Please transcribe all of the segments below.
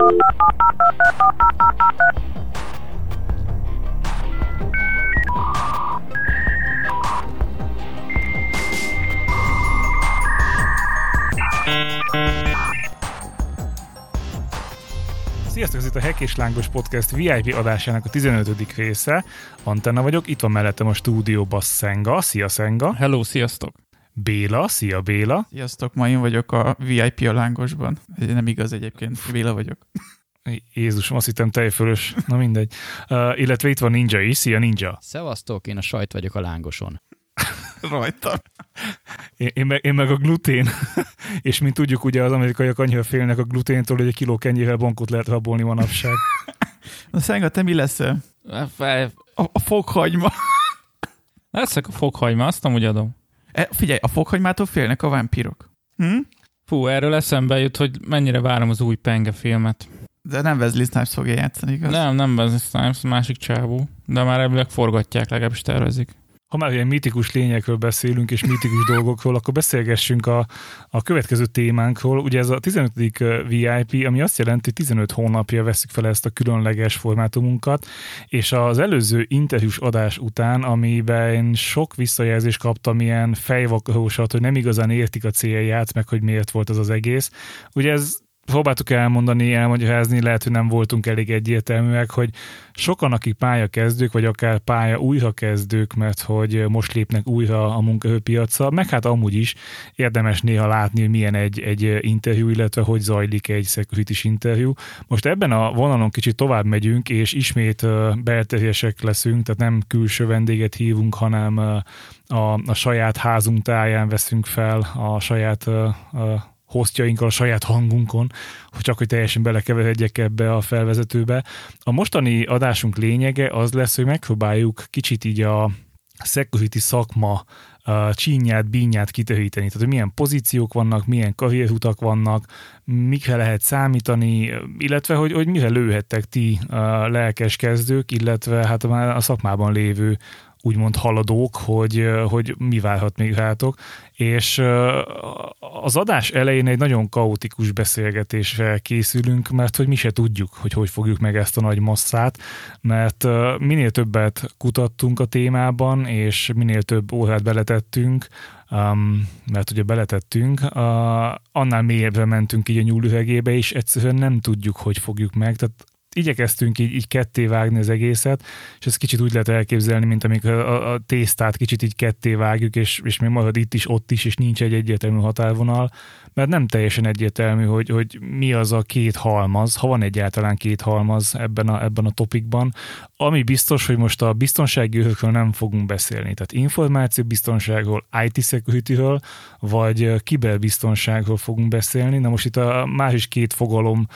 Sziasztok, ez itt a Hack és Lángos Podcast VIP adásának a 15. része. Antenna vagyok, itt van mellettem a stúdióban Szenga. Szia, Szenga! Hello, sziasztok! Béla, szia Béla! Sziasztok, ma én vagyok a VIP a Lángosban. Ez nem igaz egyébként, Béla vagyok. Jézusom, azt hittem tejfölös, na mindegy. Illetve itt van Ninja is, szia Ninja! Szevasztok, én a sajt vagyok a Lángoson. Rajtam. Én meg a glutén. És mint tudjuk, ugye az amerikaiak annyira félnek a gluténtől, hogy egy kiló kenyérrel bankot lehet rabolni manapság. Na Szenga, te mi leszel? A fokhagyma. Leszek a fokhagyma, azt amúgy adom. Figyelj, a fokhagymától félnek a vámpírok. Fú, erről eszembe jut, hogy mennyire várom az új Penge filmet. De nem Wesley Snipes fogja játszani, igaz? Nem Wesley Snipes, másik csávó. De már elvileg forgatják, legalábbis tervezik. Ha már ilyen mítikus lényekről beszélünk, és mítikus dolgokról, akkor beszélgessünk a következő témánkról. Ugye ez a 15. VIP, ami azt jelenti, hogy 15 hónapja veszük fel ezt a különleges formátumunkat, és az előző interjús adás után, amiben sok visszajelzést kaptam, ilyen fejvakarósat, hogy nem igazán értik a célját, meg hogy miért volt az egész. Ugye ez próbáltuk elmagyarázni, lehet, hogy nem voltunk elég egyértelműek, hogy sokan, akik pályakezdők, vagy akár pálya újrakezdők, mert hogy most lépnek újra a munkaerőpiacra, meg hát amúgy is érdemes néha látni, hogy milyen egy interjú, illetve hogy zajlik egy security-s interjú. Most ebben a vonalon kicsit tovább megyünk, és ismét belterjesek leszünk, tehát nem külső vendéget hívunk, hanem a saját házunk táján veszünk fel a saját hostjainkkal, a saját hangunkon, hogy teljesen belekeveredjek ebbe a felvezetőbe. A mostani adásunk lényege az lesz, hogy megpróbáljuk kicsit így a security szakma csínyát, bínyát kiteríteni. Tehát, hogy milyen pozíciók vannak, milyen karrierutak vannak, mikre lehet számítani, illetve, hogy mire lőhettek ti lelkes kezdők, illetve hát már a szakmában lévő úgymond haladók, hogy mi várhat még rátok. És az adás elején egy nagyon kaotikus beszélgetésre készülünk, mert hogy mi se tudjuk, hogy fogjuk meg ezt a nagy masszát, mert minél többet kutattunk a témában, és minél több órát beletettünk, mert ugye beletettünk, annál mélyebbre mentünk így a nyúlüregébe, és egyszerűen nem tudjuk, hogy fogjuk meg. Tehát igyekeztünk így ketté vágni az egészet, és ezt kicsit úgy lehet elképzelni, mint amikor a tésztát kicsit így ketté vágjuk, és még marad itt is, ott is, és nincs egy egyértelmű határvonal, mert nem teljesen egyértelmű, hogy mi az a két halmaz, ha van egyáltalán két halmaz ebben a topikban. Ami biztos, hogy most a biztonsági őrökről nem fogunk beszélni, tehát információbiztonságról, IT securityről, vagy kiberbiztonságról fogunk beszélni. Na most itt más is két fogalom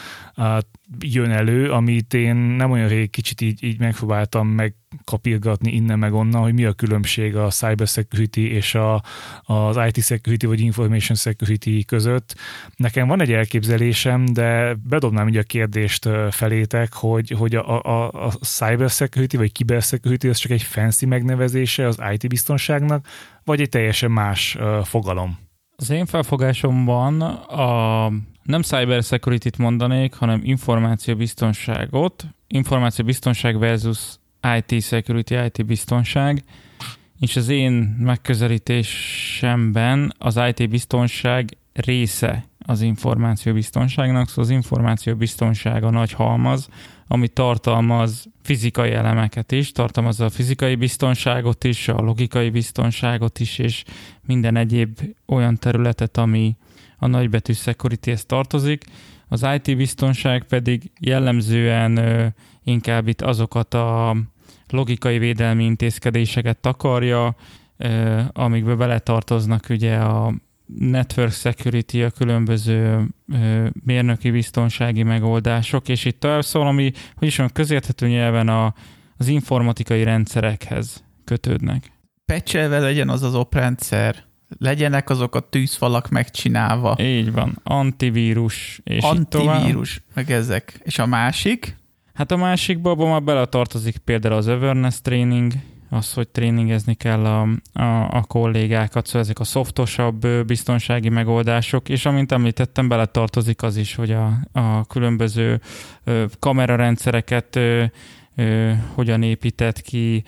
jön elő, amit én nem olyan rég kicsit így megpróbáltam megkapirgatni innen meg onnan, hogy mi a különbség a cyber security és az IT security vagy information security között. Nekem van egy elképzelésem, de bedobnám így a kérdést felétek, hogy a cyber security vagy kiber security az csak egy fancy megnevezése az IT biztonságnak, vagy egy teljesen más fogalom? Az én felfogásomban nem cyber security-t mondanék, hanem információbiztonságot. Információbiztonság versus IT security, IT biztonság. És az én megközelítésemben az IT biztonság része az információbiztonságnak, szóval az információbiztonság a nagy halmaz, ami tartalmaz fizikai elemeket is, tartalmazza a fizikai biztonságot is, a logikai biztonságot is, és minden egyéb olyan területet, ami a nagybetű security-hez tartozik. Az IT biztonság pedig jellemzően inkább itt azokat a logikai védelmi intézkedéseket takarja, amikbe beletartoznak ugye a network security, a különböző mérnöki biztonsági megoldások, és itt tovább szól, ami, hogy is mondjam, közérthető nyelven az informatikai rendszerekhez kötődnek. Patchelve legyen az oprendszer, legyenek azok a tűzfalak megcsinálva. Így van, antivírus, és antivírus, meg ezek. És a másik? Hát a másikban már beletartozik például az awareness training, az, hogy tréningezni kell a kollégákat, szóval ezek a szoftosabb biztonsági megoldások, és amint említettem, beletartozik az is, hogy a különböző kamerarendszereket hogyan épített ki,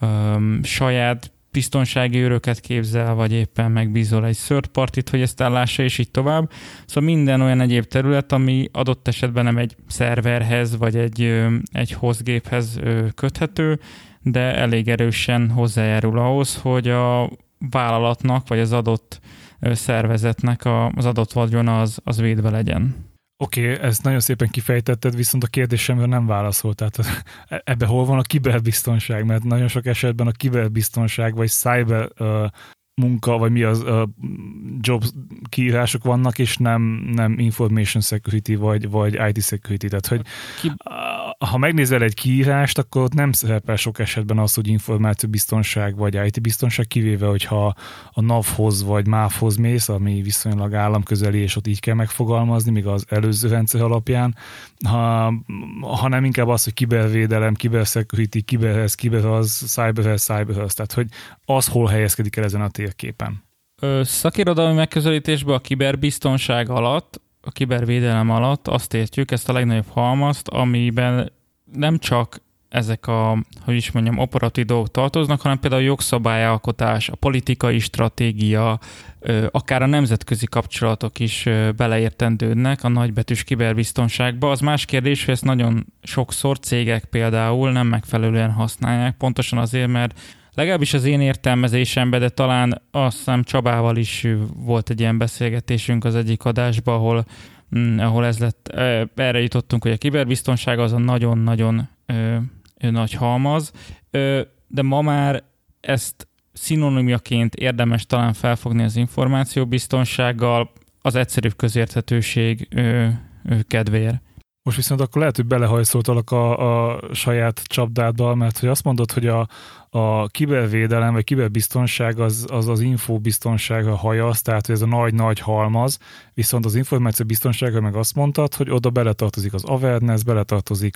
saját biztonsági őröket képzel, vagy éppen megbízol egy third partit, hogy ezt ellássa, és így tovább. Szóval minden olyan egyéb terület, ami adott esetben nem egy szerverhez, vagy egy hostgéphez köthető, de elég erősen hozzájárul ahhoz, hogy a vállalatnak, vagy az adott szervezetnek az adott vagyona az védve legyen. Oké, ezt nagyon szépen kifejtetted, viszont a kérdésemre nem válaszolt. Tehát ebbe hol van a kiberbiztonság? Mert nagyon sok esetben a kiberbiztonság, vagy cyber munka, vagy mi az job kiírások vannak, és nem information security, vagy IT security. Tehát, hogy ha megnézel egy kiírást, akkor ott nem szerepel sok esetben az, hogy információbiztonság, vagy IT biztonság, kivéve, hogyha a NAV-hoz, vagy MÁV-hoz mész, ami viszonylag államközeli, és ott így kell megfogalmazni, még az előző rendszer alapján, hanem inkább az, hogy kibervédelem, kibersecurity, kiberhez, kiberhaz, cyberhez, cyberhaz. Tehát, hogy az hol helyezkedik el ezen a térképen. Szakirodalmi megközelítésben a kiberbiztonság alatt, a kibervédelem alatt azt értjük, ezt a legnagyobb halmazt, amiben nem csak ezek operatív dolgok tartoznak, hanem például a jogszabályalkotás, a politikai stratégia, akár a nemzetközi kapcsolatok is beleértendődnek a nagybetűs kiberbiztonságba. Az más kérdés, hogy ezt nagyon sokszor cégek például nem megfelelően használják, pontosan azért, mert legalábbis az én értelmezésemben, de talán azt hiszem Csabával is volt egy ilyen beszélgetésünk az egyik adásban, ahol ez lett, erre jutottunk, hogy a kiberbiztonság az a nagyon-nagyon nagy halmaz, de ma már ezt szinonimiaként érdemes talán felfogni az információbiztonsággal, az egyszerűbb közérthetőség kedvéért. Most viszont akkor lehet, hogy belehajszoltalak a saját csapdádba, mert hogy azt mondod, hogy a kibervédelem vagy kiberbiztonság az infobiztonság a hajasz, tehát hogy ez a nagy-nagy halmaz, viszont az információbiztonságra meg azt mondtad, hogy oda beletartozik az awareness, beletartozik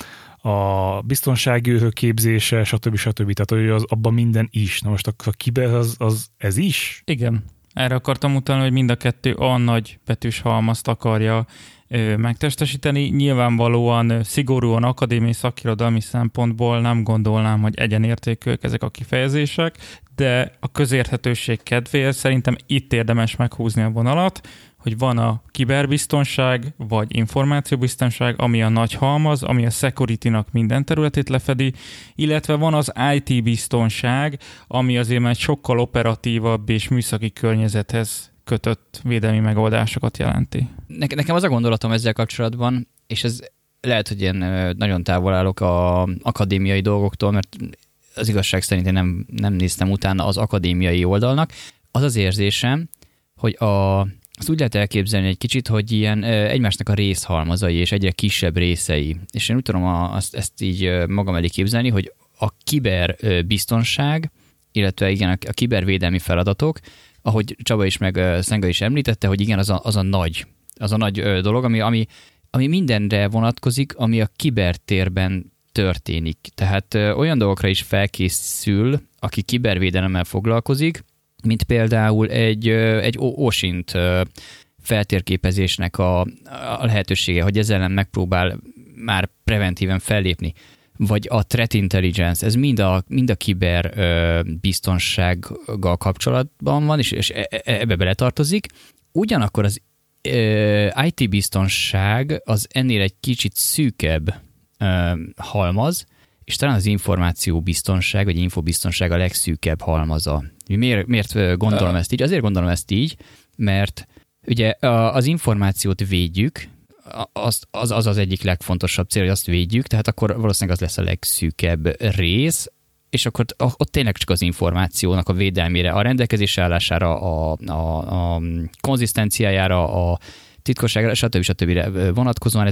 a biztonsági őrök képzése, stb. Tehát, hogy abban minden is. Na most a kiber ez is? Igen. Erre akartam utalni, hogy mind a kettő a nagy betűs halmazt akarja megtestesíteni. Nyilvánvalóan szigorúan akadémiai szakirodalmi szempontból nem gondolnám, hogy egyenértékűek ezek a kifejezések, de a közérthetőség kedvéért szerintem itt érdemes meghúzni a vonalat, hogy van a kiberbiztonság, vagy információbiztonság, ami a nagy halmaz, ami a security-nak minden területét lefedi, illetve van az IT-biztonság, ami azért már egy sokkal operatívabb és műszaki környezethez kötött védelmi megoldásokat jelenti. Nekem az a gondolatom ezzel kapcsolatban, és ez lehet, hogy én nagyon távol állok az akadémiai dolgoktól, mert az igazság szerint én nem néztem utána az akadémiai oldalnak. Az az érzésem, hogy azt úgy lehet elképzelni egy kicsit, hogy ilyen egymásnak a részhalmazai és egyre kisebb részei. És én úgy tudom ezt így magam elé képzelni, hogy a kiberbiztonság, illetve igen, a kibervédelmi feladatok, ahogy Csaba is meg Szenga is említette, hogy igen, az a nagy dolog, ami mindenre vonatkozik, ami a kibertérben történik. Tehát olyan dolgokra is felkészül, aki kibervédelemmel foglalkozik, mint például egy OSINT feltérképezésnek a lehetősége, hogy ezzel ellen megpróbál már preventíven fellépni. Vagy a threat intelligence, ez mind a kiber biztonsággal kapcsolatban van, és ebbe beletartozik. Ugyanakkor az IT biztonság az ennél egy kicsit szűkebb halmaz, és talán az információbiztonság, vagy infobiztonság a legszűkebb halmaza. Miért gondolom ezt így? Azért gondolom ezt így, mert ugye az információt védjük, az egyik legfontosabb cél, hogy azt védjük, tehát akkor valószínűleg az lesz a legszűkebb rész, és akkor ott tényleg csak az információnak a védelmére, a rendelkezésre állására, a konzisztenciájára, a titkosságra, stb. Vonatkozóan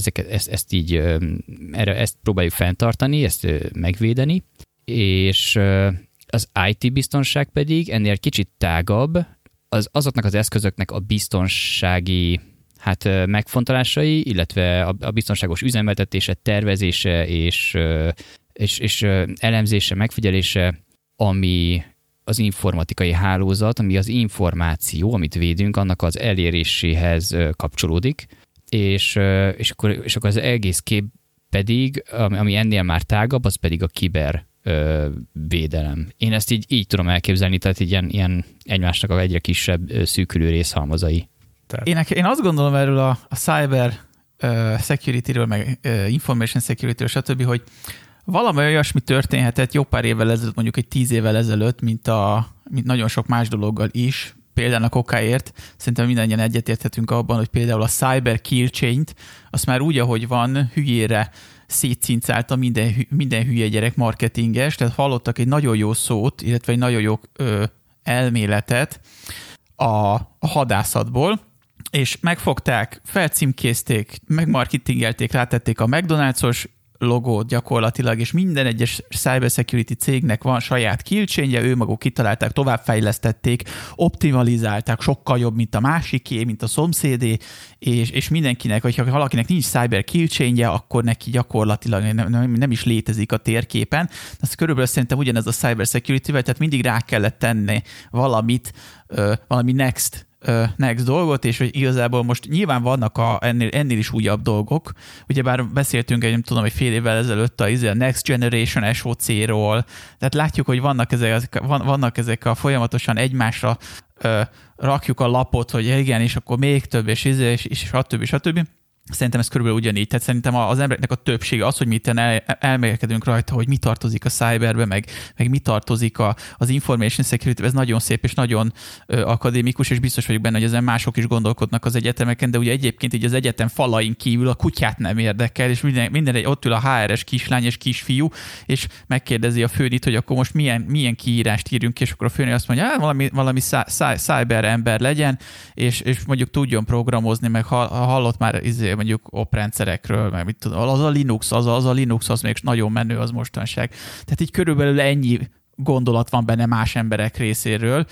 ezt próbáljuk fenntartani, ezt megvédeni, és az IT biztonság pedig ennél kicsit tágabb, azoknak az eszközöknek a biztonsági megfontolásai, illetve a biztonságos üzemeltetése, tervezése és elemzése, megfigyelése, ami az informatikai hálózat, ami az információ, amit védünk, annak az eléréséhez kapcsolódik, és akkor az egész kép pedig, ami ennél már tágabb, az pedig a kiber védelem. Én ezt így tudom elképzelni, tehát ilyen egymásnak a egyre kisebb szűkülő részhalmazai. Én azt gondolom erről a cyber security-ről, meg information security-ről, stb., hogy valami olyasmi történhetett jó pár évvel ezelőtt, mondjuk egy 10 évvel ezelőtt, mint nagyon sok más dologgal is, például a kokáért. Szerintem mindannyian egyetérthetünk abban, hogy például a cyber kill chain-t, azt már úgy, ahogy van, hülyére szétcincálta minden hülye gyerek marketinges, tehát hallottak egy nagyon jó szót, illetve egy nagyon jó elméletet a hadászatból, és megfogták, felcímkézték, megmarketingelték, rátették a McDonald's-os logót gyakorlatilag, és minden egyes cybersecurity cégnek van saját kill chainje, ő maguk kitalálták, továbbfejlesztették, optimalizálták, sokkal jobb, mint a másiké, mint a szomszédé, és mindenkinek, hogyha valakinek nincs cyber kill chainje, akkor neki gyakorlatilag nem is létezik a térképen. Ez körülbelül szerintem ugyanez a cybersecurity-vel, tehát mindig rá kellett tenni valami next dolgot, és hogy igazából most nyilván vannak ennél is újabb dolgok. Ugyebár beszéltünk nem tudom, egy fél évvel ezelőtt a Next Generation SOC-ról, tehát látjuk, hogy vannak ezek a folyamatosan egymásra rakjuk a lapot, hogy igen, és akkor még több, és stb. Szerintem ez körülbelül ugyanígy. Tehát szerintem az embereknek a többsége az, hogy mi itt elmélkedünk rajta, hogy mi tartozik a cyberbe, meg mi tartozik az information security, ez nagyon szép és nagyon akadémikus, és biztos vagyok benne, hogy ezen mások is gondolkodnak az egyetemeken, de ugye egyébként így az egyetem falain kívül a kutyát nem érdekel, és minden ott ül a HRS kislány és kisfiú, és megkérdezi a főnit, hogy akkor most milyen kiírást írjunk, és akkor a főnő azt mondja, valami cyber ember legyen, és mondjuk tudjon programozni, meg hallott már mondjuk oprendszerekről, meg mit tudom, az a Linux, az még nagyon menő az mostanság. Tehát így körülbelül ennyi gondolat van benne más emberek részéről,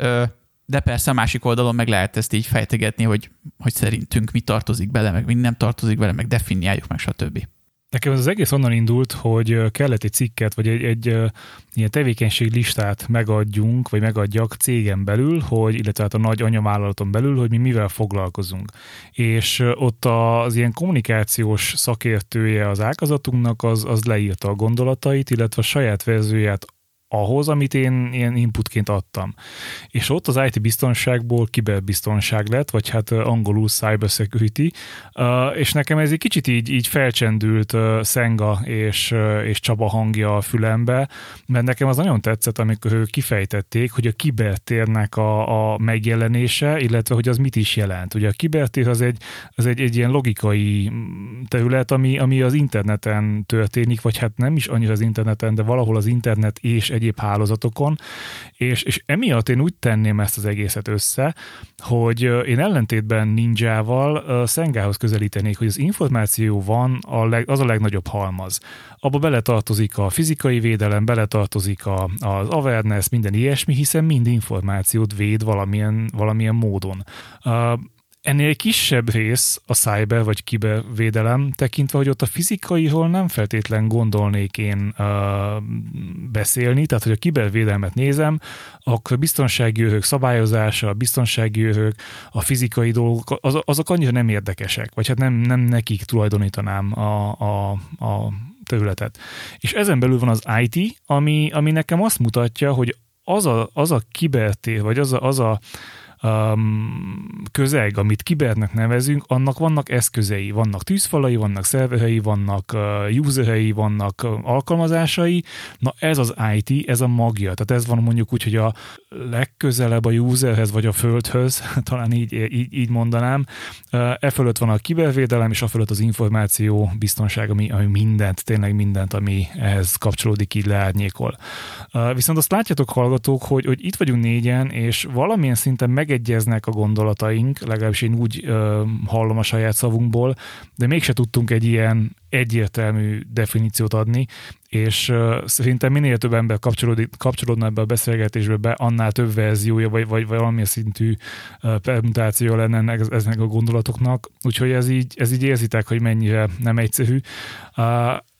de persze a másik oldalon meg lehet ezt így fejtegetni, hogy szerintünk mi tartozik bele, meg mi nem tartozik bele, meg definiáljuk, meg stb. Nekem ez az egész onnan indult, hogy kellett egy cikket, vagy egy ilyen tevékenységlistát megadjunk, vagy megadjak cégen belül, illetve hát a nagy anyavállalaton belül, hogy mi mivel foglalkozunk. És ott az ilyen kommunikációs szakértője az ágazatunknak az leírta a gondolatait, illetve a saját verzióját ahhoz, amit én ilyen inputként adtam. És ott az IT biztonságból kiberbiztonság lett, vagy hát angolul cybersecurity, és nekem ez egy kicsit így felcsendült Szenga és Csaba hangja a fülembe, mert nekem az nagyon tetszett, amikor ők kifejtették, hogy a kibertérnek a megjelenése, illetve hogy az mit is jelent. Ugye a kibertér az egy ilyen logikai terület, ami az interneten történik, vagy hát nem is annyira az interneten, de valahol az internet és egyéb hálózatokon, és emiatt én úgy tenném ezt az egészet össze, hogy én ellentétben Ninjával Szengához közelítenék, hogy az információ van az a legnagyobb halmaz. Abba beletartozik a fizikai védelem, beletartozik az awareness, minden ilyesmi, hiszen mind információt véd valamilyen módon. Ennél egy kisebb rész a cyber vagy kibervédelem, tekintve, hogy ott a fizikairól nem feltétlen gondolnék én beszélni, tehát hogy a kibervédelmet nézem, akkor a biztonsági őrök szabályozása, a biztonsági őrök, a fizikai dolgok, azok annyira nem érdekesek, vagy hát nem nekik tulajdonítanám a területet. És ezen belül van az IT, ami nekem azt mutatja, hogy az a kibertér, vagy az a közeg, amit kibernek nevezünk, annak vannak eszközei, vannak tűzfalai, vannak szerverei, vannak userei, vannak alkalmazásai. Na ez az IT, ez a magja. Tehát ez van mondjuk úgy, hogy a legközelebb a userhez vagy a földhöz, talán így mondanám. E fölött van a kibervédelem, és a fölött az információ biztonság, ami tényleg mindent, ami ehhez kapcsolódik, így leárnyékol. Viszont azt látjátok, hallgatók, hogy itt vagyunk négyen, és valamilyen szinten megegyeznek a gondolataink, legalábbis én úgy hallom a saját szavunkból, de mégse tudtunk egy ilyen egyértelmű definíciót adni, és szerintem minél több ember kapcsolódna ebbe a beszélgetésbe be, annál több verziója, vagy valamilyen szintű permutáció lenne eznek a gondolatoknak, úgyhogy ez így érzitek, hogy mennyire nem egyszerű.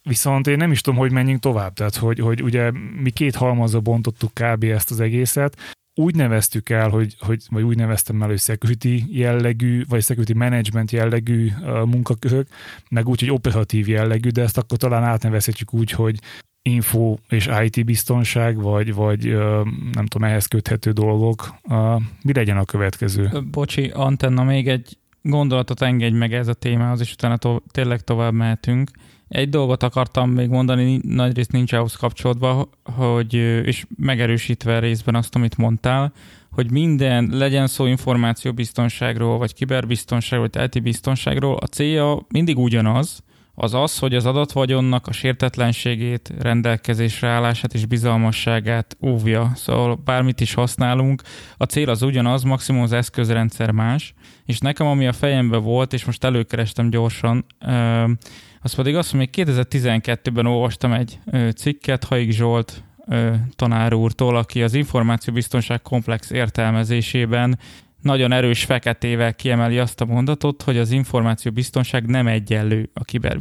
Viszont én nem is tudom, hogy menjünk tovább. Tehát, hogy ugye mi 2 halmazra bontottuk kb. Ezt az egészet. Úgy neveztük el, vagy úgy neveztem el, hogy security jellegű, vagy security management jellegű munkakörök, meg úgy, hogy operatív jellegű, de ezt akkor talán átnevezhetjük úgy, hogy info és IT biztonság, vagy nem tudom, ehhez köthető dolgok. Mi legyen a következő? Bocsi, Antenna, még egy gondolatot engedj meg ez a témához, és utána tényleg tovább mehetünk. Egy dolgot akartam még mondani, nagyrészt nincs ahhoz kapcsolódva, hogy, és megerősítve részben azt, amit mondtál, hogy minden, legyen szó információbiztonságról, vagy kiberbiztonságról, vagy IT-biztonságról, a célja mindig ugyanaz, az, hogy az adatvagyonnak a sértetlenségét, rendelkezésre állását és bizalmasságát óvja. Szóval bármit is használunk, a cél az ugyanaz, maximum az eszközrendszer más, és nekem ami a fejemben volt, és most előkerestem gyorsan, az pedig azt, hogy még 2012-ben olvastam egy cikket Haig Zsolt tanár úrtól, aki az információbiztonság komplex értelmezésében nagyon erős feketével kiemeli azt a mondatot, hogy az információbiztonság nem egyenlő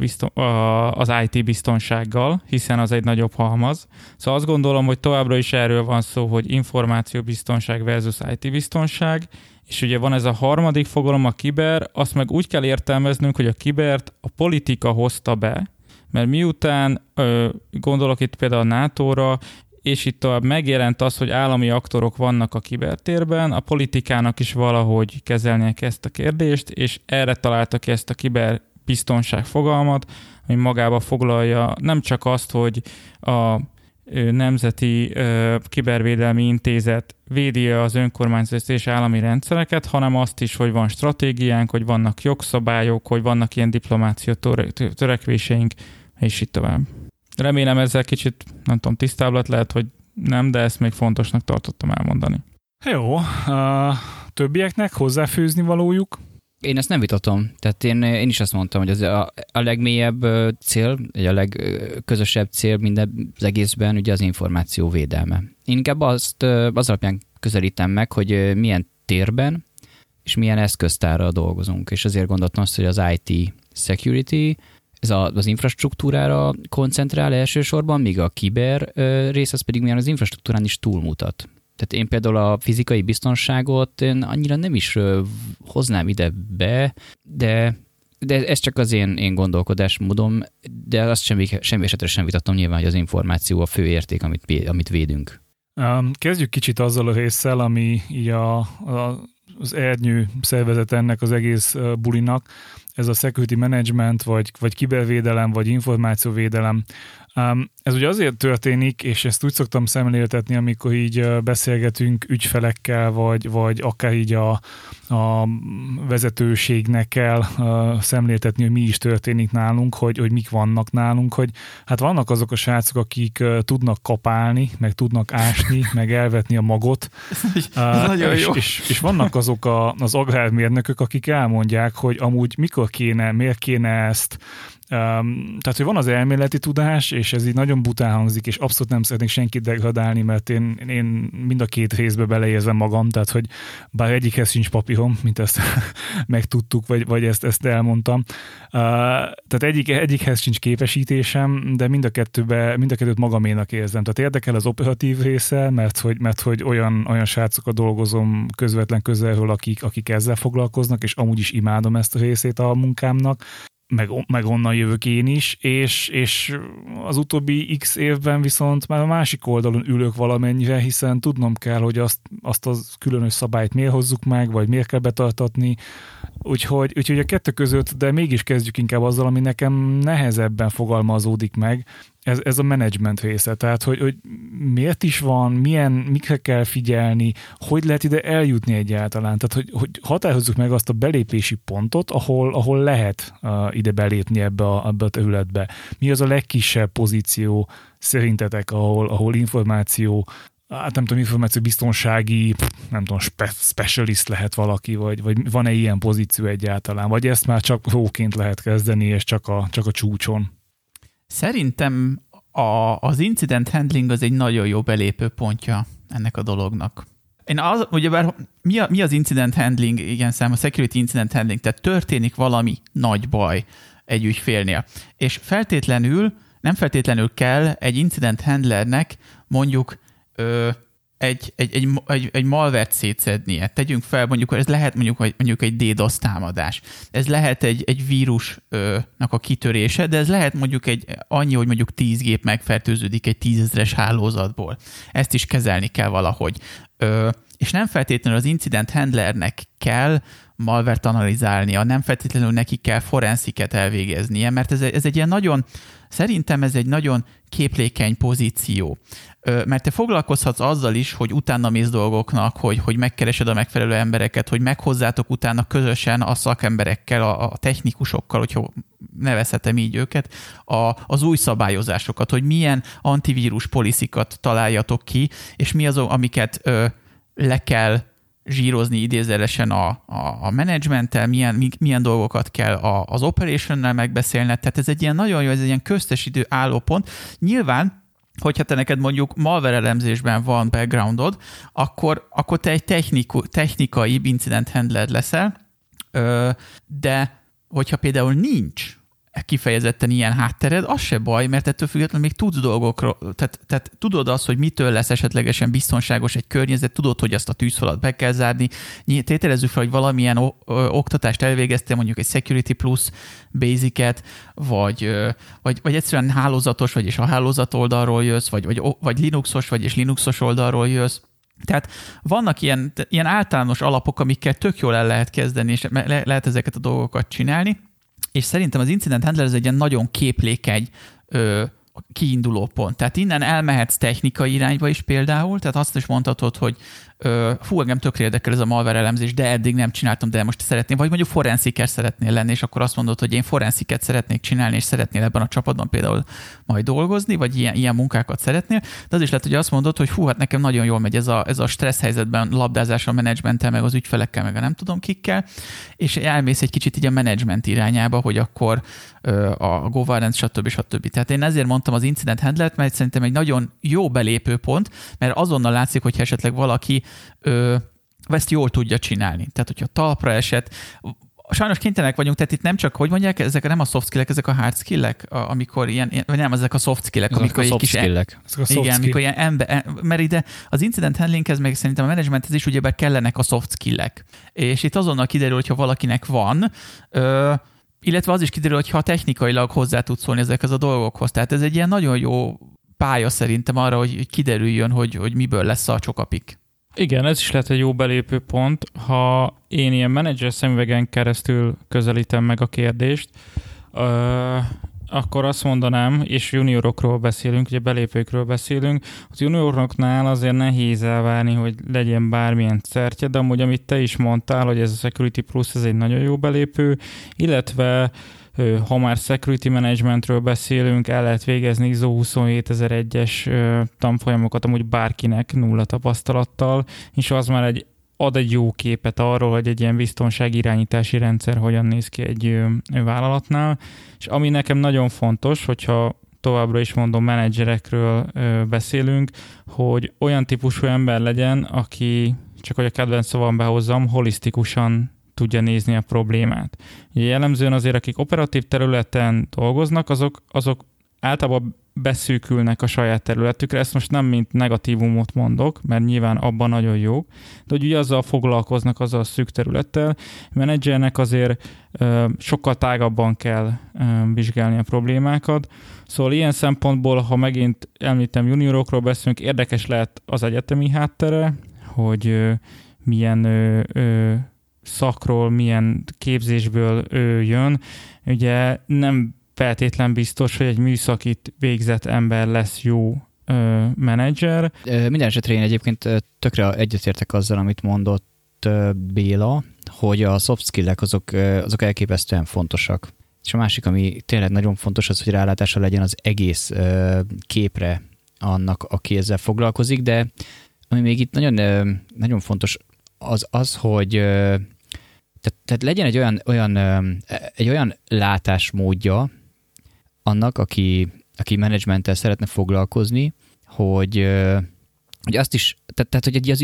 az IT biztonsággal, hiszen az egy nagyobb halmaz. Szóval azt gondolom, hogy továbbra is erről van szó, hogy információbiztonság versus IT biztonság, és ugye van ez a harmadik fogalom, a kiber, azt meg úgy kell értelmeznünk, hogy a kibert a politika hozta be, mert miután gondolok itt például a NATO-ra, és itt tovább megjelent az, hogy állami aktorok vannak a kibertérben, a politikának is valahogy kezelnie ezt a kérdést, és erre találtak ki ezt a kiberbiztonság fogalmat, ami magába foglalja nem csak azt, hogy a Nemzeti Kibervédelmi Intézet védi az önkormányzati és állami rendszereket, hanem azt is, hogy van stratégiánk, hogy vannak jogszabályok, hogy vannak ilyen diplomácia törekvéseink, és így tovább. Remélem ezzel kicsit, nem tudom, tisztább lehet, hogy nem, de ezt még fontosnak tartottam elmondani. Jó, többieknek hozzáfűzni valójuk? Én ezt nem vitatom. Tehát én is azt mondtam, hogy az a legmélyebb cél, vagy a legközösebb cél minden az egészben ugye az információ védelme. Én inkább az alapján közelítem meg, hogy milyen térben és milyen eszköztárral dolgozunk. És azért gondoltam azt, hogy az IT security, ez az infrastruktúrára koncentrál elsősorban, míg a kiber rész az pedig milyen az infrastruktúrán is túlmutat. Tehát én például a fizikai biztonságot én annyira nem is hoznám ide be, de ez csak az én gondolkodásmódom, de azt semmi esetre sem vitatom nyilván, hogy az információ a fő érték, amit védünk. Kezdjük kicsit azzal a résszel, ami így az ernyő szervezet ennek az egész bulinak, ez a security management, vagy kibervédelem, vagy információvédelem. Ez ugye azért történik, és ezt úgy szoktam szemléltetni, amikor így beszélgetünk ügyfelekkel, vagy akár így a vezetőségnek kell szemléltetni, hogy mi is történik nálunk, hogy mik vannak nálunk, hogy hát vannak azok a srácok, akik tudnak kapálni, meg tudnak ásni, meg elvetni a magot. Nagyon jó. És vannak azok az agrármérnökök, akik elmondják, hogy amúgy mikor kéne, miért kéne ezt. Tehát, hogy van az elméleti tudás, és ez így nagyon bután hangzik, és abszolút nem szeretnék senkit degradálni, mert én mind a két részbe beleérzem magam, tehát, hogy bár egyikhez sincs papírom, mint ezt megtudtuk, vagy ezt elmondtam. Tehát egyikhez sincs képesítésem, de mind a kettőt magaménak érzem. Tehát érdekel az operatív része, mert hogy olyan srácokat dolgozom közvetlen közelről, akik ezzel foglalkoznak, és amúgy is imádom ezt a részét a munkámnak. Meg onnan jövök én is, és az utóbbi x évben viszont már a másik oldalon ülök valamennyire, hiszen tudnom kell, hogy azt a különös szabályt miért hozzuk meg, vagy miért kell betartatni. Úgyhogy a kettő között, de mégis kezdjük inkább azzal, ami nekem nehezebben fogalmazódik meg, ez a menedzsment része. Tehát, hogy miért is van, mikre kell figyelni, hogy lehet ide eljutni egyáltalán. Tehát, hogy határozzuk meg azt a belépési pontot, ahol lehet ide belépni ebbe a területbe. Mi az a legkisebb pozíció szerintetek, ahol információ, információ biztonsági, specialist lehet valaki, vagy van-e ilyen pozíció egyáltalán, vagy ezt már csak róként lehet kezdeni, és csak a csúcson? Szerintem az incident handling az egy nagyon jó belépő pontja ennek a dolognak. Ugyebár mi az incident handling? Igen, a security incident handling, tehát történik valami nagy baj egy ügyfélnél. És feltétlenül nem feltétlenül kell egy incident handlernek mondjuk egy malvert szétszednie. Tegyünk fel, mondjuk, ez lehet mondjuk egy DDoS támadás. Ez lehet egy vírusnak a kitörése, de ez lehet mondjuk annyi, hogy mondjuk 10 gép megfertőződik egy 10 000-es hálózatból. Ezt is kezelni kell valahogy. És nem feltétlenül az incident handlernek kell malvert analizálnia, nem feltétlenül neki kell forensiket elvégeznie, mert ez egy ilyen nagyon, szerintem ez egy nagyon képlékeny pozíció. Mert te foglalkozhatsz azzal is, hogy utána mész dolgoknak, hogy megkeresed a megfelelő embereket, hogy meghozzátok utána közösen a szakemberekkel, a technikusokkal, hogyha nevezhetem így őket, az új szabályozásokat, hogy milyen antivírus policies-kat találjatok ki, és mi azok, amiket le kell zsírozni idézőjelesen a menedzsmenttel, milyen dolgokat kell az operationnel megbeszélned. Tehát ez egy ilyen nagyon jó, ez egy ilyen köztes idő állópont. Nyilván, hogyha te neked mondjuk malware elemzésben van backgroundod, akkor te egy technikai incident handler leszel, de hogyha például nincs kifejezetten ilyen háttered, az se baj, mert ettől függetlenül még tudsz dolgokról, tehát tudod azt, hogy mitől lesz esetlegesen biztonságos egy környezet, tudod, hogy azt a tűzfalat be kell zárni. Tételezzük fel, hogy valamilyen oktatást elvégeztél, mondjuk egy Security Plus Basic-et, vagy egyszerűen hálózatos vagy, és a hálózat oldalról jössz, vagy Linuxos vagy, és Linuxos oldalról jössz. Tehát vannak ilyen általános alapok, amikkel tök jól el lehet kezdeni, és lehet ezeket a dolgokat csinálni. És szerintem az incident handler ez egy ilyen nagyon képlékeny kiinduló pont. Tehát innen elmehetsz technikai irányba is például, tehát azt is mondhatod, hogy engem tökre érdekel ez a malware elemzés, de eddig nem csináltam, de most szeretném, vagy mondjuk forensiker szeretnél lenni, és akkor azt mondod, hogy én forensiket szeretnék csinálni, és szeretnél ebben a csapatban például majd dolgozni, vagy ilyen munkákat szeretnél, de az is lehet, hogy azt mondod, hogy hát nekem nagyon jól megy ez a stressz helyzetben labdázás a menedzsmenttel, meg az ügyfelekkel, meg a nem tudom kikkel, és elmész egy kicsit így a menedzsment irányába, hogy akkor a governance, stb. Tehát én ezért mondtam az incident handlert, mert szerintem egy nagyon jó belépőpont, mert azonnal látszik, hogyha esetleg valaki ezt jól tudja csinálni. Tehát, hogyha talpra esett, sajnos kénytelenek vagyunk, tehát itt nem csak, hogy mondják, ezek nem a soft skillek, ezek a hard skillek, amikor vagy nem, ezek a soft skillek, amikor egy kis amikor ilyen ember, mert ide az incident handlinghez, meg szerintem a managementhez is ugyebár kellenek a soft skillek. És itt azonnal kiderül, hogyha valakinek van, illetve az is kiderül, hogyha technikailag hozzá tudsz szólni ezekhez a dolgokhoz. Tehát ez egy ilyen nagyon jó pálya szerintem arra, hogy kiderüljön, hogy miből lesz a csokapik. Igen, ez is lehet egy jó belépő pont. Ha én ilyen menedzser szemüvegen keresztül közelítem meg a kérdést, akkor azt mondanám, és juniorokról beszélünk, ugye belépőkről beszélünk, az junioroknál azért nehéz elvárni, hogy legyen bármilyen certje, de amúgy, amit te is mondtál, hogy ez a Security Plus, ez egy nagyon jó belépő, illetve ha már security managementről beszélünk, el lehet végezni ISO 27001-es tanfolyamokat amúgy bárkinek nulla tapasztalattal, és az már ad egy jó képet arról, hogy egy ilyen biztonsági irányítási rendszer hogyan néz ki egy vállalatnál. És ami nekem nagyon fontos, hogyha továbbra is mondom, menedzserekről beszélünk, hogy olyan típusú ember legyen, aki, csak hogy a kedvenc szavam behozzam, holisztikusan tudja nézni a problémát. Ugye jellemzően azért, akik operatív területen dolgoznak, azok általában beszűkülnek a saját területükre. Ezt most nem mint negatívumot mondok, mert nyilván abban nagyon jók, de hogy ugye azzal foglalkoznak, azzal a szűk területtel. Menedzsernek azért sokkal tágabban kell vizsgálni a problémákat. Szóval ilyen szempontból, ha megint említem juniorokról beszélünk, érdekes lehet az egyetemi háttere, hogy milyen szakról, milyen képzésből jön. Ugye nem feltétlen biztos, hogy egy műszakit végzett ember lesz jó menedzser. Minden esetre én egyébként tökre egyetértek azzal, amit mondott Béla, hogy a soft skillek azok elképesztően fontosak. És a másik, ami tényleg nagyon fontos, az, hogy rálátása legyen az egész képre annak, aki ezzel foglalkozik, de ami még itt nagyon, nagyon fontos, az, hogy tehát legyen egy olyan látásmódja annak, aki menedzsmenttel szeretne foglalkozni, hogy azt is, tehát hogy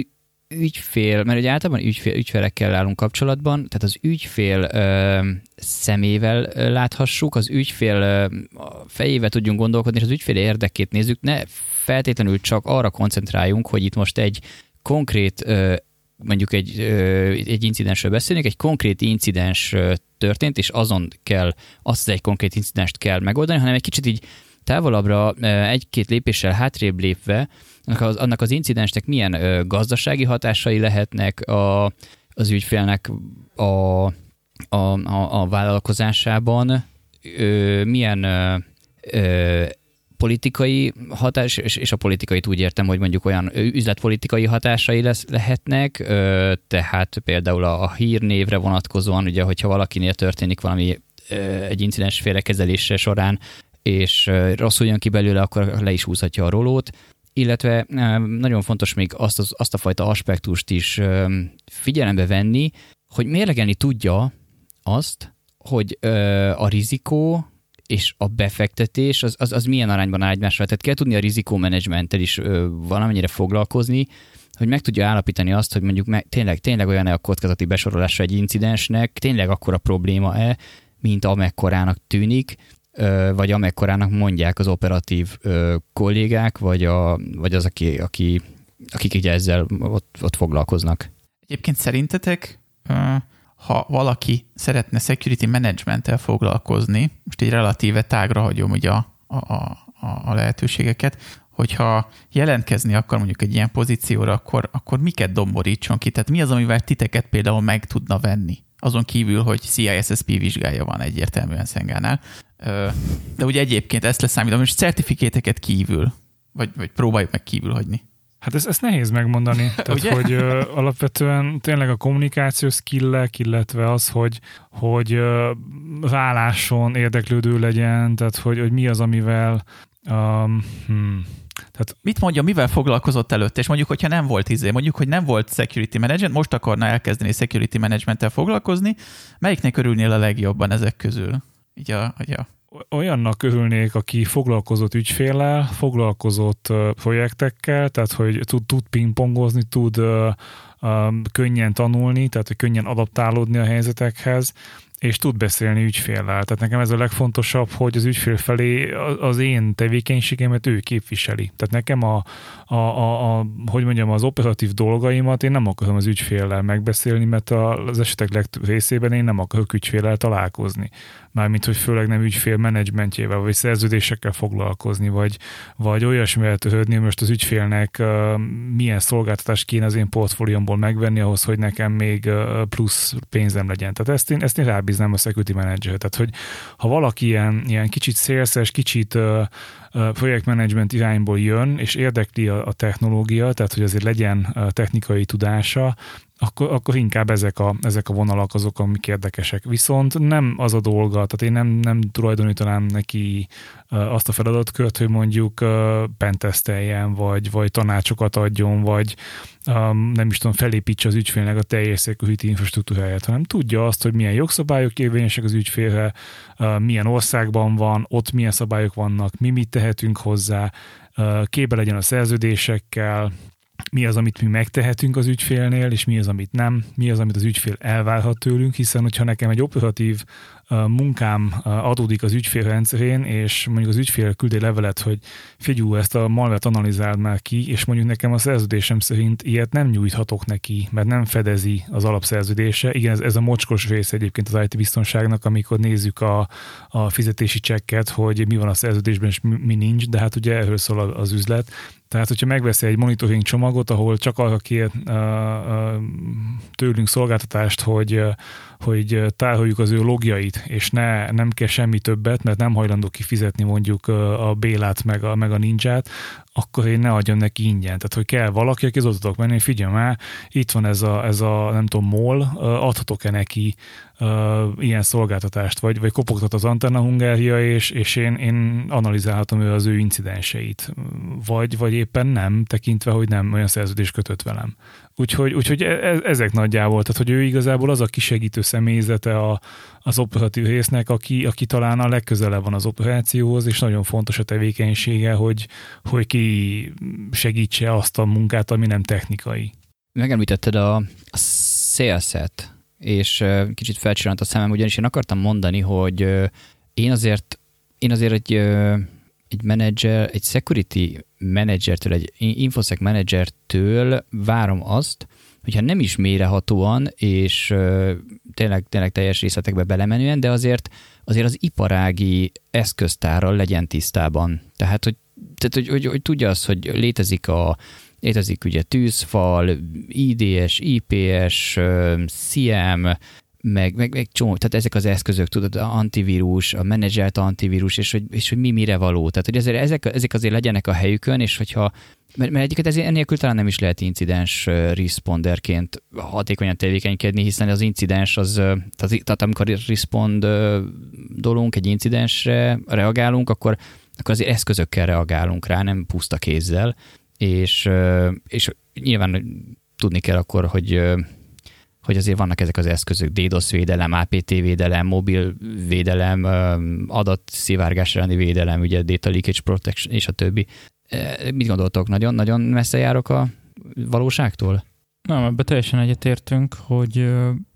ügyfél, mert ugye általában ügyfelekkel állunk kapcsolatban, tehát az ügyfél szemével láthassuk, az ügyfél fejével tudjunk gondolkodni, és az ügyfél érdekét nézzük, ne feltétlenül csak arra koncentráljunk, hogy itt most egy konkrét, mondjuk egy incidensről beszélünk, egy konkrét incidens történt, és azon kell, azt egy konkrét incidenst kell megoldani, hanem egy kicsit így távolabbra, egy-két lépéssel hátrébb lépve, annak az incidensnek milyen gazdasági hatásai lehetnek az ügyfélnek a vállalkozásában, milyen politikai hatás, és a politikait úgy értem, hogy mondjuk olyan üzletpolitikai hatásai lehetnek, tehát például a hírnévre vonatkozóan, ugye, hogyha valakinél történik valami egy incidens félrekezelése során, és rosszul jön ki belőle, akkor le is húzhatja a rolót, illetve nagyon fontos még azt a fajta aspektust is figyelembe venni, hogy mérlegelni tudja azt, hogy a rizikó és a befektetés az milyen arányban áll egymásra. Tehát kell tudni a rizikómenedzsmenttel is valamennyire foglalkozni, hogy meg tudja állapítani azt, hogy mondjuk tényleg olyan a kockázati besorolása egy incidensnek, tényleg akkora probléma-e, mint amekkorának tűnik, vagy amekkorának mondják az operatív kollégák, vagy az, akik így ezzel ott foglalkoznak. Egyébként szerintetek, ha valaki szeretne security management-tel foglalkozni, most így relatíve tágra hagyom ugye a lehetőségeket, hogyha jelentkezni akar mondjuk egy ilyen pozícióra, akkor miket domborítson ki? Tehát mi az, amivel titeket például meg tudna venni? Azon kívül, hogy CISSP vizsgája van egyértelműen Szengánál. De ugye egyébként ezt leszámítom, és certifikéteket kívül, vagy próbáljuk meg kívül hagyni. Hát ezt nehéz megmondani. Tehát, hogy alapvetően tényleg a kommunikáció skillek, illetve az, hogy rálásson, érdeklődő legyen, tehát hogy mi az, amivel... Tehát mit mondja, mivel foglalkozott előtte, és mondjuk, hogyha nem volt mondjuk, hogy nem volt security management, most akarna elkezdeni security managementtel foglalkozni, melyiknek örülnél a legjobban ezek közül? Olyannak örülnék, aki foglalkozott ügyféllel, foglalkozott projektekkel, tehát hogy tud pingpongozni, tud könnyen tanulni, tehát hogy könnyen adaptálódni a helyzetekhez, és tud beszélni ügyféllel. Tehát nekem ez a legfontosabb, hogy az ügyfél felé az én tevékenységemet ő képviseli. Tehát nekem az operatív dolgaimat én nem akarom az ügyféllel megbeszélni, mert az esetek legtöbb részében én nem akarok ügyféllel találkozni. Mármint, hogy főleg nem ügyfél menedzsmentjével, vagy szerződésekkel foglalkozni, vagy olyasmivel törődni, most az ügyfélnek milyen szolgáltatást kéne az én portfóliómból megvenni ahhoz, hogy nekem még plusz pénzem legyen. Tehát ezt én rábíznám a security manager. Tehát, hogy ha valaki ilyen kicsit szélszes, kicsit projektmenedzsment irányból jön, és érdekli a technológia, tehát hogy azért legyen technikai tudása, akkor inkább ezek a vonalak azok, amik érdekesek. Viszont nem az a dolga, tehát én nem tulajdonítanám neki azt a feladatkört, hogy mondjuk penteszteljen, vagy tanácsokat adjon, vagy nem is tudom, felépítse az ügyfélnek a teljes security infrastruktúráját, hanem tudja azt, hogy milyen jogszabályok érvényesek az ügyfélre, milyen országban van, ott milyen szabályok vannak, mi mit tehetünk hozzá, képbe legyen a szerződésekkel, mi az, amit mi megtehetünk az ügyfélnél, és mi az, amit nem, mi az, amit az ügyfél elvárhat tőlünk, hiszen hogyha nekem egy operatív munkám adódik az ügyfél rendszerén, és mondjuk az ügyfél küld egy levelet, hogy figyelj, ezt a malvert analizáld már ki, és mondjuk nekem a szerződésem szerint ilyet nem nyújthatok neki, mert nem fedezi az alapszerződése. Igen, ez a mocskos rész egyébként az IT biztonságnak, amikor nézzük a fizetési csekket, hogy mi van a szerződésben, és mi nincs, de hát ugye erről szól az üzlet. Tehát, hogyha megveszi egy monitoring csomagot, ahol csak arra kér tőlünk szolgáltatást, hogy tároljuk az ő logjait, és nem kell semmi többet, mert nem hajlandó kifizetni mondjuk a Bélát meg a Ninját, akkor én ne adjam neki ingyen. Tehát, hogy kell valaki, aki az tudok menni, figyelj már, itt van ez a nem tudom, MOL, adhatok-e neki ilyen szolgáltatást, vagy kopogtat az Antenna Hungária, és én analizálhatom az ő incidenseit. Vagy éppen nem, tekintve, hogy nem olyan szerződés kötött velem. Úgyhogy ezek nagyjából, tehát hogy ő igazából az a kisegítő személyzete az operatív résznek, aki talán a legközelebb van az operációhoz, és nagyon fontos a tevékenysége, hogy ki segítse azt a munkát, ami nem technikai. Megemlítetted a sales-et, és kicsit felcsillant a szemem, ugyanis én akartam mondani, hogy én azért egy menedzser, egy security managertől, egy infosec managertől várom azt, hogyha nem is mélyrehatóan, és tényleg teljes részletekbe belemenően, de azért az iparági eszköztárral legyen tisztában. Tehát, hogy tudja azt, hogy létezik ugye tűzfal, IDS, IPS, CM, meg csomó, tehát ezek az eszközök, tudod, antivírus, a menedzselt antivírus, és hogy mi mire való. Tehát, hogy ezek azért legyenek a helyükön, és hogyha, mert egyiket ennélkül talán nem is lehet incidens responderként hatékonyan tevékenykedni, hiszen az incidens tehát amikor respondolunk egy incidensre, reagálunk, akkor azért eszközökkel reagálunk rá, nem puszta kézzel, és nyilván tudni kell akkor, hogy azért vannak ezek az eszközök, DDoS védelem, APT védelem, mobil védelem, adatszivárgás elleni védelem, ugye data leakage protection, és a többi. Mit gondoltok, nagyon messze járok a valóságtól? Nem, ebben teljesen egyetértünk, hogy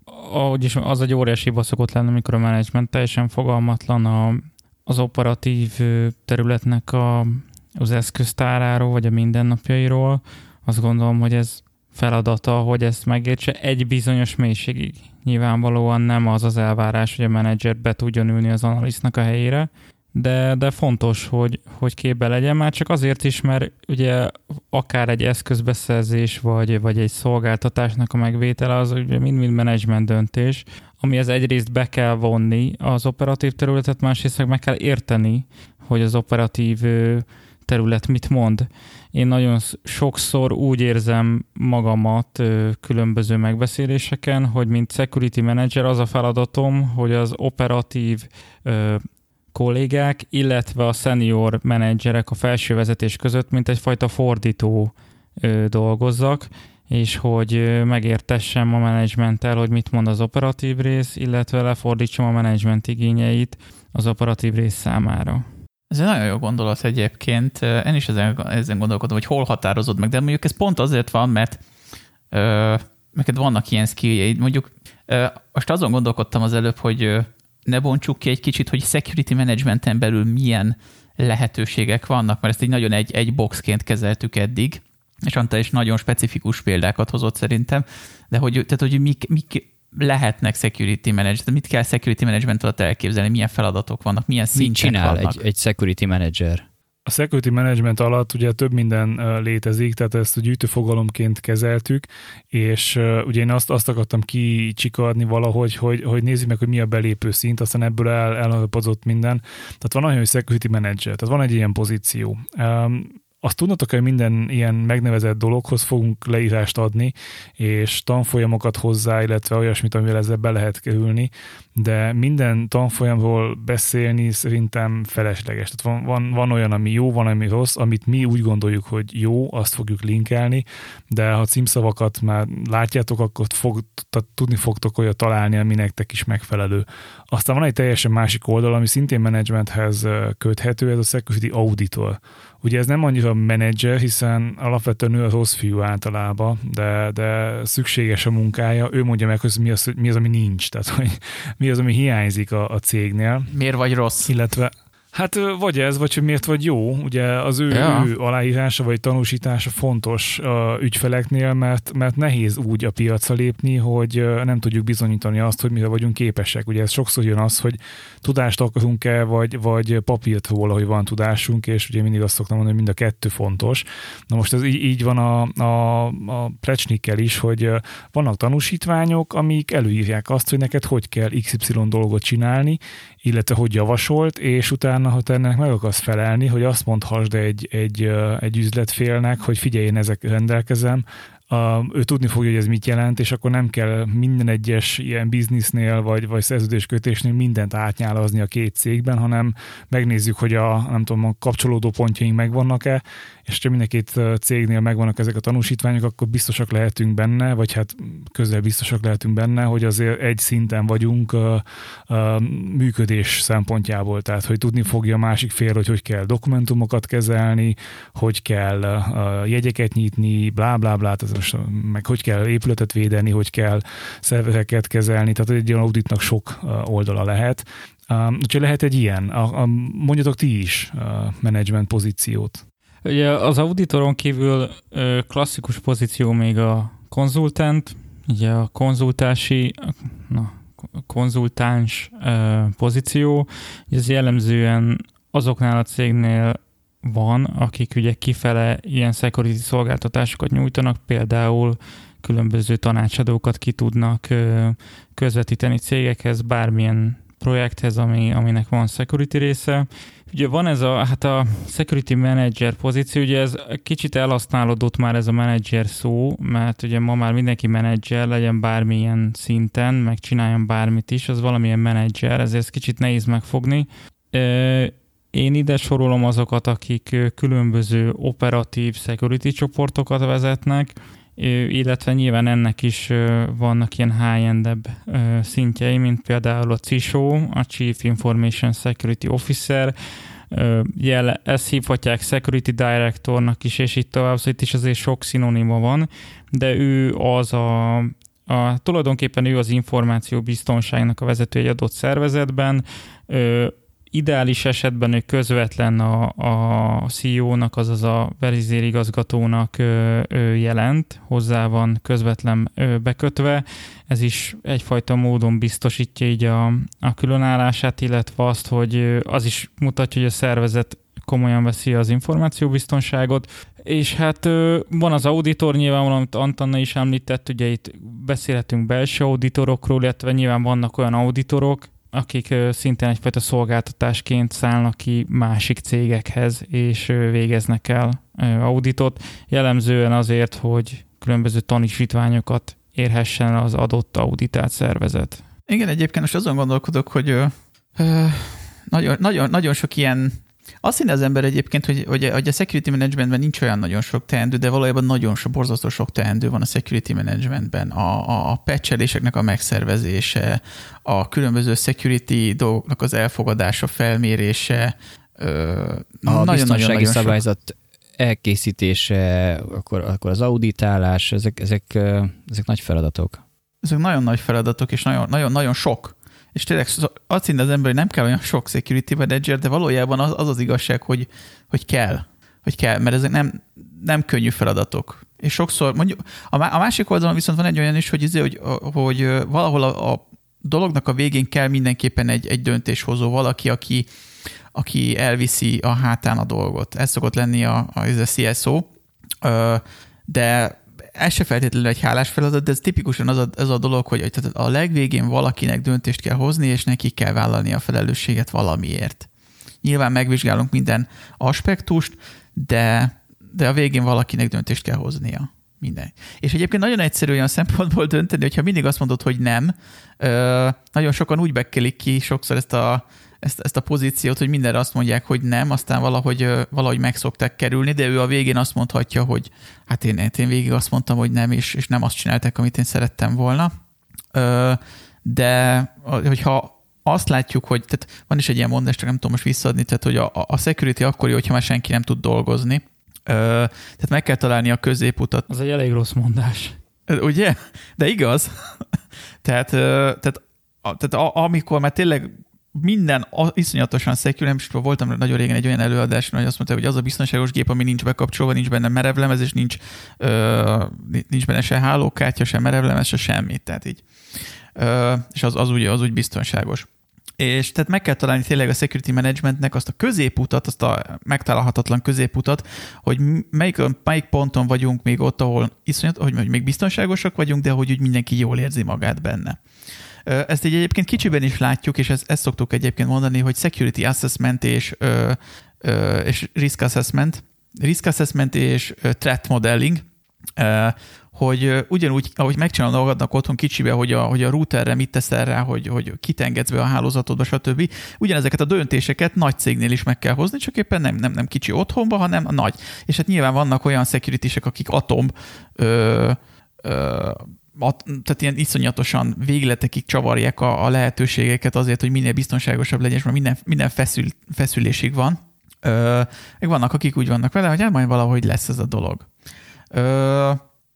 az egy óriási hiba szokott lenni, amikor a menedzsment teljesen fogalmatlan az operatív területnek az eszköztáráról, vagy a mindennapjairól. Azt gondolom, hogy ez feladata, hogy ezt megértse egy bizonyos mélységig. Nyilvánvalóan nem az elvárás, hogy a menedzser be tudjon ülni az analisztnak a helyére, de fontos, hogy képbe legyen már csak azért is, mert ugye akár egy eszközbeszerzés, vagy egy szolgáltatásnak a megvétele az ugye mind-mind menedzsment döntés, amihez egyrészt be kell vonni az operatív területet, másrészt meg kell érteni, hogy az operatív terület mit mond. Én nagyon sokszor úgy érzem magamat különböző megbeszéléseken, hogy mint security manager az a feladatom, hogy az operatív kollégák, illetve a senior menedzserek a felső vezetés között, mint egyfajta fordító dolgozzak, és hogy megértessem a menedzsmenttel, hogy mit mond az operatív rész, illetve lefordítsam a menedzsment igényeit az operatív rész számára. Ez egy nagyon jó gondolat egyébként. Én is ezen gondolkodom, hogy hol határozod meg, de mondjuk ez pont azért van, mert neked vannak ilyen skilljeid. Mondjuk most azon gondolkodtam az előbb, hogy ne bontsuk ki egy kicsit, hogy security managementen belül milyen lehetőségek vannak, mert ezt így nagyon egy boxként kezeltük eddig, és Anta is nagyon specifikus példákat hozott szerintem, de hogy mik lehetnek security management, mit kell security management alatt elképzelni, milyen feladatok vannak, milyen szintek vannak. Mit csinál egy security manager? A security management alatt ugye több minden létezik, tehát ezt a gyűjtőfogalomként kezeltük, és ugye én azt akartam kicsikadni valahogy, hogy nézzük meg, hogy mi a belépő szint, aztán ebből elalapozott minden. Tehát van olyan, hogy security manager, tehát van egy ilyen pozíció. Azt tudnatok, hogy minden ilyen megnevezett dologhoz fogunk leírást adni, és tanfolyamokat hozzá, illetve olyasmit, amivel ezzel be lehet kerülni, de minden tanfolyamról beszélni szerintem felesleges. Tehát van olyan, ami jó, van, ami rossz, amit mi úgy gondoljuk, hogy jó, azt fogjuk linkelni, de ha címszavakat már látjátok, akkor tudni fogtok olyat találni, ami nektek is megfelelő. Aztán van egy teljesen másik oldal, ami szintén managementhez köthető, ez a security auditor. Ugye ez nem annyira menedzser, hiszen alapvetően ő a rossz fiú általában, de szükséges a munkája. Ő mondja meg, hogy mi az, ami nincs, tehát hogy mi az, ami hiányzik a cégnél. Miért vagy rossz? Illetve hát vagy ez, vagy hogy miért vagy jó. Ugye az ő aláírása vagy tanúsítása fontos ügyfeleknél, mert nehéz úgy a piacra lépni, hogy nem tudjuk bizonyítani azt, hogy mire vagyunk képesek. Ugye ez sokszor jön az, hogy tudást akarunk-e, vagy papírt róla, hogy van tudásunk, és ugye mindig azt szoktam mondani, hogy mind a kettő fontos. Na most ez így van a Plecsnikkel is, hogy vannak tanúsítványok, amik előírják azt, hogy neked hogy kell XY dolgot csinálni, illetve hogy javasolt, és utána, ha te ennek meg akarsz felelni, hogy azt mondhassd egy üzletfélnek, hogy figyelj, én ezek rendelkezem, ő tudni fogja, hogy ez mit jelent, és akkor nem kell minden egyes ilyen biznisznél, vagy szerződéskötésnél mindent átnyálazni a két cégben, hanem megnézzük, hogy a kapcsolódó pontjaink megvannak-e, és ha mind a két cégnél megvannak ezek a tanúsítványok, akkor biztosak lehetünk benne, vagy hát közel biztosak lehetünk benne, hogy azért egy szinten vagyunk működés szempontjából, tehát hogy tudni fogja a másik fél, hogy kell dokumentumokat kezelni, hogy kell jegyeket nyitni, blá, blá, blá, tehát meg hogy kell épületet védeni, hogy kell szervereket kezelni, tehát egy olyan auditnak sok oldala lehet. Úgyhogy lehet egy ilyen, mondjatok ti is management pozíciót. Ugye az auditoron kívül klasszikus pozíció még a konzultant, ugye a konzultáns pozíció, ez jellemzően azoknál a cégnél van, akik ugye kifele ilyen security szolgáltatásokat nyújtanak, például különböző tanácsadókat ki tudnak közvetíteni cégekhez, bármilyen projekthez, aminek van security része. Ugye van ez a security manager pozíció, ugye ez kicsit elhasználódott már ez a manager szó, mert ugye ma már mindenki menedzser, legyen bármilyen szinten, meg csináljon bármit is, az valamilyen menedzser, ezért ez kicsit nehéz megfogni. Én ide sorolom azokat, akik különböző operatív security csoportokat vezetnek, illetve nyilván ennek is vannak ilyen high-endebb szintjei, mint például a CISO, a Chief Information Security Officer, ezt hívhatják Security Directornak is, és itt tovább, szóval itt is azért sok szinonima van, de ő az tulajdonképpen ő az információbiztonságnak a vezető egy adott szervezetben, ideális esetben ő közvetlen a CEO-nak, azaz a vezérigazgatónak jelent, hozzá van közvetlen bekötve. Ez is egyfajta módon biztosítja így a különállását, illetve azt, hogy az is mutatja, hogy a szervezet komolyan veszi az információbiztonságot. És hát van az auditor, nyilván, amit Antanna is említett, ugye itt beszélhetünk belső auditorokról, illetve nyilván vannak olyan auditorok, akik szintén egyfajta szolgáltatásként szállnak ki másik cégekhez, és végeznek el auditot, jellemzően azért, hogy különböző tanúsítványokat érhessen az adott auditált szervezet. Igen, egyébként most azon gondolkodok, hogy nagyon sok ilyen. Azt hinne az ember egyébként, hogy a security managementben nincs olyan nagyon sok teendő, de valójában nagyon sok, borzasztó sok teendő van a security managementben. A patcheléseknek a megszervezése, a különböző security dolgoknak az elfogadása, felmérése. A biztonsági szabályzat elkészítése, akkor az auditálás, ezek nagy feladatok. Ezek nagyon nagy feladatok, és nagyon sok. És tényleg azt hinne az ember, hogy nem kell olyan sok security manager, de valójában az igazság, hogy kell, mert ezek nem könnyű feladatok. És sokszor, mondjuk, a másik oldalon viszont van egy olyan is, hogy valahol a dolognak a végén kell mindenképpen egy döntéshozó, valaki, aki elviszi a hátán a dolgot. Ez szokott lenni a CSO, de ez se feltétlenül egy hálás feladat, de ez tipikusan ez a dolog, hogy a legvégén valakinek döntést kell hozni, és neki kell vállalni a felelősséget valamiért. Nyilván megvizsgálunk minden aspektust, de a végén valakinek döntést kell hoznia. Minden. És egyébként nagyon egyszerű olyan szempontból dönteni, hogyha mindig azt mondod, hogy nem, nagyon sokan úgy bekkelik ki sokszor ezt a pozíciót, hogy mindenre azt mondják, hogy nem, aztán valahogy meg szokták kerülni, de ő a végén azt mondhatja, hogy hát én végig azt mondtam, hogy nem, és nem azt csinálták, amit én szerettem volna. De hogyha azt látjuk, hogy tehát van is egy ilyen mondás, csak nem tudom most visszaadni, tehát hogy a security akkor jó, hogyha már senki nem tud dolgozni. Tehát meg kell találni a középutat. Az egy elég rossz mondás. Ugye? De igaz. Tehát amikor már tényleg minden iszonyatosan secure, és voltam nagyon régen egy olyan előadáson, hogy azt mondta, hogy az a biztonságos gép, ami nincs bekapcsolva, nincs benne merevlemez, és nincs benne se hálókártya, se merevlemez, se semmit. Tehát így. És az úgy biztonságos. És tehát meg kell találni tényleg a security managementnek azt a középutat, azt a megtalálhatatlan középutat, hogy melyik ponton vagyunk még ott, ahol hogy még biztonságosak vagyunk, de hogy úgy mindenki jól érzi magát benne. Ezt így egyébként kicsiben is látjuk, és ezt szoktuk egyébként mondani, hogy security assessment és risk assessment és threat modeling, hogy ugyanúgy, ahogy megcsinálod magadnak otthon kicsibe, hogy a routerre mit teszel rá, hogy kit engedsz be a hálózatodba, stb. Ugyanezeket a döntéseket nagy cégnél is meg kell hozni, csak éppen nem kicsi otthonba, hanem a nagy. És hát nyilván vannak olyan security-sek, akik tehát ilyen iszonyatosan végletekig csavarják a lehetőségeket azért, hogy minél biztonságosabb legyen, és már minden feszülésig van. Meg vannak, akik úgy vannak vele, hogy majd valahogy lesz ez a dolog.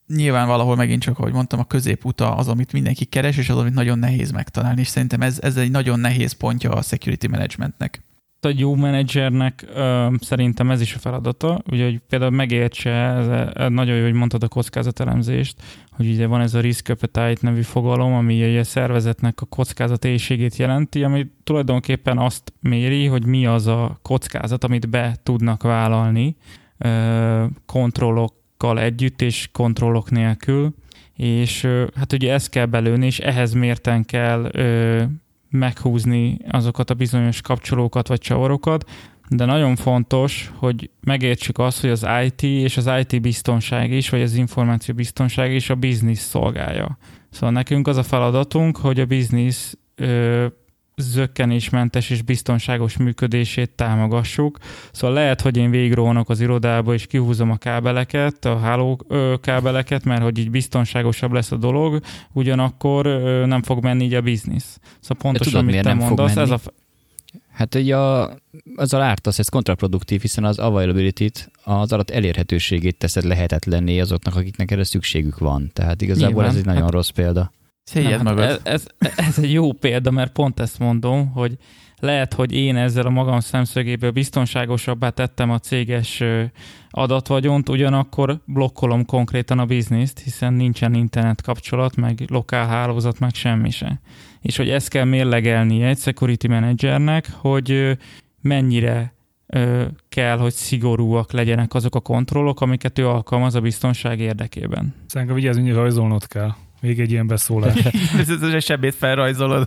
nyilván valahol megint csak, ahogy mondtam, a középuta az, amit mindenki keres, és az, amit nagyon nehéz megtalálni, és szerintem ez egy nagyon nehéz pontja a security managementnek. A jó menedzsernek szerintem ez is a feladata, ugye, hogy például megértse, ez nagyon jó, hogy mondtad a kockázatelemzést, hogy ugye van ez a risk appetite nevű fogalom, ami a szervezetnek a kockázatéhségét jelenti, ami tulajdonképpen azt méri, hogy mi az a kockázat, amit be tudnak vállalni kontrollokkal együtt és kontrollok nélkül, és hát ugye ezt kell belőni, és ehhez mérten kell meghúzni azokat a bizonyos kapcsolókat vagy csavarokat, de nagyon fontos, hogy megértsük azt, hogy az IT és az IT biztonság is, vagy az információ biztonság is a biznisz szolgálja. Szóval nekünk az a feladatunk, hogy a biznisz zökkenésmentes és biztonságos működését támogassuk. Szóval lehet, hogy én végigrohanok az irodába, és kihúzom a kábeleket, a háló kábeleket, mert hogy így biztonságosabb lesz a dolog, ugyanakkor nem fog menni így a biznisz. Szóval pontosan, mit te mondasz, ez a... Hát ugye azzal ártasz, ez kontraproduktív, hiszen az availability-t, az adat elérhetőségét teszed lehetetlenné azoknak, akiknek erre szükségük van. Tehát igazából nyilván, ez egy nagyon rossz példa. Ez egy jó példa, mert pont ezt mondom, hogy lehet, hogy én ezzel a magam szemszögéből biztonságosabbá tettem a céges adatvagyont, ugyanakkor blokkolom konkrétan a bizniszt, hiszen nincsen internet kapcsolat, meg lokál hálózat, meg semmi se. És hogy ezt kell mérlegelnie egy security managernek, hogy mennyire kell, hogy szigorúak legyenek azok a kontrollok, amiket ő alkalmaz a biztonság érdekében. Szerintem vigyázni, hogy rajzolnod kell. Még egy ilyen beszólás. Ez sebét felrajzolod.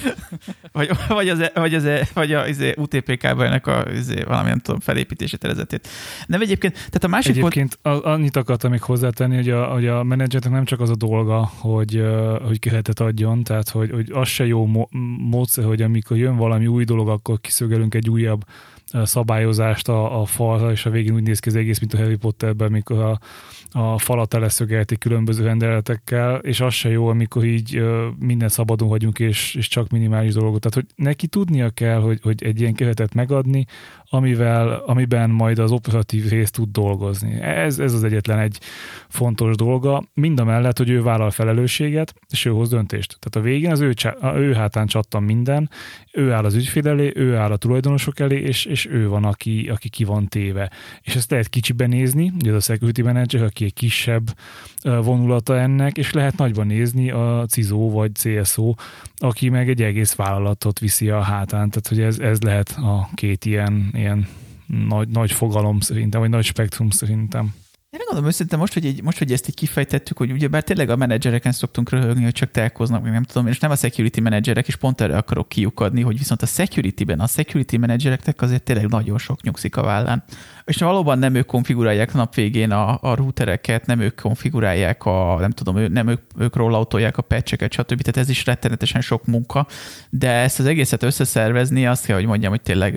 vagy az UTP-kábelnek valami, nem tudom, felépítési tervezetét. Nem egyébként, tehát a másik egyébként annyit akartam még hozzátenni, hogy a menedzsernek nem csak az a dolga, hogy keretet adjon, tehát hogy az se jó módszer, hogy amikor jön valami új dolog, akkor kiszögelünk egy újabb szabályozást a falra, és a végén úgy néz ki az egész, mint a Harry Potterben, amikor a falat teleszögelték különböző rendeletekkel, és az se jó, amikor így minden szabadon vagyunk, és csak minimális dolgot. Tehát, hogy neki tudnia kell, hogy egy ilyen keretet megadni, amiben majd az operatív rész tud dolgozni. Ez az egyetlen egy fontos dolga. Mindamellett, hogy ő vállal felelősséget, és ő hoz döntést. Tehát a végén az ő hátán csattan minden, ő áll az ügyfél elé, ő áll a tulajdonosok elé, és ő van, aki ki van téve. És ezt lehet kicsiben nézni, ugye az a security manager, aki egy kisebb vonulata ennek, és lehet nagyban nézni a CISO vagy CSO, aki meg egy egész vállalatot viszi a hátán. Tehát, hogy ez lehet a két ilyen nagy fogalom szerintem, vagy nagy spektrum szerintem. Én gondolom őszintén most, hogy ezt így kifejtettük, hogy ugyebár tényleg a menedzsereken szoktunk röhögni, hogy csak telkoznak, meg nem tudom, és nem a security menedzserek, és pont erre akarok kiukadni, hogy viszont a security menedzsereknek azért tényleg nagyon sok nyugszik a vállán. És valóban nem ők konfigurálják nap végén a routereket, nem ők konfigurálják nem ők rollautolják a patcheket, stb. Tehát ez is rettenetesen sok munka, de ezt az egészet összeszervezni, azt kell, hogy mondjam, hogy tényleg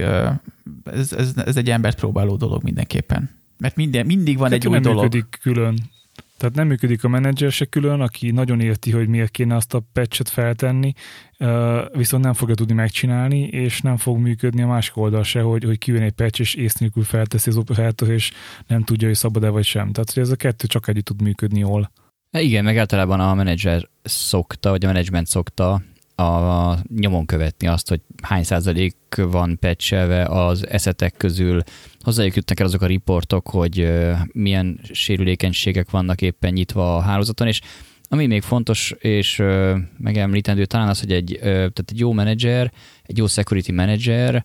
ez egy embert próbáló dolog mindenképpen. Mert mindig van egy új dolog. Működik külön. Tehát nem működik a menedzser se külön, aki nagyon érti, hogy miért kéne azt a patchet feltenni, viszont nem fogja tudni megcsinálni, és nem fog működni a másik oldal se, hogy kijön egy patch, és ész nélkül felteszi az operátor, és nem tudja, hogy szabad-e vagy sem. Tehát, hogy ez a kettő csak együtt tud működni jól. Igen, meg általában a menedzser szokta, vagy a menedzsment szokta a nyomon követni azt, hogy hány százalék van patchelve az eszetek közül. Hozzájuk jutnak el azok a riportok, hogy milyen sérülékenységek vannak éppen nyitva a hálózaton, és ami még fontos, és megemlítendő talán az, hogy tehát egy jó menedzser, egy jó security manager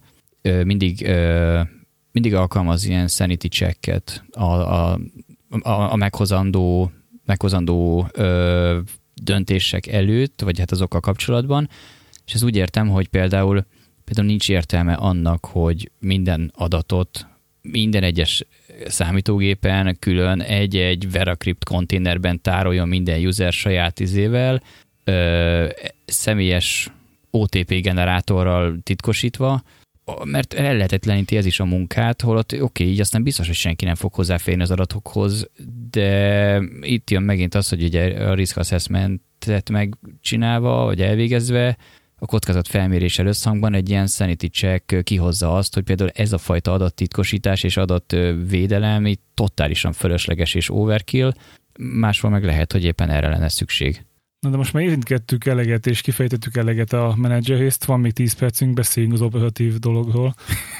mindig alkalmaz ilyen sanity checket a meghozandó döntések előtt, vagy hát azokkal kapcsolatban, és ez úgy értem, hogy például nincs értelme annak, hogy minden adatot minden egyes számítógépen külön egy Veracrypt konténerben tároljon minden user saját izével, személyes OTP generátorral titkosítva, mert ellehetetleníti ez is a munkát, holott így aztán biztos, hogy senki nem fog hozzáférni az adatokhoz, de itt jön megint az, hogy ugye a risk assessmentet megcsinálva, vagy elvégezve, a kockázat felméréssel összhangban egy ilyen sanity check kihozza azt, hogy például ez a fajta adattitkosítás és adatvédelem totálisan fölösleges és overkill, máshol meg lehet, hogy éppen erre lenne szükség. Na de most már érintkettük eleget, és kifejtettük eleget a menedzserrészt, van még 10 percünk, beszéljünk az operatív dologról.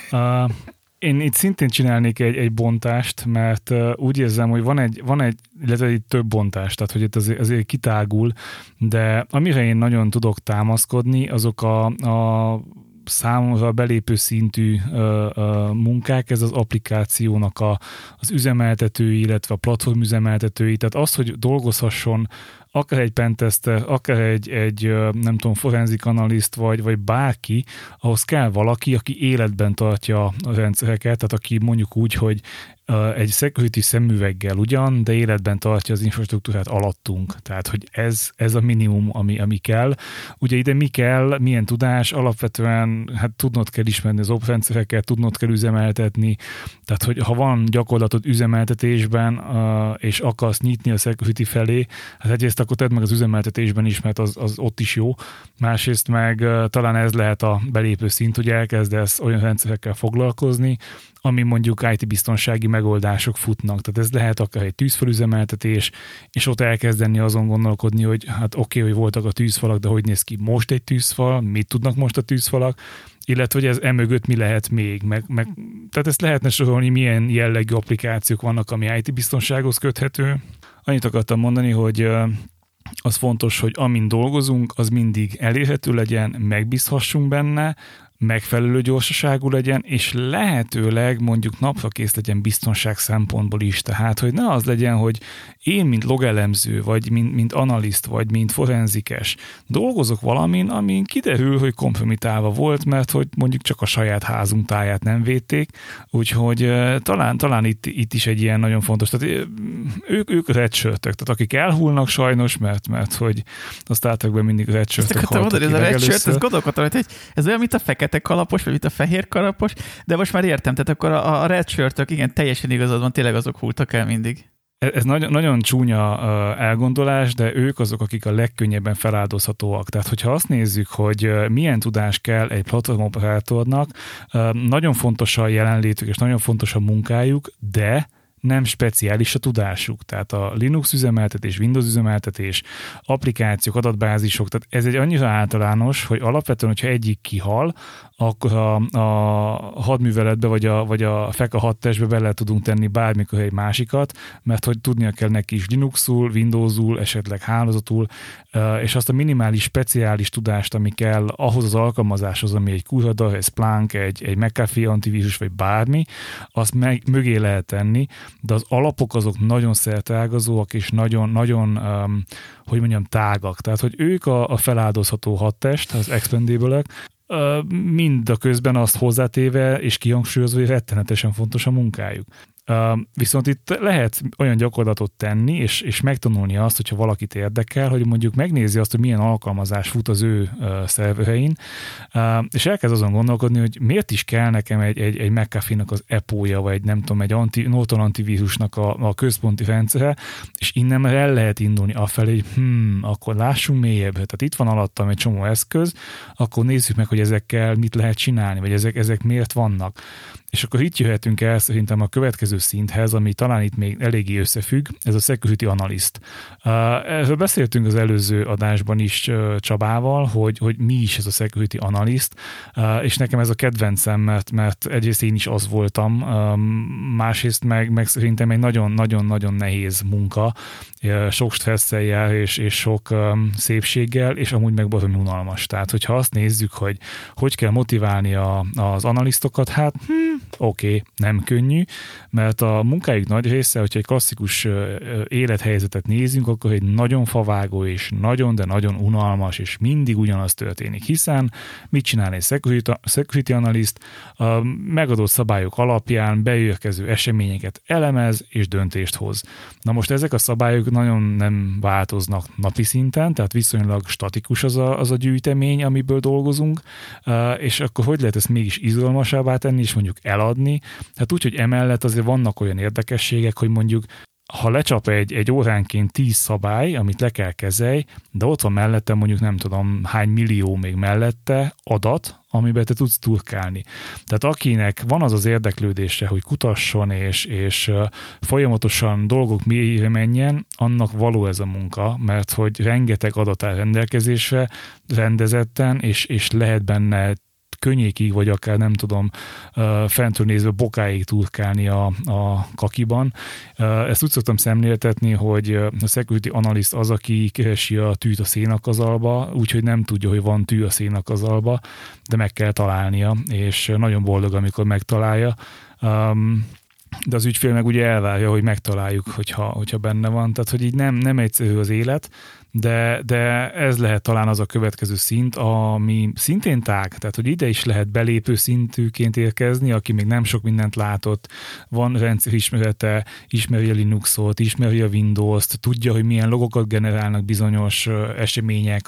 Én itt szintén csinálnék egy bontást, mert úgy érzem, hogy van egy, illetve több bontást, tehát hogy itt azért kitágul, de amire én nagyon tudok támaszkodni, azok a számomra belépő szintű munkák, ez az applikációnak az üzemeltetői, illetve a platform üzemeltetői, tehát az, hogy dolgozhasson akár egy pentester, akár egy nem tudom, forenzik analiszt, vagy bárki, ahhoz kell valaki, aki életben tartja a rendszereket, tehát aki mondjuk úgy, hogy egy security szemüveggel ugyan, de életben tartja az infrastruktúrát alattunk. Tehát, hogy ez a minimum, ami kell. Ugye ide mi kell, milyen tudás, alapvetően hát tudnod kell ismerni az oprendszereket, tudnod kell üzemeltetni, tehát, hogy ha van gyakorlatod üzemeltetésben, és akarsz nyitni a security felé, hát egyrészt akkor tedd meg az üzemeltetésben is, mert az ott is jó. Másrészt meg talán ez lehet a belépő szint, hogy elkezdesz olyan rendszerekkel foglalkozni, ami mondjuk IT-biztonsági megoldások futnak. Tehát ez lehet akár egy tűzfalüzemeltetés, és ott elkezdeni azon gondolkodni, hogy hát oké, hogy voltak a tűzfalak, de hogy néz ki most egy tűzfal, mit tudnak most a tűzfalak, illetve hogy ez emögött mi lehet még. Tehát ezt lehetne sorolni, milyen jellegű applikációk vannak, ami IT-biztonsághoz köthető. Annyit akartam mondani, hogy az fontos, hogy amin dolgozunk, az mindig elérhető legyen, megbízhassunk benne, megfelelő gyorsaságú legyen, és lehetőleg mondjuk napra kész legyen biztonság szempontból is. Tehát, hogy ne az legyen, hogy én, mint logelemző, vagy mint analiszt, vagy mint forenzikes dolgozok valamin, amin kiderül, hogy kompromitálva volt, mert hogy mondjuk csak a saját házunk táját nem védték, úgyhogy talán itt is egy ilyen nagyon fontos. Tehát ők redshirtök, tehát akik elhullnak sajnos, mert hogy a Star Trekben mindig redshirtök haltak ki. Ez a redshirt, ez gondolkodtam, hogy ez olyan, mint a fekete kalapos, vagy mint a fehér kalapos, de most már értem, tehát akkor a redshirtök, igen, teljesen igazad van, tényleg azok hulltak el mindig. Ez nagyon csúnya elgondolás, de ők azok, akik a legkönnyebben feláldozhatóak. Tehát, hogyha azt nézzük, hogy milyen tudás kell egy platformoperátornak, nagyon fontos a jelenlétük, és nagyon fontos a munkájuk, de nem speciális a tudásuk. Tehát a Linux üzemeltetés, Windows üzemeltetés, applikációk, adatbázisok, tehát ez egy annyira általános, hogy alapvetően, hogyha egyik kihal, akkor a hadműveletbe vagy a FEKA hadtestbe bele tudunk tenni bármikor egy másikat, mert hogy tudnia kell neki is Linuxul, Windowsul, esetleg hálózatul, és azt a minimális, speciális tudást, ami kell ahhoz az alkalmazáshoz, ami egy QRadar, egy Splunk, egy McAfee antivírus, vagy bármi, azt mögé lehet tenni, de az alapok azok nagyon szerteágazóak, és nagyon hogy mondjam, tágak. Tehát, hogy ők a feláldozható hadtest, az expendable-ök, mind a közben azt hozzátéve és kihangsúlyozva, hogy rettenetesen fontos a munkájuk. Viszont itt lehet olyan gyakorlatot tenni, és megtanulni azt, hogyha valakit érdekel, hogy mondjuk megnézi azt, hogy milyen alkalmazás fut az ő szerverein, és elkezd azon gondolkodni, hogy miért is kell nekem egy McAfee-nak az EPO-ja, vagy nem tudom, egy Norton antivírusnak a központi rendszere, és innen már el lehet indulni afelé, hogy akkor lássunk mélyebb. Tehát itt van alattam egy csomó eszköz, akkor nézzük meg, hogy ezekkel mit lehet csinálni, vagy ezek miért vannak. És akkor itt jöhetünk el szerintem a következő szinthez, ami talán itt még eléggé összefügg, ez a security analyst. Erről beszéltünk az előző adásban is Csabával, hogy mi is ez a security analyst, és nekem ez a kedvencem, mert egyrészt én is az voltam, másrészt meg szerintem egy nagyon-nagyon nehéz munka, sok stresszel jár, és sok szépséggel, és amúgy meg baromi unalmas. Tehát, hogyha azt nézzük, hogy kell motiválni az analisztokat, hát oké, nem könnyű, mert a munkájuk nagy része, hogyha egy klasszikus élethelyzetet nézünk, akkor egy nagyon favágó és nagyon, de nagyon unalmas, és mindig ugyanaz történik, hiszen mit csinál egy security analyst, a megadott szabályok alapján beérkező eseményeket elemez és döntést hoz. Na most ezek a szabályok nagyon nem változnak napi szinten, tehát viszonylag statikus az a gyűjtemény, amiből dolgozunk, és akkor hogy lehet ezt mégis izgalmasabbá tenni, és mondjuk eladni? Hát úgy, hogy emellett azért vannak olyan érdekességek, hogy mondjuk ha lecsap egy óránként 10 szabály, amit le kell kezelj, de ott van mellette mondjuk nem tudom hány millió még mellette adat, amiben te tudsz turkálni. Tehát akinek van az érdeklődése, hogy kutasson és folyamatosan dolgok mélyére menjen, annak való ez a munka, mert hogy rengeteg adat áll rendelkezésre, rendezetten, és lehet benne könnyékig, vagy akár nem tudom, fentről nézve bokáig turkálni a kakiban. Ezt úgy szoktam szemléltetni, hogy a security analyst az, aki keresi a tűt a szénakazalba, úgyhogy nem tudja, hogy van tű a szénakazalba, de meg kell találnia, és nagyon boldog, amikor megtalálja. De az ügyfél meg ugye elvárja, hogy megtaláljuk, hogyha benne van. Tehát, hogy így nem egyszerű az élet, de ez lehet talán az a következő szint, ami szintén tág, tehát hogy ide is lehet belépő szintűként érkezni, aki még nem sok mindent látott, van rendszerismerete, ismeri a Linuxot, ismeri a Windows-t, tudja, hogy milyen logokat generálnak bizonyos események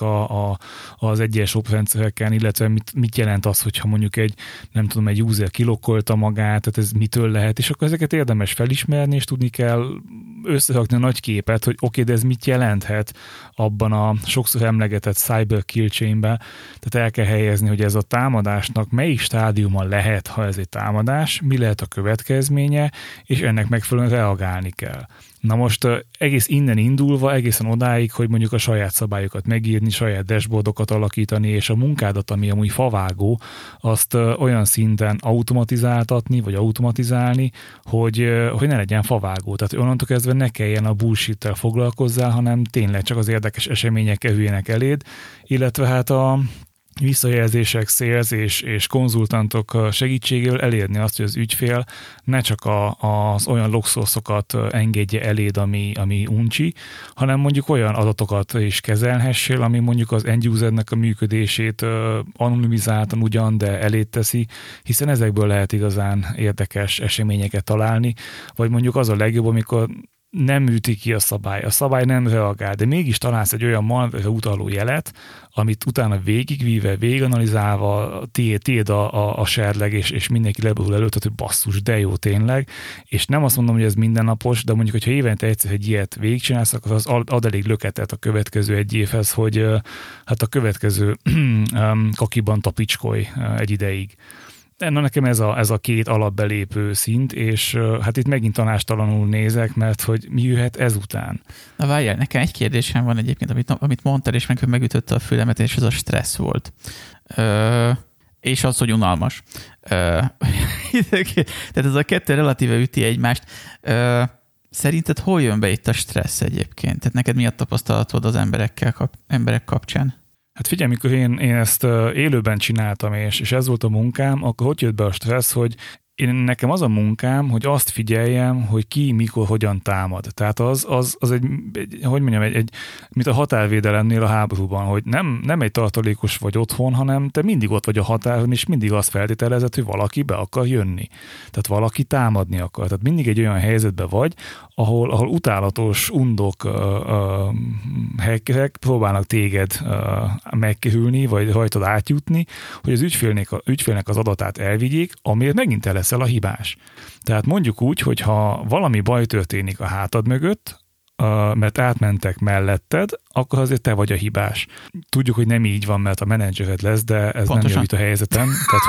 az egyes oprendszereken, illetve mit jelent az, hogyha mondjuk egy user kilokkolta magát, tehát ez mitől lehet, és akkor ezeket érdemes felismerni, és tudni kell összerakni a nagy képet, hogy oké, de ez mit jelenthet abban a sokszor emlegetett cyber kill chainbe, tehát el kell helyezni, hogy ez a támadásnak melyik stádiuma lehet, ha ez egy támadás, mi lehet a következménye, és ennek megfelelően reagálni kell. Na most egész innen indulva, egészen odáig, hogy mondjuk a saját szabályokat megírni, saját dashboardokat alakítani, és a munkádat, ami amúgy favágó, azt olyan szinten automatizáltatni, vagy automatizálni, hogy ne legyen favágó. Tehát onnantól kezdve ne kelljen a bullshit-tel foglalkozzál, hanem tényleg csak az érdekes események kerüljenek eléd, illetve hát a visszajelzések, sales és konzultantok segítségével elérni azt, hogy az ügyfél ne csak az olyan logsource-okat engedje eléd, ami uncsi, hanem mondjuk olyan adatokat is kezelhessél, ami mondjuk az end usernek a működését anonimizáltan ugyan, de eléd teszi, hiszen ezekből lehet igazán érdekes eseményeket találni, vagy mondjuk az a legjobb, amikor nem üti ki a szabály nem reagál, de mégis találsz egy olyan malware utaló jelet, amit utána végigvíve, véganalizálva tiéd a serleg, és mindenki leborul előtt, hogy basszus, de jó tényleg, és nem azt mondom, hogy ez mindennapos, de mondjuk, hogyha évente egyszer egy ilyet végigcsinálsz, akkor az ad elég löketet a következő egy évhez, hogy hát a következő kakiban tapicskolj egy ideig. Na, nekem ez a két alapbelépő szint, és hát itt megint tanástalanul nézek, mert hogy mi jöhet ezután. Na várjál, nekem egy kérdésem van egyébként, amit mondtál, és megütötte a fülemet, és ez a stressz volt. És az, hogy unalmas. Tehát ez a kettő relatíve üti egymást. Szerinted hol jön be itt a stressz egyébként? Tehát neked mi a tapasztalatod az emberek kapcsán? Hát figyelj, mikor én ezt élőben csináltam, és ez volt a munkám, akkor hogy jött be a stressz, hogy nekem az a munkám, hogy azt figyeljem, hogy ki, mikor, hogyan támad. Tehát az egy hogy mondjam, mint a határvédelemnél a háborúban, hogy nem egy tartalékos vagy otthon, hanem te mindig ott vagy a határon, és mindig azt feltételezed, hogy valaki be akar jönni. Tehát valaki támadni akar. Tehát mindig egy olyan helyzetben vagy, ahol utálatos undok, hackerek próbálnak téged megkerülni, vagy rajtad átjutni, hogy az ügyfélnek az adatát elvigyék, amiért megint te leszel a hibás. Tehát mondjuk úgy, hogy ha valami baj történik a hátad mögött, mert átmentek melletted, akkor azért te vagy a hibás. Tudjuk, hogy nem így van, mert a menedzsered lesz, de ez pontosan nem javít a helyzeten. Tehát,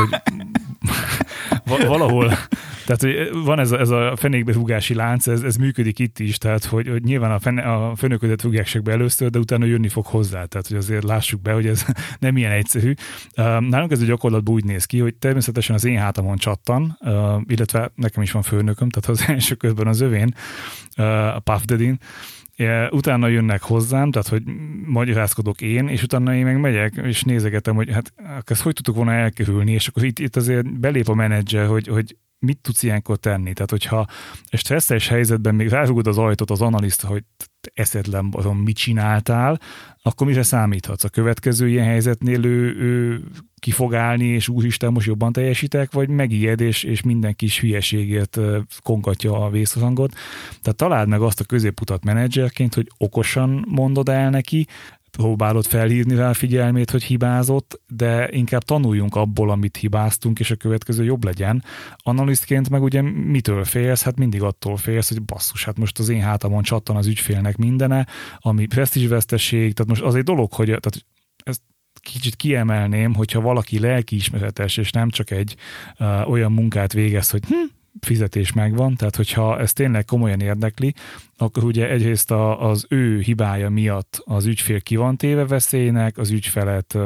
hogy valahol, tehát, hogy van ez a fenékberúgási lánc, ez működik itt is, tehát, hogy nyilván a főnöködet rúgják be először, de utána jönni fog hozzá. Tehát, hogy azért lássuk be, hogy ez nem ilyen egyszerű. Nálunk ez a gyakorlatban úgy néz ki, hogy természetesen az én hátamon csattan, illetve nekem is van főnököm, tehát az első körben az övén, a Puff Daddy-n, utána jönnek hozzám, tehát hogy magyarázkodok én, és utána én meg megyek, és nézegetem, hogy hát ezt hogy tudtuk volna elkerülni, és akkor itt azért belép a menedzser, hogy mit tudsz ilyenkor tenni. Tehát, hogyha stresszes helyzetben még rárugod az ajtót az analisztra, hogy eszedlen barom, mit csináltál, akkor mire számíthatsz? A következő ilyen helyzetnél ő ki fog állni, és úristen, most jobban teljesítek, vagy megijed, és minden kis hülyeségért kongatja a vészhangot. Tehát találd meg azt a középutat menedzserként, hogy okosan mondod el neki, próbálod felhívni rá a figyelmét, hogy hibázott, de inkább tanuljunk abból, amit hibáztunk, és a következő jobb legyen. Analisztként meg ugye mitől félsz? Hát mindig attól félsz, hogy basszus, hát most az én hátamon csattan az ügyfélnek mindene, ami presztízsveszteség, tehát most az egy dolog, hogy tehát ezt kicsit kiemelném, hogyha valaki lelkiismeretes, és nem csak egy olyan munkát végez, hogy fizetés megvan, tehát hogyha ez tényleg komolyan érdekli, akkor ugye egyrészt az ő hibája miatt az ügyfél ki van téve veszélynek, az ügyfelet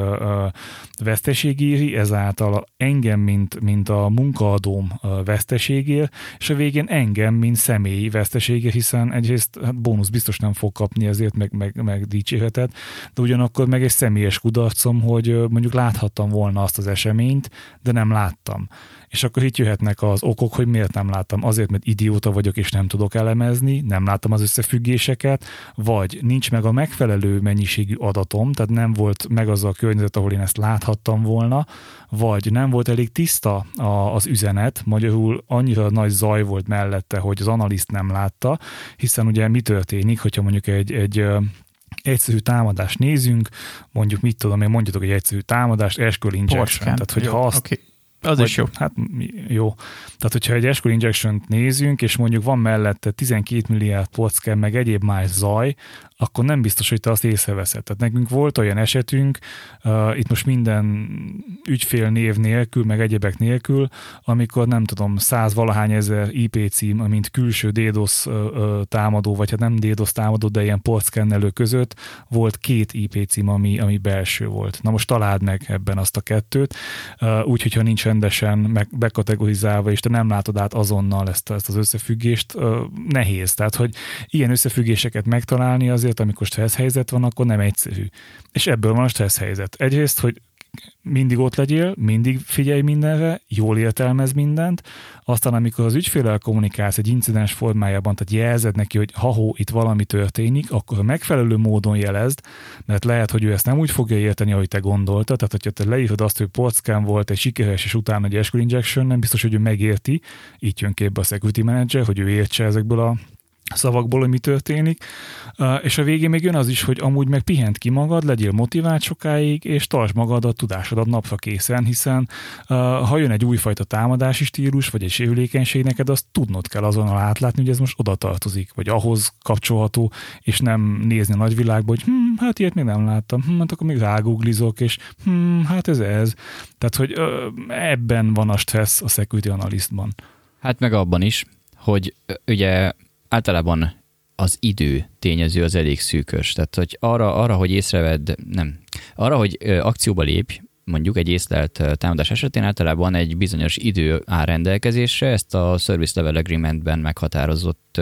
veszteségéri, ezáltal engem, mint a munkaadóm veszteségér, és a végén engem, mint személyi veszteségér, hiszen egyrészt hát bónusz biztos nem fog kapni ezért, meg dicséretet, de ugyanakkor meg egy személyes kudarcom, hogy mondjuk láthattam volna azt az eseményt, de nem láttam. És akkor itt jöhetnek az okok, hogy miért nem láttam. Azért, mert idióta vagyok, és nem tudok elemezni, nem láttam az összefüggéseket, vagy nincs meg a megfelelő mennyiségű adatom, tehát nem volt meg az a környezet, ahol én ezt láthattam volna, vagy nem volt elég tiszta az üzenet, magyarul annyira nagy zaj volt mellette, hogy az analiszt nem látta, hiszen ugye mi történik, hogyha mondjuk egy egyszerű támadást nézünk, mondjuk mit tudom én, mondjatok egy egyszerű támadást, SQL injection, tehát hogy ha azt az is jó. Hát jó. Tehát, hogyha egy SQL injection-t nézünk, és mondjuk van mellette 12 milliárd portscan, meg egyéb más zaj, akkor nem biztos, hogy te azt észreveszed. Tehát nekünk volt olyan esetünk, itt most minden ügyfél név nélkül, meg egyebek nélkül, amikor nem tudom, 100-valahány ezer IP cím, mint külső DDoS támadó, vagy hát nem DDoS támadó, de ilyen portszkennelő között volt 2 IP cím, ami belső volt. Na most találd meg ebben azt a 2-t, úgy, hogyha nincs rendesen bekategorizálva, és te nem látod át azonnal ezt az összefüggést, nehéz. Tehát, hogy ilyen összefüggéseket megtalálni azért, amikor stressz helyzet van, akkor nem egyszerű. És ebből van a stressz helyzet. Egyrészt, hogy mindig ott legyél, mindig figyelj mindenre, jól értelmez mindent, aztán amikor az ügyféllel kommunikálsz egy incidens formájában, tehát jelzed neki, hogy ha-hó, itt valami történik, akkor a megfelelő módon jelezd, mert lehet, hogy ő ezt nem úgy fogja érteni, ahogy te gondoltad, tehát hogyha te leírod azt, hogy portscan volt egy sikeres, és utána egy SQL injection, nem biztos, hogy ő megérti, így jön képbe a security manager, hogy ő értse ezekből a szavakból, hogy mi történik, és a végén még jön az is, hogy amúgy meg pihent ki magad, legyél motivált sokáig, és tartsd magad a tudásodat napra készen, hiszen ha jön egy újfajta támadási stílus, vagy egy sérülékenység, neked azt tudnod kell azonnal átlátni, hogy ez most oda tartozik, vagy ahhoz kapcsolható, és nem nézni a nagyvilágba, hogy hát ilyet még nem láttam, hát akkor még rágooglizok, és hát ez. Tehát, hogy ebben van a stressz a security analysztban. Hát meg abban is, hogy ugye általában az idő tényező az elég szűkös. Tehát, hogy arra hogy észrevedd, arra, hogy akcióba lépj, mondjuk egy észlelt támadás esetén általában egy bizonyos idő áll rendelkezésre, ezt a Service Level Agreement-ben meghatározott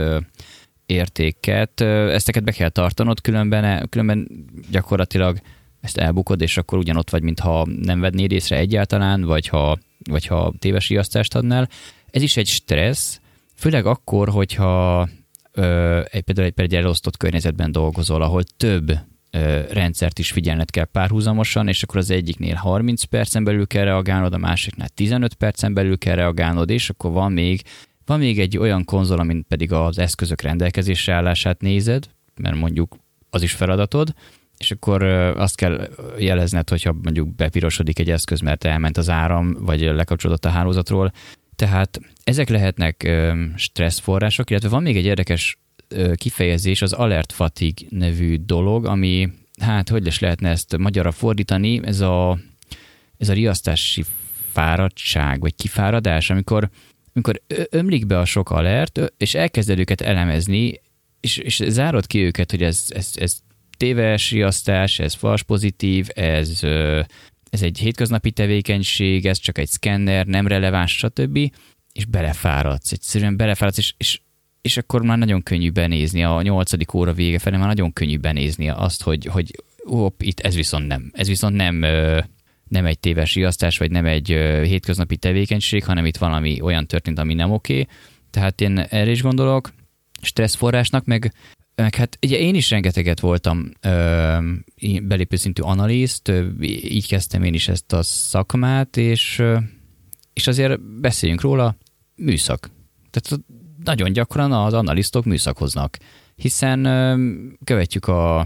értéket, ezteket be kell tartanod, különben gyakorlatilag ezt elbukod, és akkor ugyanott vagy, mintha nem vednéd észre egyáltalán, vagy ha téves riasztást adnál. Ez is egy stressz, főleg akkor, hogyha például egy elosztott környezetben dolgozol, ahol több rendszert is figyelned kell párhuzamosan, és akkor az egyiknél 30 percen belül kell reagálnod, a másiknál 15 percen belül kell reagálnod, és akkor van még egy olyan konzol, amin pedig az eszközök rendelkezésre állását nézed, mert mondjuk az is feladatod, és akkor azt kell jelezned, hogyha mondjuk bepirosodik egy eszköz, mert elment az áram, vagy lekapcsolódott a hálózatról. Tehát ezek lehetnek stresszforrások, illetve van még egy érdekes kifejezés, az alert fatigue nevű dolog, ami, hát hogy is lehetne ezt magyarra fordítani, ez a riasztási fáradtság, vagy kifáradás, amikor ömlik be a sok alert, és elkezded őket elemezni, és zárod ki őket, hogy ez téves riasztás, ez fals pozitív, ez egy hétköznapi tevékenység, ez csak egy szkenner, nem releváns, stb. És belefáradsz. Egyszerűen belefáradsz, és akkor már nagyon könnyű benézni, a 8. óra vége felé már nagyon könnyű benézni azt, hogy itt ez viszont nem egy téves riasztás, vagy nem egy hétköznapi tevékenység, hanem itt valami olyan történt, ami nem oké. Tehát én erre is gondolok, stresszforrásnak, meg hát ugye én is rengeteget voltam belépő szintű analiszt, így kezdtem én is ezt a szakmát, és azért beszéljünk róla, műszak. Tehát nagyon gyakran az analisztok műszakoznak, hiszen követjük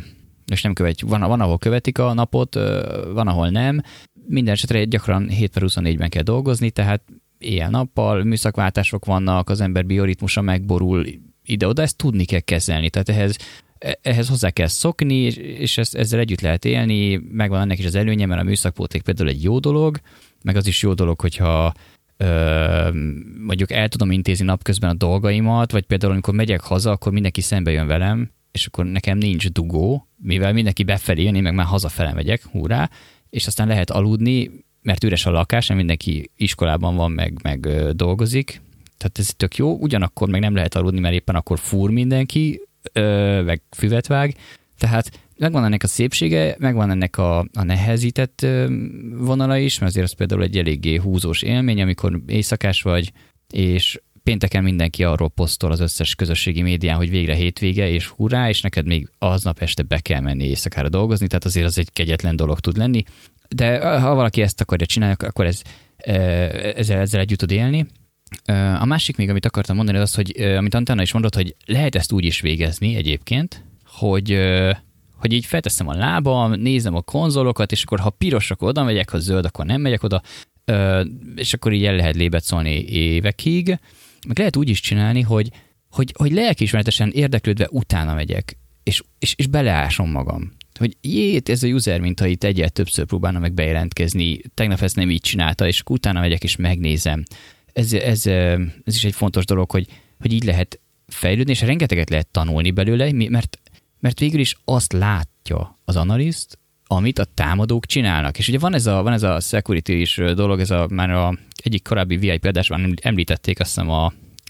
és nem követjük. Van, ahol követik a napot, van, ahol nem. Minden esetre gyakran 7/24-ben kell dolgozni, tehát éjjel-nappal műszakváltások vannak, az ember bioritmusa megborul ide-oda, ezt tudni kell kezelni, tehát ehhez hozzá kell szokni, és ezzel együtt lehet élni, megvan ennek is az előnye, mert a műszakpótlék például egy jó dolog, meg az is jó dolog, hogyha mondjuk el tudom intézni napközben a dolgaimat, vagy például amikor megyek haza, akkor mindenki szembe jön velem, és akkor nekem nincs dugó, mivel mindenki befelé jön, én meg már hazafele megyek, hurrá, és aztán lehet aludni, mert üres a lakás, nem mindenki iskolában van, meg dolgozik, tehát ez tök jó, ugyanakkor meg nem lehet aludni, mert éppen akkor fúr mindenki, meg füvet vág, tehát megvan ennek a szépsége, megvan ennek a nehezített vonala is, mert azért az például egy eléggé húzós élmény, amikor éjszakás vagy, és pénteken mindenki arról posztol az összes közösségi médián, hogy végre hétvége, és hurrá, és neked még aznap este be kell menni éjszakára dolgozni, tehát azért az egy kegyetlen dolog tud lenni. De ha valaki ezt akarja csinálni, akkor ezzel együtt tud élni. A másik még, amit akartam mondani, az, hogy amit Antenna is mondott, hogy lehet ezt úgy is végezni egyébként, hogy így felteszem a lábam, nézem a konzolokat, és akkor ha piros, akkor oda megyek, ha zöld, akkor nem megyek oda, és akkor így el lehet lébecolni évekig. Meg lehet úgy is csinálni, hogy lelkiismeretesen érdeklődve utána megyek, és beleásom magam. Hogy ez a user, mintha itt egyel többször próbálna meg bejelentkezni, tegnap ezt nem így csinálta, és utána megyek és megnézem. Ez is egy fontos dolog, hogy így lehet fejlődni, és rengeteget lehet tanulni belőle, mert végül is azt látja az analiszt, amit a támadók csinálnak. És ugye van ez a security-is dolog, már egyik korábbi VIP adásban említették, azt hiszem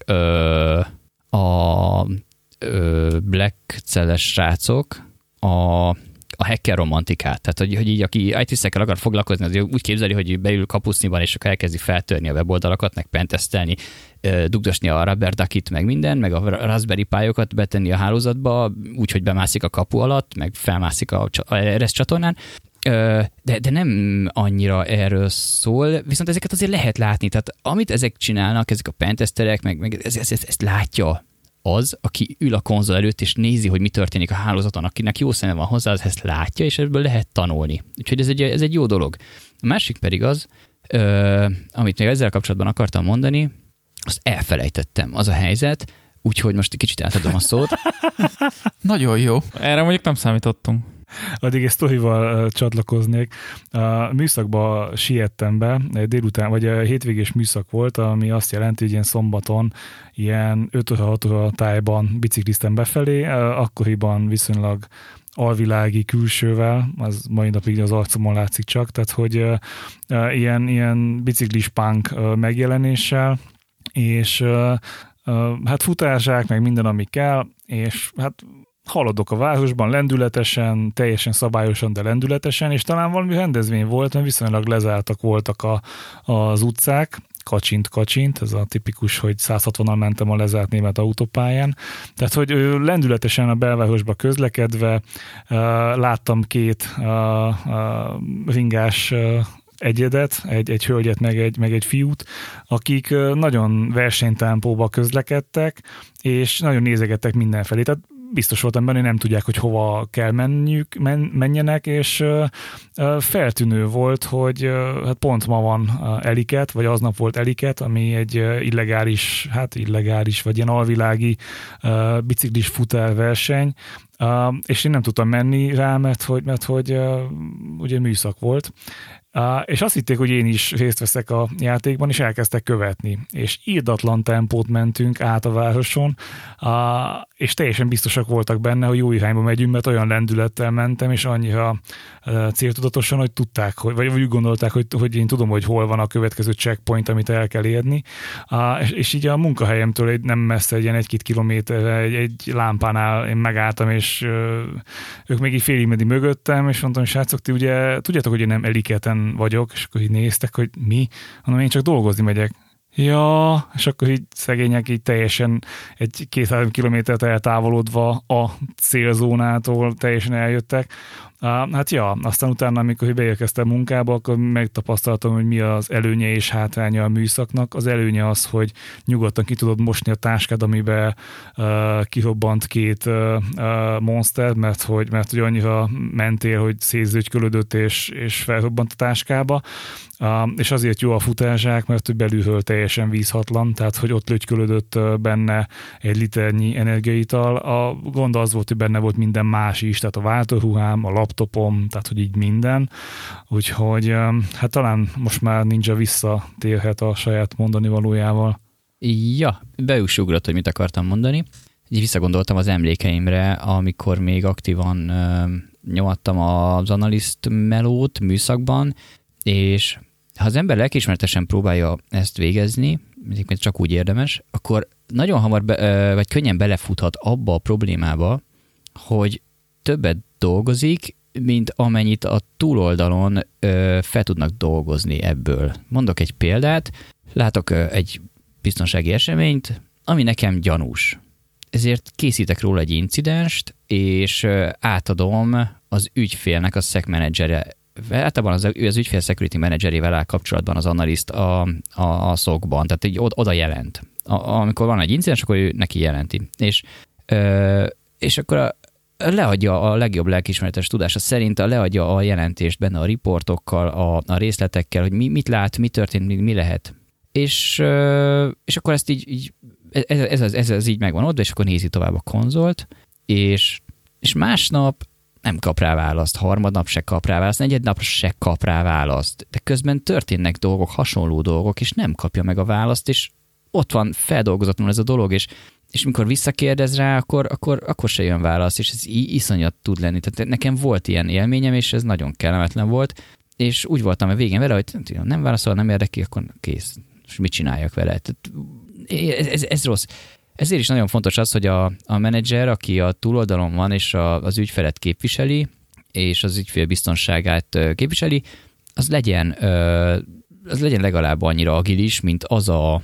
a Black Cell-es srácok, a hacker romantikát. Tehát, hogy így aki IT-szekkel akar foglalkozni, az úgy képzeli, hogy beül kapuszniban, és akkor elkezdi feltörni a weboldalakat, meg pentesztelni, dugdosni a Rubber Duckit, meg minden, meg a Raspberry Pi-okat betenni a hálózatba, úgyhogy bemászik a kapu alatt, meg felmászik a RS csatornán. De nem annyira erről szól, viszont ezeket azért lehet látni. Tehát amit ezek csinálnak, ezek a penteszterek, meg ezt látja az, aki ül a konzol előtt, és nézi, hogy mi történik a hálózaton, akinek jó szeme van hozzá, az ezt látja, és ebből lehet tanulni. Úgyhogy ez egy jó dolog. A másik pedig az, amit még ezzel kapcsolatban akartam mondani, azt elfelejtettem. Az a helyzet, úgyhogy most egy kicsit átadom a szót. Nagyon jó. Erre mondjuk nem számítottunk. Addig egy sztorival csatlakoznék. A műszakba siettem be, délután, vagy a hétvégés műszak volt, ami azt jelenti, hogy ilyen szombaton, ilyen 5-6 óra tájban bicikliztem befelé, akkoriban viszonylag alvilági külsővel, az mai napig az arcomon látszik csak, tehát hogy ilyen biciklis punk megjelenéssel, és hát futásák, meg minden, ami kell, és hát haladok a városban lendületesen, teljesen szabályosan, de lendületesen, és talán valami rendezvény volt, mert viszonylag lezártak voltak az utcák, kacsint, ez a tipikus, hogy 160-nal mentem a lezárt német autópályán. Tehát, hogy lendületesen a belvárosba közlekedve láttam két ringás egyedet, egy hölgyet, meg egy fiút, akik nagyon versenytempóba közlekedtek, és nagyon nézegettek mindenfelé. Tehát biztos voltam benne, hogy nem tudják, hogy hova kell menjenek, és feltűnő volt, hogy hát pont ma van Eliket, vagy aznap volt Eliket, ami egy illegális, vagy ilyen alvilági biciklis futárverseny, és én nem tudtam menni rá, mert hogy ugye műszak volt. És azt hitték, hogy én is részt veszek a játékban, és elkezdtek követni. És irdatlan tempót mentünk át a városon, és teljesen biztosak voltak benne, hogy jó irányba megyünk, mert olyan lendülettel mentem, és annyira céltudatosan, hogy tudták, vagy úgy gondolták, hogy én tudom, hogy hol van a következő checkpoint, amit el kell érni. És így a munkahelyemtől nem messze, egy ilyen 1-2 kilométerre egy lámpánál én megálltam, és ők még így félig meddig mögöttem, és mondtam, hogy srácok, ti ugye tudjátok, hogy én nem Eliketen vagyok, és akkor így néztek, hogy mi? Mondom, én csak dolgozni megyek. Ja, és akkor így szegények így teljesen egy 2-3 kilométert eltávolodva a célzónától teljesen eljöttek. Hát ja, aztán utána, amikor beérkeztem munkába, akkor megtapasztaltam, hogy mi az előnye és hátránya a műszaknak. Az előnye az, hogy nyugodtan ki tudod mosni a táskád, amiben kirobbant 2 monster, mert hogy annyira mentél, hogy szétzögykölödött és felrobbant a táskába. És azért jó a futárzsák, mert hogy belülről teljesen vízhatlan, tehát hogy ott lögykölödött benne 1 liternyi energiaital. A gond az volt, hogy benne volt minden más is, tehát a váltóruhám, a laptopom, tehát hogy így minden. Úgyhogy hát talán most már Ninja visszatérhet a saját mondani valójával. Ja, be is ugrott, hogy mit akartam mondani. Így visszagondoltam az emlékeimre, amikor még aktívan nyomattam az Analyst melót műszakban, és ha az ember lelkiismeretesen próbálja ezt végezni, mert csak úgy érdemes, akkor nagyon hamar vagy könnyen belefuthat abba a problémába, hogy többet dolgozik, mint amennyit a túloldalon fel tudnak dolgozni ebből. Mondok egy példát, látok egy biztonsági eseményt, ami nekem gyanús. Ezért készítek róla egy incidenst, és átadom az ügyfélnek a SEC menedzsere. Általában az ügyfél security menedzserével áll kapcsolatban az analyst a SOC-ban, tehát így oda jelent. Amikor van egy incidens, akkor ő neki jelenti. És akkor leadja a legjobb lelkiismeretes tudása szerint, leadja a jelentést benne a riportokkal, a részletekkel, hogy mit lát, mi történt, mi lehet. És akkor ezt így ez így megvan ott, és akkor nézi tovább a konzolt, és másnap nem kap rá választ, harmadnap se kap rá választ, negyednap se kap rá választ, de közben történnek dolgok, hasonló dolgok, és nem kapja meg a választ, és ott van feldolgozatlanul ez a dolog, és mikor visszakérdez rá, akkor se jön válasz, és ez iszonyat tud lenni. Tehát nekem volt ilyen élményem, és ez nagyon kellemetlen volt, és úgy voltam a végén vele, hogy nem válaszol, nem érdekli, akkor kész. És mit csináljak vele? Tehát ez rossz. Ezért is nagyon fontos az, hogy a menedzser, aki a túloldalon van, és az ügyfelet képviseli, és az ügyfél biztonságát képviseli, az legyen legalább annyira agilis, mint az a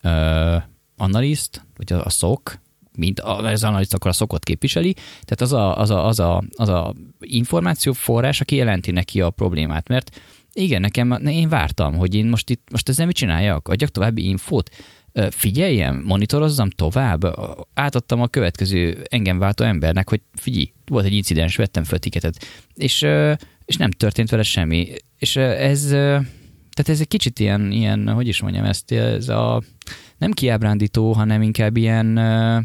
analyst, vagy a SOC, mint az analyst akkor a SOC-ot képviseli, tehát az a információforrás, aki jelenti neki a problémát, mert igen, én vártam, hogy én most ezzel mit csináljak? Adjak további infót? Figyeljem, monitorozzam tovább? Átadtam a következő engem váltó embernek, hogy figyelj, volt egy incidens, vettem föl tiketet, és nem történt vele semmi. És tehát ez egy kicsit ilyen, hogy is mondjam ezt, ez nem kiábrándító, hanem inkább ilyen,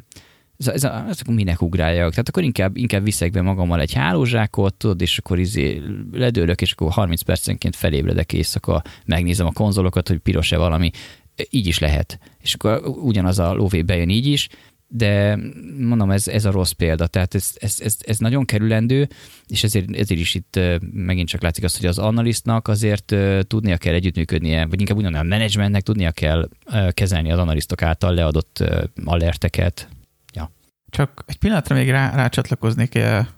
ez minek ugráljak. Tehát akkor inkább viszek be magammal egy hálózsákot, tudod, és akkor ledőlök, és akkor 30 percenként felébredek éjszaka, megnézem a konzolokat, hogy piros-e valami. Így is lehet. És akkor ugyanaz a lóvé bejön így is, de mondom, ez a rossz példa, tehát ez nagyon kerülendő, és ezért is itt megint csak látszik azt, hogy az analysztnak azért tudnia kell együttműködnie, vagy inkább ugyanolyan a menedzsmentnek tudnia kell kezelni az analisztok által leadott alerteket. Ja. Csak egy pillanatra még rácsatlakoznék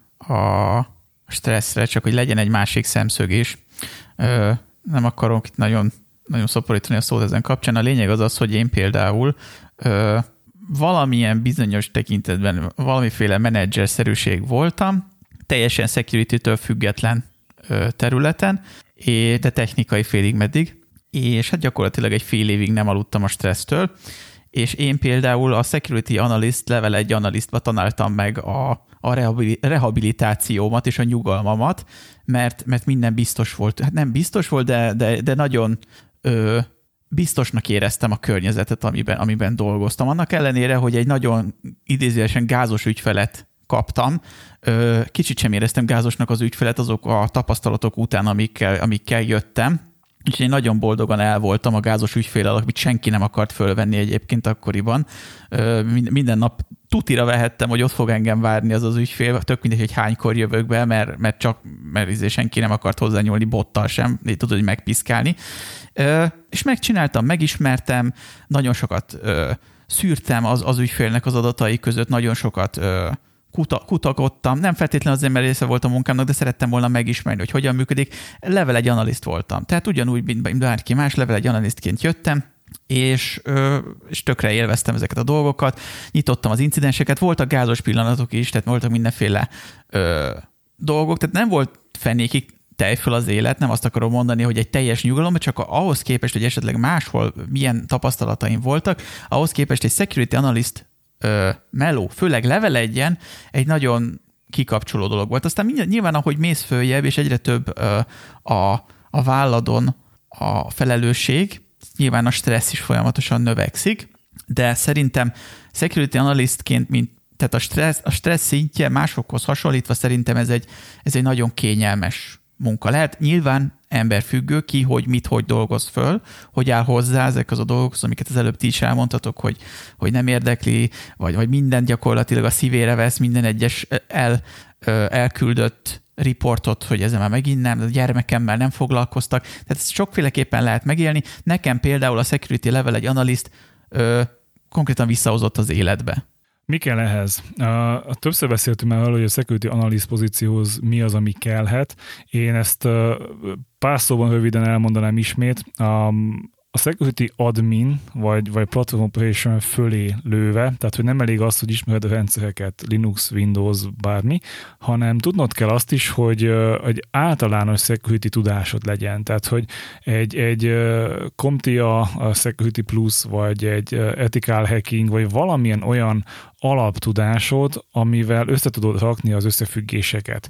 a stresszre, csak hogy legyen egy másik szemszög is. Nem akarom itt nagyon szaporítani a szót ezen kapcsán. A lényeg az, hogy én például valamilyen bizonyos tekintetben valamiféle menedzserszerűség voltam, teljesen security-től független területen, de technikai félig meddig, és hát gyakorlatilag egy fél évig nem aludtam a stressztől, és én például a security analyst, level 1 analysztba tanáltam meg a rehabilitációmat és a nyugalmamat, mert minden biztos volt. Hát nem biztos volt, de nagyon biztosnak éreztem a környezetet, amiben dolgoztam. Annak ellenére, hogy egy nagyon idézőjelesen gázos ügyfelet kaptam, kicsit sem éreztem gázosnak az ügyfelet azok a tapasztalatok után, amikkel jöttem. Úgyhogy én nagyon boldogan el voltam a gázos ügyféllel, amit senki nem akart fölvenni egyébként akkoriban. Minden nap tutira vehettem, hogy ott fog engem várni az ügyfél, tök mindegy, hogy hánykor jövök be, mert senki nem akart hozzányúlni bottal sem, így tudod, hogy megpiszkálni. És megcsináltam, megismertem, nagyon sokat szűrtem az ügyfélnek az adatai között, nagyon sokat kutakodtam, nem feltétlenül azért, mert része volt a munkámnak, de szerettem volna megismerni, hogy hogyan működik. Level 1 analyst voltam. Tehát ugyanúgy, mint bárki más, level 1 analysztként jöttem, és tökre élveztem ezeket a dolgokat, nyitottam az incidenseket, voltak gázos pillanatok is, tehát voltak mindenféle dolgok, tehát nem volt fenékig tejföl az élet, nem azt akarom mondani, hogy egy teljes nyugalom, csak ahhoz képest, hogy esetleg máshol milyen tapasztalataim voltak, ahhoz képest egy security analyst meló, főleg level 1-en egy nagyon kikapcsoló dolog volt. Aztán nyilván, ahogy mész följebb, és egyre több a válladon a felelősség, nyilván a stressz is folyamatosan növekszik, de szerintem security analystként, tehát a stressz szintje másokhoz hasonlítva szerintem ez egy nagyon kényelmes munka lehet. Nyilván emberfüggő, ki, hogy mit, hogy dolgoz föl, hogy áll hozzá ezekhez a dolgokhoz, amiket az előbb ti is elmondtatok, hogy nem érdekli, vagy minden gyakorlatilag a szívére vesz, minden egyes elküldött riportot, hogy ezzel már megint nem, a gyermekemmel nem foglalkoztak. Tehát ezt sokféleképpen lehet megélni. Nekem például a security level egy analyst konkrétan visszahozott az életbe. Mi kell ehhez? Többször beszéltünk már arról, hogy a security analyst pozícióhoz mi az, ami kellhet. Én ezt pár szóban röviden elmondanám ismét. A security admin, vagy platform operation fölé lőve, tehát hogy nem elég az, hogy ismered a rendszereket, Linux, Windows, bármi, hanem tudnod kell azt is, hogy egy általános security tudásod legyen. Tehát, hogy egy CompTIA Security Plus, vagy egy ethical hacking, vagy valamilyen olyan alaptudásod, amivel össze tudod rakni az összefüggéseket.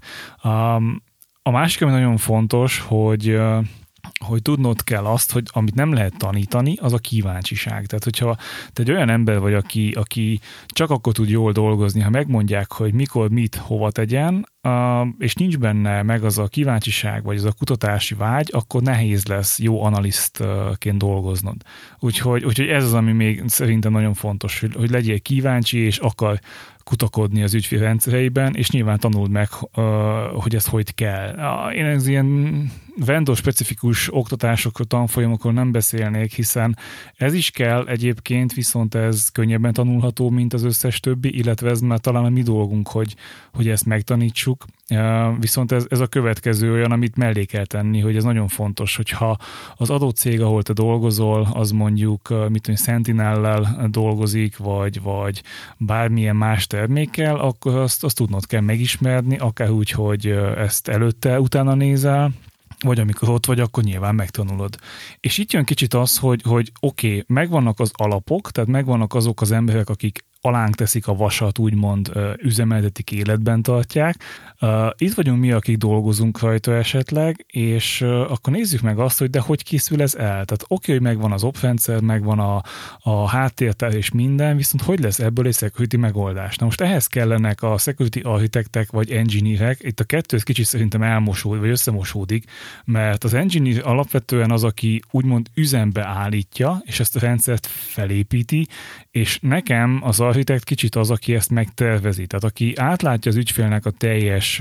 A másik, ami nagyon fontos, hogy tudnod kell azt, hogy amit nem lehet tanítani, az a kíváncsiság. Tehát, hogyha te egy olyan ember vagy, aki csak akkor tud jól dolgozni, ha megmondják, hogy mikor, mit, hova tegyen, és nincs benne meg az a kíváncsiság, vagy az a kutatási vágy, akkor nehéz lesz jó analisztként dolgoznod. Úgyhogy ez az, ami még szerintem nagyon fontos, hogy legyél kíváncsi, és akar kutakodni az ügyfél rendszereiben, és nyilván tanuld meg, hogy ezt hogy kell. Én ez ilyen vendor-specifikus oktatásokról, tanfolyamokról nem beszélnék, hiszen ez is kell egyébként, viszont ez könnyebben tanulható, mint az összes többi, illetve ez már talán a mi dolgunk, hogy ezt megtanítsuk. Viszont ez a következő olyan, amit mellé kell tenni, hogy ez nagyon fontos, hogyha az adott cég, ahol te dolgozol, az mondjuk Sentinellel dolgozik, vagy bármilyen más termékkel, akkor azt tudnod kell megismerni, akár úgy, hogy ezt előtte, utána nézel, vagy amikor ott vagy, akkor nyilván megtanulod. És itt jön kicsit az, hogy oké, megvannak az alapok, tehát megvannak azok az emberek, akik alánk teszik a vasat, úgymond üzemeltetik, életben tartják. Itt vagyunk mi, akik dolgozunk rajta esetleg, és akkor nézzük meg azt, hogy de hogy készül ez el. Tehát oké, hogy megvan az oprendszer, megvan a háttértár és minden, viszont hogy lesz ebből egy security megoldás? Na most ehhez kellenek a security architektek vagy engineerek. Itt a kettő kicsit szerintem elmosódik, vagy összemosódik, mert az engineer alapvetően az, aki úgymond üzembe állítja, és ezt a rendszert felépíti, és nekem az architekt kicsit az, aki ezt megtervezi. Tehát aki átlátja az ügyfélnek a teljes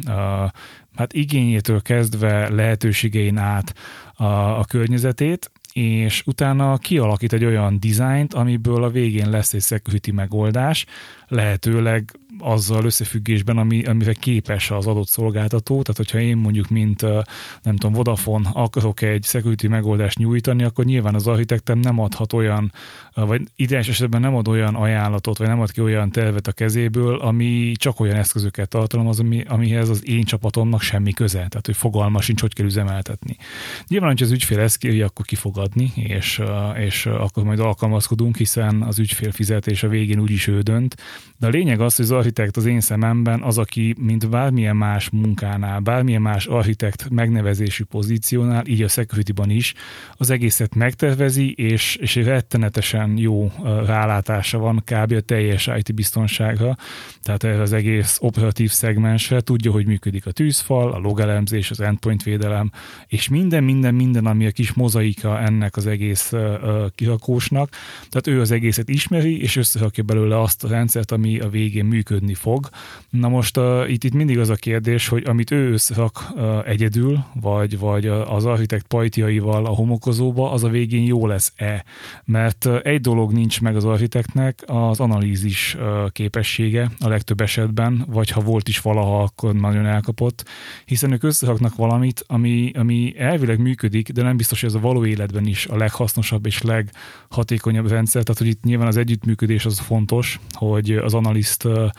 igényétől kezdve lehetőségein át a környezetét, és utána kialakít egy olyan dizájnt, amiből a végén lesz egy security megoldás, lehetőleg azzal összefüggésben, amire képes az adott szolgáltató. Tehát, hogyha én mondjuk, mint nem tudom, Vodafone akarok egy security megoldást nyújtani, akkor nyilván az architektem nem adhat olyan, vagy ideális esetben nem ad olyan ajánlatot, vagy nem ad ki olyan tervet a kezéből, ami csak olyan eszközöket tartalmaz, amihez az én csapatomnak semmi köze. Tehát, hogy fogalma sincs, hogy kell üzemeltetni. Nyilván, hogyha az ügyfél ezt kéri, akkor ki fog adni, és akkor majd alkalmazkodunk, hiszen az ügyfél fizetés a végén úgyis ő dönt. De a lényeg az, hogy az architekt az én szememben az, aki mint bármilyen más munkánál, bármilyen más architekt megnevezésű pozíciónál, így a security-ban is, az egészet megtervezi, és rettenetesen jó rálátása van kb. A teljes IT biztonságra, tehát erre az egész operatív szegmensre tudja, hogy működik a tűzfal, a logelemzés, az endpoint védelem, és minden, ami a kis mozaika ennek az egész kirakósnak, tehát ő az egészet ismeri, és összerakja belőle azt a rendszert, ami a végén működni fog. Na most itt mindig az a kérdés, hogy amit ő összerak egyedül, vagy az architekt pajtiaival a homokozóba, az a végén jó lesz-e? Mert egy dolog nincs meg az architektnek, az analízis képessége a legtöbb esetben, vagy ha volt is valaha, akkor nagyon elkapott, hiszen ők összeraknak valamit, ami elvileg működik, de nem biztos, hogy ez a való életben is a leghasznosabb és leghatékonyabb rendszer, tehát hogy itt nyilván az együttműködés az fontos, hogy az analiszt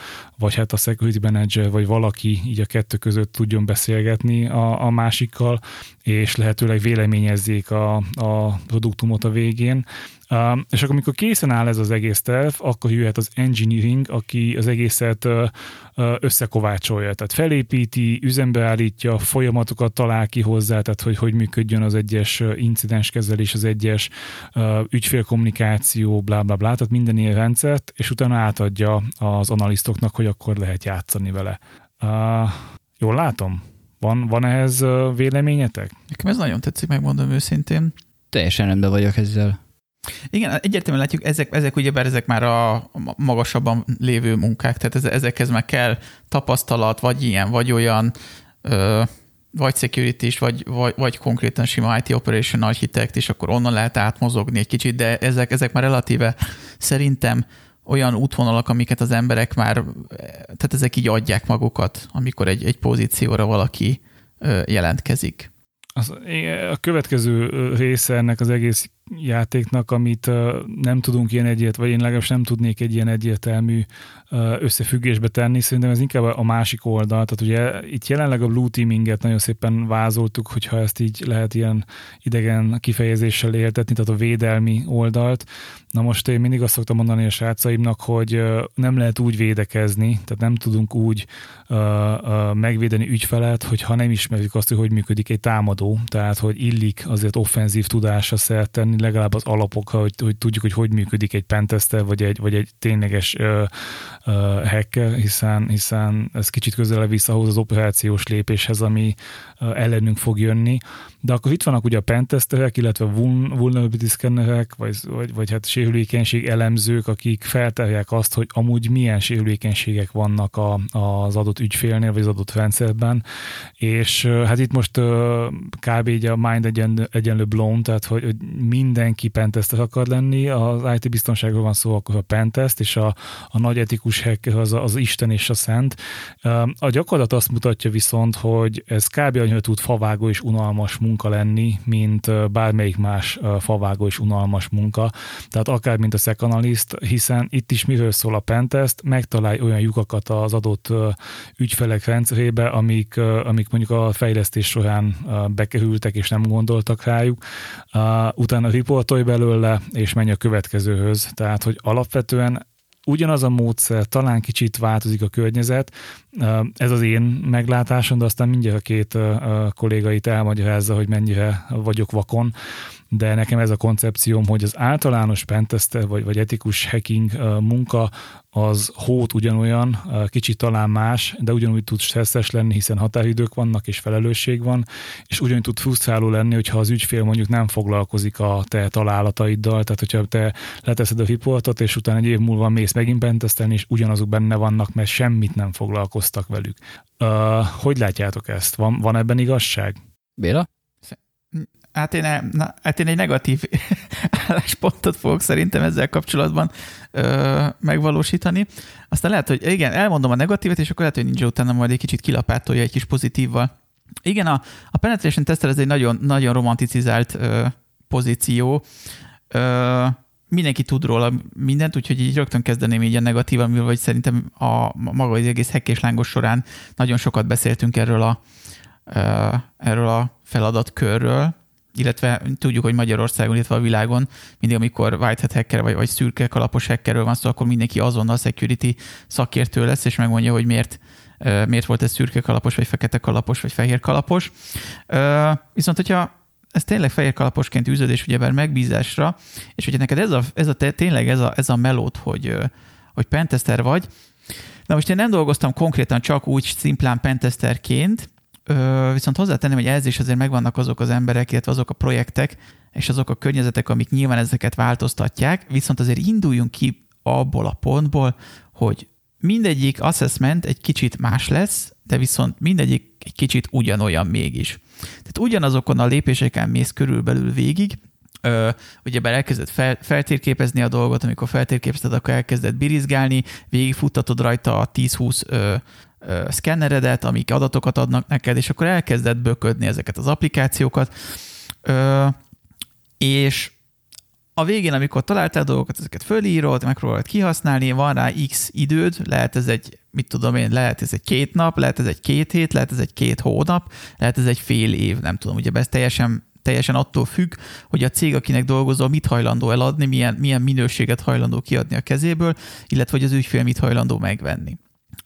vagy hát a security manager, vagy valaki így a kettő között tudjon beszélgetni a másikkal, és lehetőleg véleményezzék a produktumot a végén. És akkor, amikor készen áll ez az egész terv, akkor jöhet az engineering, aki az egészet összekovácsolja. Tehát felépíti, üzembe állítja, folyamatokat talál ki hozzá, tehát hogy működjön az egyes incidenskezelés, az egyes ügyfélkommunikáció, blá, blá, blá, tehát minden ilyen rendszert, és utána átadja az analisztoknak, hogy akkor lehet játszani vele. Jól látom? Van ehhez véleményetek? Nekem ez nagyon tetszik, megmondom őszintén. Teljesen rendben vagyok ezzel. Igen, egyértelműen látjuk, ezek ugyebár ezek már a magasabban lévő munkák, tehát ezekhez már kell tapasztalat, vagy ilyen, vagy olyan, vagy security is, vagy konkrétan sima IT operation architect, és akkor onnan lehet átmozogni egy kicsit, de ezek már relatíve szerintem olyan útvonalak, amiket az emberek már, tehát ezek így adják magukat, amikor egy pozícióra valaki jelentkezik. A következő része ennek az egész játéknak, amit nem tudunk ilyen vagy én legalábbis nem tudnék egy ilyen egyértelmű összefüggésbe tenni, szerintem ez inkább a másik oldal. Tehát ugye itt jelenleg a blue teaminget nagyon szépen vázoltuk, hogyha ezt így lehet ilyen idegen kifejezéssel értetni, tehát a védelmi oldalt. Na most én mindig azt szoktam mondani a srácaimnak, hogy nem lehet úgy védekezni, tehát nem tudunk úgy megvédeni ügyfelet, hogyha nem ismerjük azt, hogy működik egy támadó, tehát hogy illik azért offenzív tudásra szert tenni, legalább az alapokra, hogy tudjuk, hogy működik egy pentester, vagy egy tényleges hacker, hiszen ez kicsit közelebb visszahoz az operációs lépéshez, ami ellenünk fog jönni. De akkor itt vannak ugye a pentesterek, illetve vulnerability scannerek, vagy hát sérülékenység elemzők, akik feltárják azt, hogy amúgy milyen sérülékenységek vannak az adott ügyfélnél, vagy az adott rendszerben. És hát itt most kb. Így a mind egyenlő blown, tehát hogy mindenki pentester akar lenni, az IT biztonságról van szó, akkor a pentest, és a nagy etikus hacker az Isten és a szent. A gyakorlat azt mutatja viszont, hogy ez kb. Annyira tud favágó és unalmas munka lenni, mint bármelyik más favágó és unalmas munka. Tehát akár mint a SEC analyst, hiszen itt is miről szól a pentest, megtalálj olyan lyukakat az adott ügyfelek rendszerébe, amik mondjuk a fejlesztés során bekerültek és nem gondoltak rájuk. Utána riportolj belőle, és menj a következőhöz. Tehát, hogy alapvetően ugyanaz a módszer, talán kicsit változik a környezet, ez az én meglátásom, de aztán mindjárt a két kollégait elmagyarázza, hogy mennyire vagyok vakon, de nekem ez a koncepcióm, hogy az általános pentester vagy etikus hacking munka az hót ugyanolyan, kicsit talán más, de ugyanúgy tud stresszes lenni, hiszen határidők vannak és felelősség van, és ugyanúgy tud frusztráló lenni, hogyha az ügyfél mondjuk nem foglalkozik a te találataiddal, tehát hogyha te leteszed a riportot, és utána egy év múlva mész megint pentesztelni, és ugyanazok benne vannak, mert semmit nem foglalkoztak velük. Hogy látjátok ezt? Van ebben igazság? Béla? Hát én egy negatív álláspontot fogok szerintem ezzel kapcsolatban megvalósítani. Aztán lehet, hogy igen, elmondom a negatívet, és akkor lehet, hogy nincs utána majd egy kicsit kilapátolja egy kis pozitívval. Igen, a penetration tester ez egy nagyon, nagyon romanticizált pozíció. Mindenki tud róla mindent, úgyhogy így rögtön kezdeném így a negatívan, vagy szerintem maga az egész hack lángos során nagyon sokat beszéltünk erről a feladatkörről, illetve tudjuk, hogy Magyarországon, illetve a világon mindig, amikor white hat hacker vagy szürke kalapos hackerről van szó, akkor mindenki azonnal security szakértő lesz, és megmondja, hogy miért volt ez szürke kalapos, vagy fekete kalapos, vagy fehér kalapos. Viszont, hogyha ez tényleg fehér kalaposként űzöd, és ugyebár megbízásra, és hogyha neked tényleg ez a melód, hogy pentester vagy. Na most én nem dolgoztam konkrétan csak úgy szimplán pentesterként, viszont hozzátenném, hogy ez is azért megvannak azok az emberek, illetve azok a projektek, és azok a környezetek, amik nyilván ezeket változtatják, viszont azért induljunk ki abból a pontból, hogy mindegyik assessment egy kicsit más lesz, de viszont mindegyik egy kicsit ugyanolyan mégis. Tehát ugyanazokon a lépéseken mész körülbelül végig, ugyebár elkezded feltérképezni a dolgot, amikor feltérképezted, akkor elkezded birizgálni, végigfuttatod rajta a 10-20 szkenneredet, amik adatokat adnak neked, és akkor elkezded böködni ezeket az applikációkat, és a végén, amikor találtál dolgokat, ezeket fölírod, megpróbálod kihasználni, van rá x időd, lehet ez egy, lehet ez egy 2 nap, lehet ez egy 2 hét, lehet ez egy 2 hónap, lehet ez egy fél év, nem tudom, ugye ez teljesen attól függ, hogy a cég, akinek dolgozol, mit hajlandó eladni, milyen minőséget hajlandó kiadni a kezéből, illetve hogy az ügyfél mit hajlandó megvenni.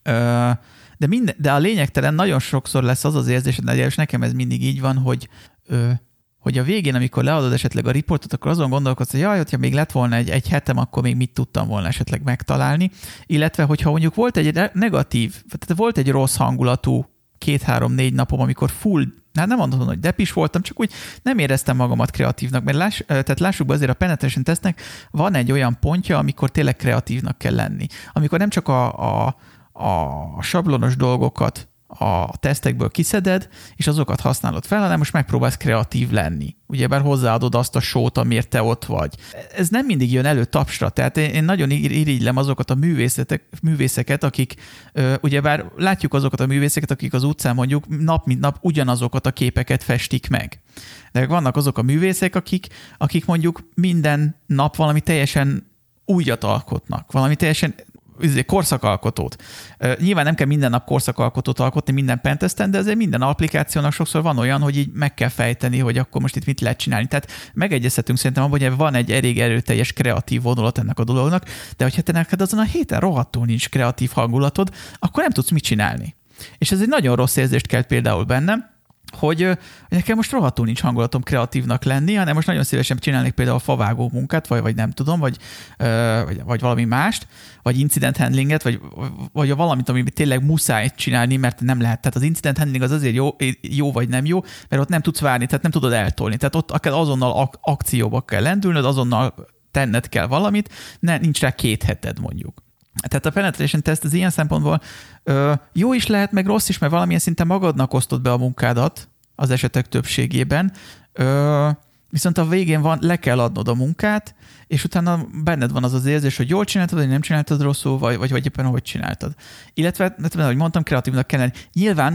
De a lényegtelen nagyon sokszor lesz az érzés, és nekem ez mindig így van, hogy a végén, amikor leadod esetleg a riportot, akkor azon gondolkodsz, hogy hogyha még lett volna egy hetem, akkor még mit tudtam volna esetleg megtalálni, illetve hogyha mondjuk volt egy negatív, tehát volt egy rossz hangulatú 2-3-4 napom, amikor nem mondhatom, hogy depis voltam, csak úgy nem éreztem magamat kreatívnak, mert tehát lássuk be, azért a penetration testnek van egy olyan pontja, amikor tényleg kreatívnak kell lenni. Amikor nem csak a sablonos dolgokat a tesztekből kiszeded, és azokat használod fel, hanem most megpróbálsz kreatív lenni. Ugyebár hozzáadod azt a sót, amiért te ott vagy. Ez nem mindig jön elő tapsra, tehát én nagyon irigylem azokat a művészeket, akik, ugyebár látjuk azokat a művészeket, akik az utcán mondjuk nap mint nap ugyanazokat a képeket festik meg. De vannak azok a művészek, akik mondjuk minden nap valami teljesen újat alkotnak, valami teljesen korszakalkotót. Nyilván nem kell minden nap korszakalkotót alkotni minden pentesten, de azért minden applikációnak sokszor van olyan, hogy így meg kell fejteni, hogy akkor most itt mit lehet csinálni. Tehát megegyezhetünk szerintem abban, hogy van egy elég erőteljes kreatív vonulat ennek a dolognak, de hogyha te neked azon a héten rohadtul nincs kreatív hangulatod, akkor nem tudsz mit csinálni. És ez egy nagyon rossz érzést kelt például bennem, hogy nekem most rohadtul nincs hangulatom kreatívnak lenni, hanem most nagyon szívesen csinálnék például favágó munkát, vagy nem tudom, vagy valami mást, vagy incident handlinget, vagy valamit, amit tényleg muszáj csinálni, mert nem lehet. Tehát az incident handling az azért jó vagy nem jó, mert ott nem tudsz várni, tehát nem tudod eltolni. Tehát ott azonnal akcióba kell lendülnöd, azonnal tenned kell valamit, nincs rá 2 heted mondjuk. Tehát a penetration test az ilyen szempontból jó is lehet, meg rossz is, mert valamilyen szinten magadnak osztod be a munkádat az esetek többségében, viszont a végén le kell adnod a munkát, és utána benned van az érzés, hogy jól csináltad, vagy nem csináltad rosszul, vagy éppen hogy csináltad. Illetve, ahogy mondtam, kreatívnak kell lenni. Nyilván,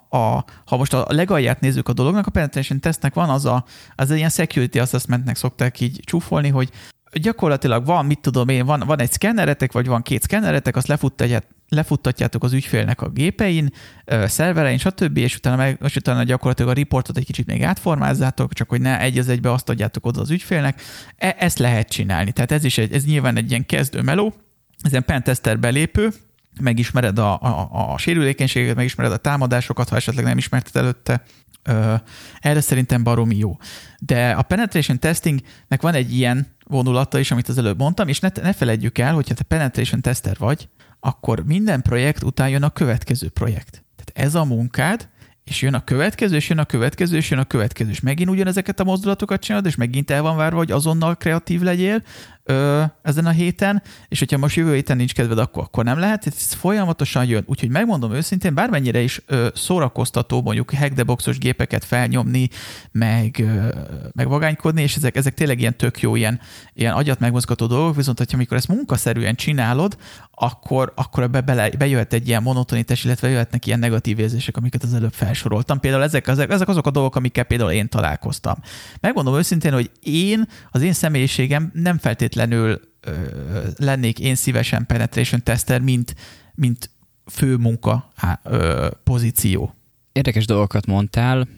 ha most a legalját nézzük a dolognak, a penetration testnek van az ilyen security assessmentnek szokták így csúfolni, hogy gyakorlatilag van egy szkenneretek, vagy van 2 szkenneretek, azt lefuttatjátok az ügyfélnek a gépein, szerverein, stb., és utána gyakorlatilag a riportot egy kicsit még átformázzátok, csak hogy ne egy az egybe azt adjátok oda az ügyfélnek. Ezt lehet csinálni. Tehát ez nyilván egy ilyen kezdő meló, ez ilyen pentester belépő, megismered a sérülékenységeket, megismered a támadásokat, ha esetleg nem ismerted előtte. Erre szerintem baromi jó. De a penetration testingnek van egy ilyen vonulata is, amit az előbb mondtam, és ne feledjük el, hogyha te penetration tester vagy, akkor minden projekt után jön a következő projekt. Tehát ez a munkád, és jön a következő, és jön a következő, és jön a következő, és megint ugyanezeket a mozdulatokat csinálod, és megint el van várva, hogy azonnal kreatív legyél ezen a héten, és hogyha most jövő héten nincs kedved, akkor nem lehet, ez folyamatosan jön. Úgyhogy megmondom őszintén, bármennyire is szórakoztató mondjuk hack-the-boxos gépeket felnyomni, meg vagánykodni, és ezek tényleg ilyen tök jó, ilyen agyat megmozgató dolgok, viszont hogyha amikor ezt munkaszerűen csinálod, akkor bejöhet egy ilyen monotonitás, illetve jöhetnek ilyen negatív érzések, amiket az előbb felsoroltam. Például ezek azok a dolgok, amikkel például én találkoztam. Megmondom őszintén, hogy az én személyiségem nem feltétlenül lennék én szívesen penetration tester, mint fő munka pozíció. Érdekes dolgokat mondtál.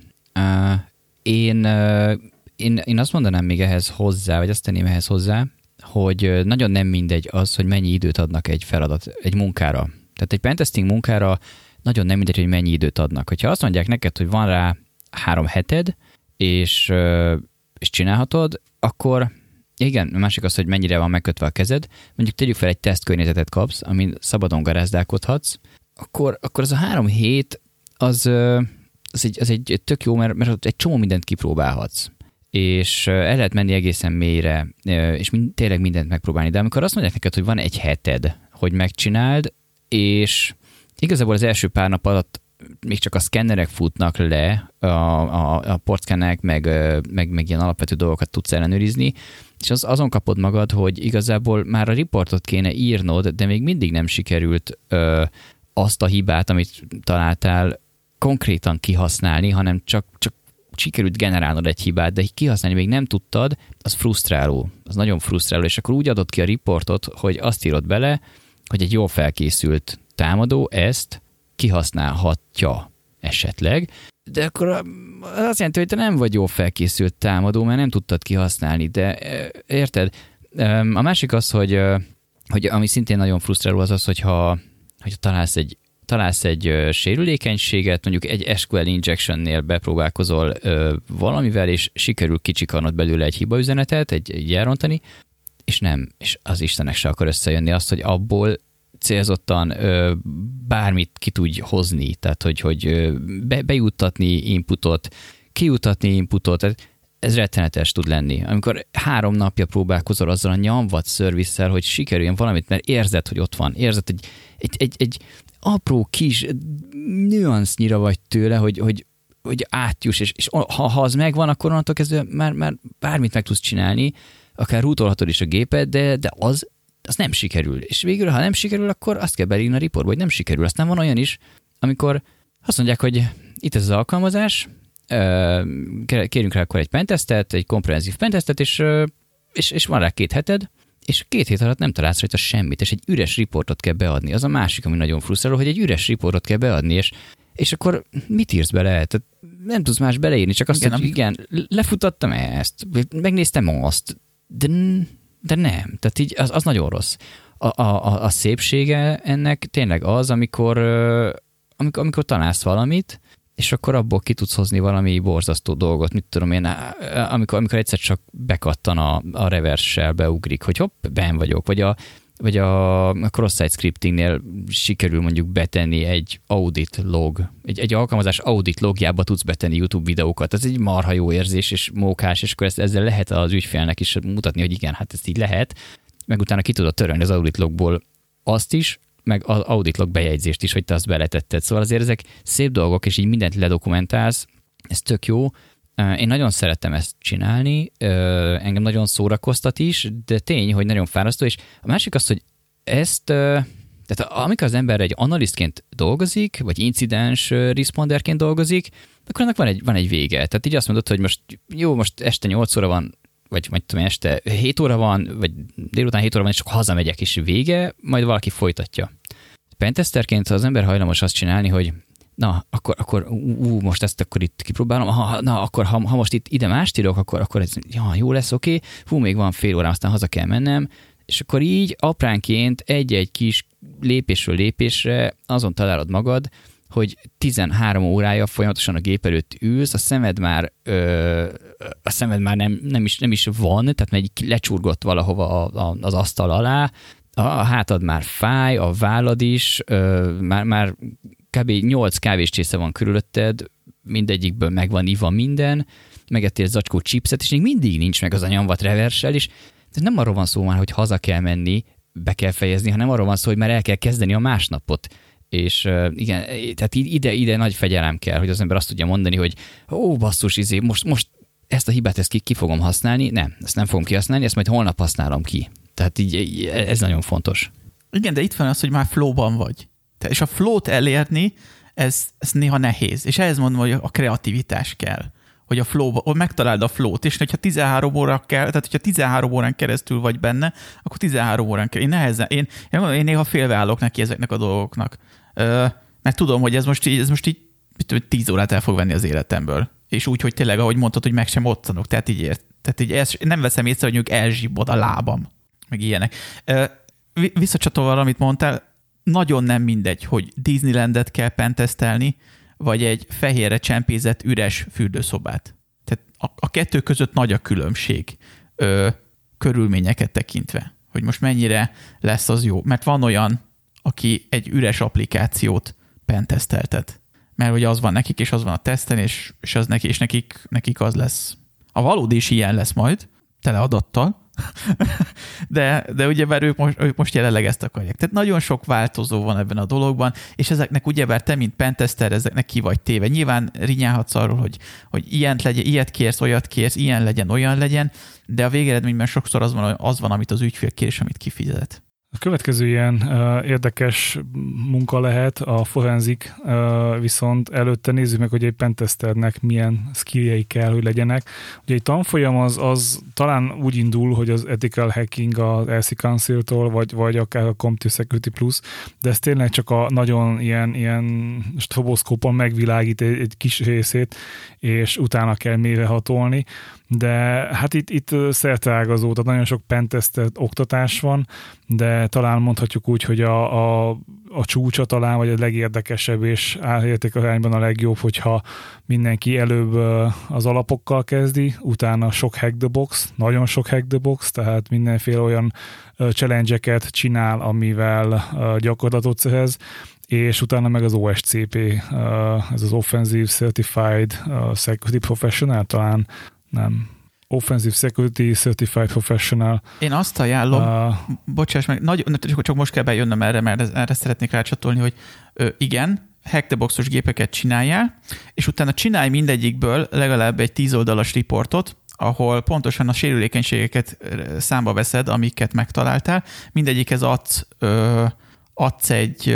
Én azt mondanám még ehhez hozzá, vagy azt tenném ehhez hozzá, hogy nagyon nem mindegy az, hogy mennyi időt adnak egy munkára. Tehát egy pentesting munkára nagyon nem mindegy, hogy mennyi időt adnak. Hogyha azt mondják neked, hogy van rá 3 heted, és csinálhatod, akkor igen, a másik az, hogy mennyire van megkötve a kezed. Mondjuk tegyük fel, egy tesztkörnyezetet kapsz, amin szabadon garázdálkodhatsz, akkor az a 3 hét az egy tök jó, mert ott egy csomó mindent kipróbálhatsz. És el lehet menni egészen mélyre, és tényleg mindent megpróbálni. De amikor azt mondják neked, hogy van 1 heted, hogy megcsináld, és igazából az első pár nap alatt még csak a szkennerek futnak le, a portszkennerek, meg ilyen alapvető dolgokat tudsz ellenőrizni, és azon kapod magad, hogy igazából már a riportot kéne írnod, de még mindig nem sikerült azt a hibát, amit találtál, konkrétan kihasználni, hanem csak sikerült generálnod egy hibát, de kihasználni még nem tudtad, az frusztráló. Az nagyon frusztráló, és akkor úgy adod ki a riportot, hogy azt írod bele, hogy egy jól felkészült támadó ezt kihasználhatja esetleg, de akkor azt jelenti, hogy te nem vagy jól felkészült támadó, mert nem tudtad kihasználni, de érted? A másik az, hogy ami szintén nagyon frusztráló az, hogyha találsz egy sérülékenységet, mondjuk egy SQL injectionnél bepróbálkozol valamivel, és sikerül kicsikarnod belőle egy hibaüzenetet, egy elrontani, és nem, és az Istennek se akar összejönni azt, hogy abból célzottan bármit ki tudj hozni, tehát hogy bejuttatni inputot, kijuttatni inputot, ez rettenetes tud lenni. Amikor 3 napja próbálkozol azzal a nyomvat szervisszel, hogy sikerüljön valamit, mert érzed, hogy ott van, érzed, hogy egy apró kis nüansznyira vagy tőle, hogy átjuss, és ha az megvan, akkor onnantól kezdve már bármit meg tudsz csinálni, akár rútolhatod is a gépet, de az nem sikerül. És végül, ha nem sikerül, akkor azt kell beírni a riportba, hogy nem sikerül. Aztán van olyan is, amikor azt mondják, hogy itt ez az alkalmazás, kérjünk rá akkor egy pentestet, egy komprehenzív pentestet, és van rá 2 heted, és 2 hét alatt nem találsz rajta semmit, és egy üres riportot kell beadni. Az a másik, ami nagyon frusztráló, hogy egy üres riportot kell beadni, és akkor mit írsz bele? Tehát nem tudsz más beleírni, csak azt, hogy igen, lefutattam ezt, megnéztem azt, de nem. Tehát így az nagyon rossz. A szépsége ennek tényleg az, amikor találsz valamit, és akkor abból ki tudsz hozni valami borzasztó dolgot, mit tudom én, amikor egyszer csak bekattan a reverse-sel beugrik, hogy hopp, benn vagyok, vagy a cross-site scriptingnél sikerül mondjuk betenni egy audit log, egy alkalmazás audit logjába tudsz betenni YouTube videókat. Ez egy marha jó érzés és mókás, és akkor ezzel lehet az ügyfélnek is mutatni, hogy igen, hát ezt így lehet, meg utána ki tudod törölni az audit logból azt is, meg az audit log bejegyzést is, hogy te azt beletetted. Szóval azért ezek szép dolgok, és így mindent ledokumentálsz, ez tök jó. Én nagyon szerettem ezt csinálni, engem nagyon szórakoztat is, de tény, hogy nagyon fárasztó, és a másik az, hogy ezt, tehát amikor az ember egy analisztként dolgozik, vagy incidens responderként dolgozik, akkor annak van egy vége. Tehát így azt mondod, hogy most este 8 óra van, vagy tudom, este 7 óra van, vagy délután 7 óra van, és csak hazamegyek, és vége, majd valaki folytatja. Pentesterként az ember hajlamos azt csinálni, hogy na, akkor most ezt akkor itt kipróbálom, akkor ha most itt ide mást írok, akkor ez jó lesz, oké, még van fél órám, aztán haza kell mennem, és akkor így apránként egy-egy kis lépésről lépésre azon találod magad, hogy 13 órája folyamatosan a gép előtt ülsz, a szemed már nem is van, tehát már lecsurgott valahova az asztal alá, a hátad már fáj, a vállad is, már kb. 8 kávéscsésze van körülötted, mindegyikből meg van iva minden, megettél zacskó chipset, és még mindig nincs meg az a nyomvat reverssel, és nem arról van szó már, hogy haza kell menni, be kell fejezni, hanem arról van szó, hogy már el kell kezdeni a másnapot. És igen, tehát ide nagy fegyelem kell, hogy az ember azt tudja mondani, hogy basszus, most ezt a hibát ki fogom használni, nem, ezt nem fogom kihasználni, ezt majd holnap használom ki. Tehát így ez nagyon fontos. Igen, de itt van az, hogy már flow-ban vagy. És a flow-t elérni, ez néha nehéz. És ehhez mondom, hogy a kreativitás kell. Hogy a flow-ba, megtaláld a flow-t, és hogyha 13 óra kell, tehát hogyha 13 órán keresztül vagy benne, akkor 13 órán kell. Én néha félbeállok neki ezeknek a dolgoknak. Mert tudom, hogy ez most így 10 órát el fog venni az életemből. És úgy, hogy tényleg, ahogy mondtad, hogy meg sem ottanok. Tehát így ezt nem veszem észre, hogy mondjuk elzsibbod a lábam. Meg ilyenek. Visszacsatolva, amit mondtál, nagyon nem mindegy, hogy Disneylandet kell pentesztelni, vagy egy fehérre csempézett üres fürdőszobát. Tehát a kettő között nagy a különbség körülményeket tekintve, hogy most mennyire lesz az jó. Mert van olyan, aki egy üres applikációt penteszteltet. Mert hogy az van nekik, és az van a teszten, és az nekik az lesz. A valódi is ilyen lesz majd, tele adattal, de ugyebár ők most jelenleg ezt akarják. Tehát nagyon sok változó van ebben a dologban, és ezeknek ugyebár te, mint pentester, ezeknek ki vagy téve. Nyilván rinyálhatsz arról, hogy ilyet kérsz, olyat kérsz, ilyen legyen, olyan legyen, de a végeredményben sokszor az van, amit az ügyfél kér, és amit kifizet. A következő ilyen érdekes munka lehet a forenzik, viszont előtte nézzük meg, hogy egy pentesternek milyen skilljeik kell, hogy legyenek. Ugye egy tanfolyam az talán úgy indul, hogy az ethical hacking az ELSI Council-tól, vagy akár a Computer Security Plus, de ez tényleg csak a nagyon ilyen stroboszkópon megvilágít egy kis részét, és utána kell mélyrehatolni. De hát itt szerteágazó, tehát nagyon sok pentestet oktatás van, de talán mondhatjuk úgy, hogy a csúcsa talán, vagy a legérdekesebb és árértékarányban a legjobb, hogyha mindenki előbb az alapokkal kezdi, utána sok hack the box, nagyon sok hack the box, tehát mindenféle olyan challenge-eket csinál, amivel gyakorlatot szerez, és utána meg az OSCP, ez az Offensive Certified Security Professional talán, nem. Offensive Security Certified Professional. Én azt ajánlom, bocsáss meg, csak most kell bejönnöm erre, mert erre szeretnék rácsatolni, hogy igen, hack the boxos gépeket csináljál, és utána csinálj mindegyikből legalább egy 10 oldalas riportot, ahol pontosan a sérülékenységeket számba veszed, amiket megtaláltál. Mindegyikhez adsz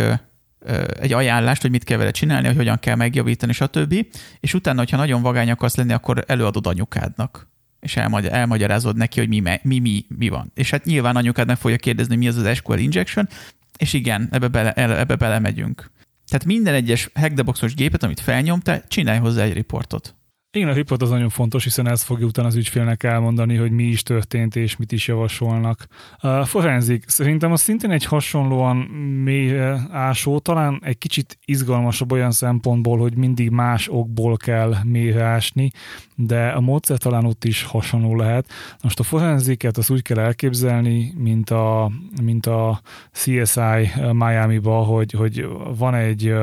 egy ajánlást, hogy mit kell vele csinálni, hogy hogyan kell megjavítani, stb. És utána, hogyha nagyon vagány akarsz lenni, akkor előadod anyukádnak, és elmagyarázod neki, hogy mi van. És hát nyilván anyukád meg fogja kérdezni, mi az az SQL injection, és igen, ebbe belemegyünk. Tehát minden egyes hack the boxos gépet, amit felnyomtál, csinálj hozzá egy riportot. Igen, a report az nagyon fontos, hiszen ez fogja utána az ügyfélnek elmondani, hogy mi is történt és mit is javasolnak. A forenzik szerintem az szintén egy hasonlóan mély ásó, talán egy kicsit izgalmasabb olyan szempontból, hogy mindig más okból kell mélyre ásni, de a módszer talán ott is hasonló lehet. Most a forenziket azt úgy kell elképzelni, mint a CSI Miami-ba, hogy van egy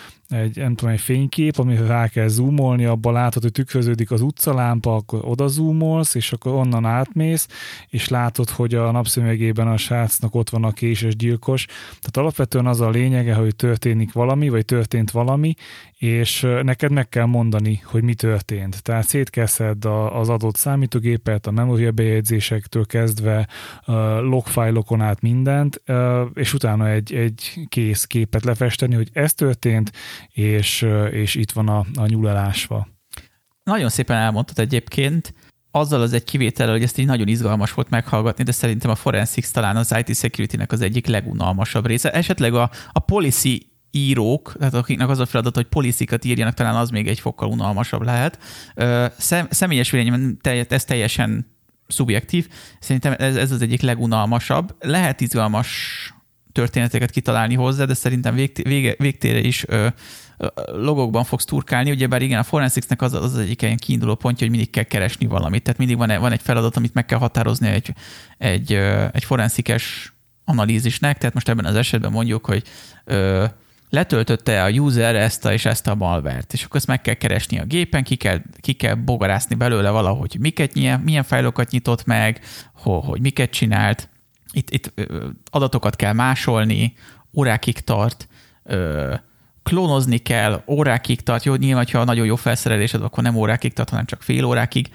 fénykép, amire rá kell zoomolni, abban látod, hogy tükröződik az utcalámpa, akkor oda zoomolsz, és akkor onnan átmész, és látod, hogy a napszemüvegében a srácnak ott van a késes gyilkos. Tehát alapvetően az a lényege, hogy történik valami, vagy történt valami, és neked meg kell mondani, hogy mi történt. Tehát szétkeszed az adott számítógépet, a memóriabejegyzésektől kezdve, logfájlokon át mindent, és utána egy kész képet lefesteni, hogy ez történt, és itt van a nyúl elásva. Nagyon szépen elmondtad egyébként, azzal az egy kivétellel, hogy ezt így nagyon izgalmas volt meghallgatni, de szerintem a Forensics talán az IT Security-nek az egyik legunalmasabb része. Esetleg a policy írók, tehát akiknek az a feladat, hogy policy-kat írjanak, talán az még egy fokkal unalmasabb lehet. Személyes véleményem, ez teljesen szubjektív. Szerintem ez az egyik legunalmasabb. Lehet izgalmas történeteket kitalálni hozzá, de szerintem végtére is logokban fogsz turkálni. Ugyebár igen, a Forensicsnek az egyik ilyen kiinduló pontja, hogy mindig kell keresni valamit. Tehát mindig van egy feladat, amit meg kell határozni egy forensikes analízisnek. Tehát most ebben az esetben mondjuk, hogy letöltötte a user ezt a malvert, és akkor ezt meg kell keresni a gépen, ki kell bogarászni belőle valahogy, milyen fájlokat nyitott meg, hogy miket csinált. Itt adatokat kell másolni, órákig tart, klónozni kell, órákig tart. Jó, nyilván, ha nagyon jó felszerelésed, akkor nem órákig tart, hanem csak fél órákig.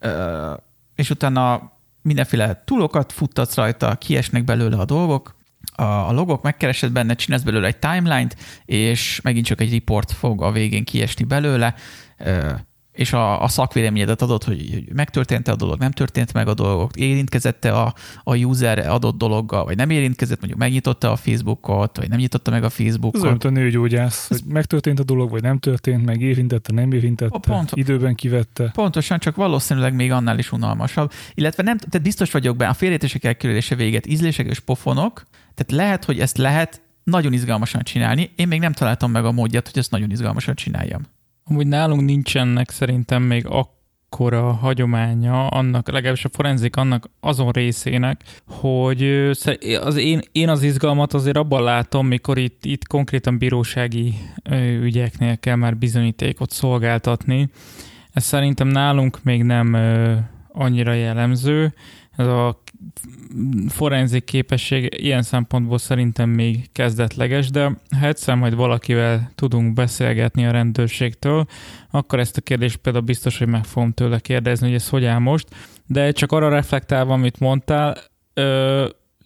És utána mindenféle toolokat futtatsz rajta, kiesnek belőle a dolgok, a logok, megkeresed benne, csinálsz belőle egy timeline-t, és megint csak egy report fog a végén kiesni belőle, és a szakvéleményedet adod, hogy megtörtént-e a dolog, nem történt meg a dolgok, érintkezette a user adott dologgal, vagy nem érintkezett, mondjuk megnyitotta a Facebookot, vagy nem nyitotta meg a Facebookot. Ez olyan, mint a nőgyógyász, hogy megtörtént a dolog, vagy nem történt, meg érintette, nem érintette, időben kivette. Pontosan, csak valószínűleg még annál is unalmasabb. Illetve nem, tehát biztos vagyok benne, a félreértések elkerülése véget, ízlések és pofonok, tehát lehet, hogy ezt lehet nagyon izgalmasan csinálni. Én még nem találtam meg a módját, hogy ezt nagyon izgalmasan csináljam. Amúgy nálunk nincsenek szerintem még akkora hagyománya annak, legalábbis a forenzik annak azon részének, hogy én az izgalmat azért abban látom, mikor itt konkrétan bírósági ügyeknél kell már bizonyítékot szolgáltatni. Ez szerintem nálunk még nem annyira jellemző. Ez a forenzik képesség ilyen szempontból szerintem még kezdetleges, de ha egyszer majd valakivel tudunk beszélgetni a rendőrségtől, akkor ezt a kérdést például biztos, hogy meg fogom tőle kérdezni, hogy ez hogy áll most, de csak arra reflektálva, amit mondtál,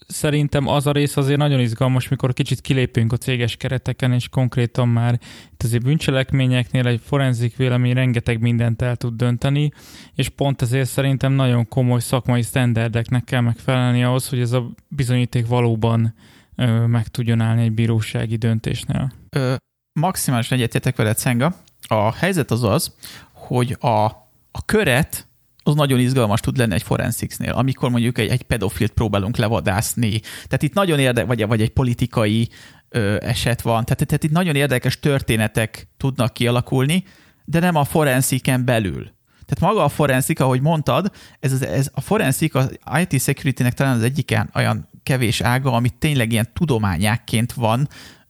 szerintem az a rész azért nagyon izgalmas, mikor kicsit kilépünk a céges kereteken, és konkrétan már itt azért bűncselekményeknél egy forenzik vélemény rengeteg mindent el tud dönteni, és pont ezért szerintem nagyon komoly szakmai sztenderdeknek kell megfelelni ahhoz, hogy ez a bizonyíték valóban meg tudjon állni egy bírósági döntésnél. Maximálisan egyetértek veled, Szenga. A helyzet az, hogy a köret az nagyon izgalmas tud lenni egy forensicsnél, amikor mondjuk egy pedofilt próbálunk levadászni. Tehát itt nagyon érdekes, vagy egy politikai eset van. Tehát itt nagyon érdekes történetek tudnak kialakulni, de nem a forensiken belül. Tehát maga a forenszik, ahogy mondtad, ez a forenszik az IT security-nek talán az egyik olyan kevés ága, amit tényleg ilyen tudományákként van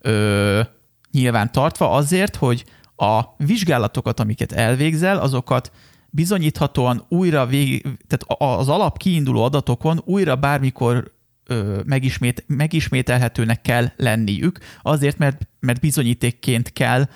nyilván tartva azért, hogy a vizsgálatokat, amiket elvégzel, azokat bizonyíthatóan újra tehát az alap kiinduló adatokon újra bármikor megismételhetőnek kell lenniük, azért, mert bizonyítékként kell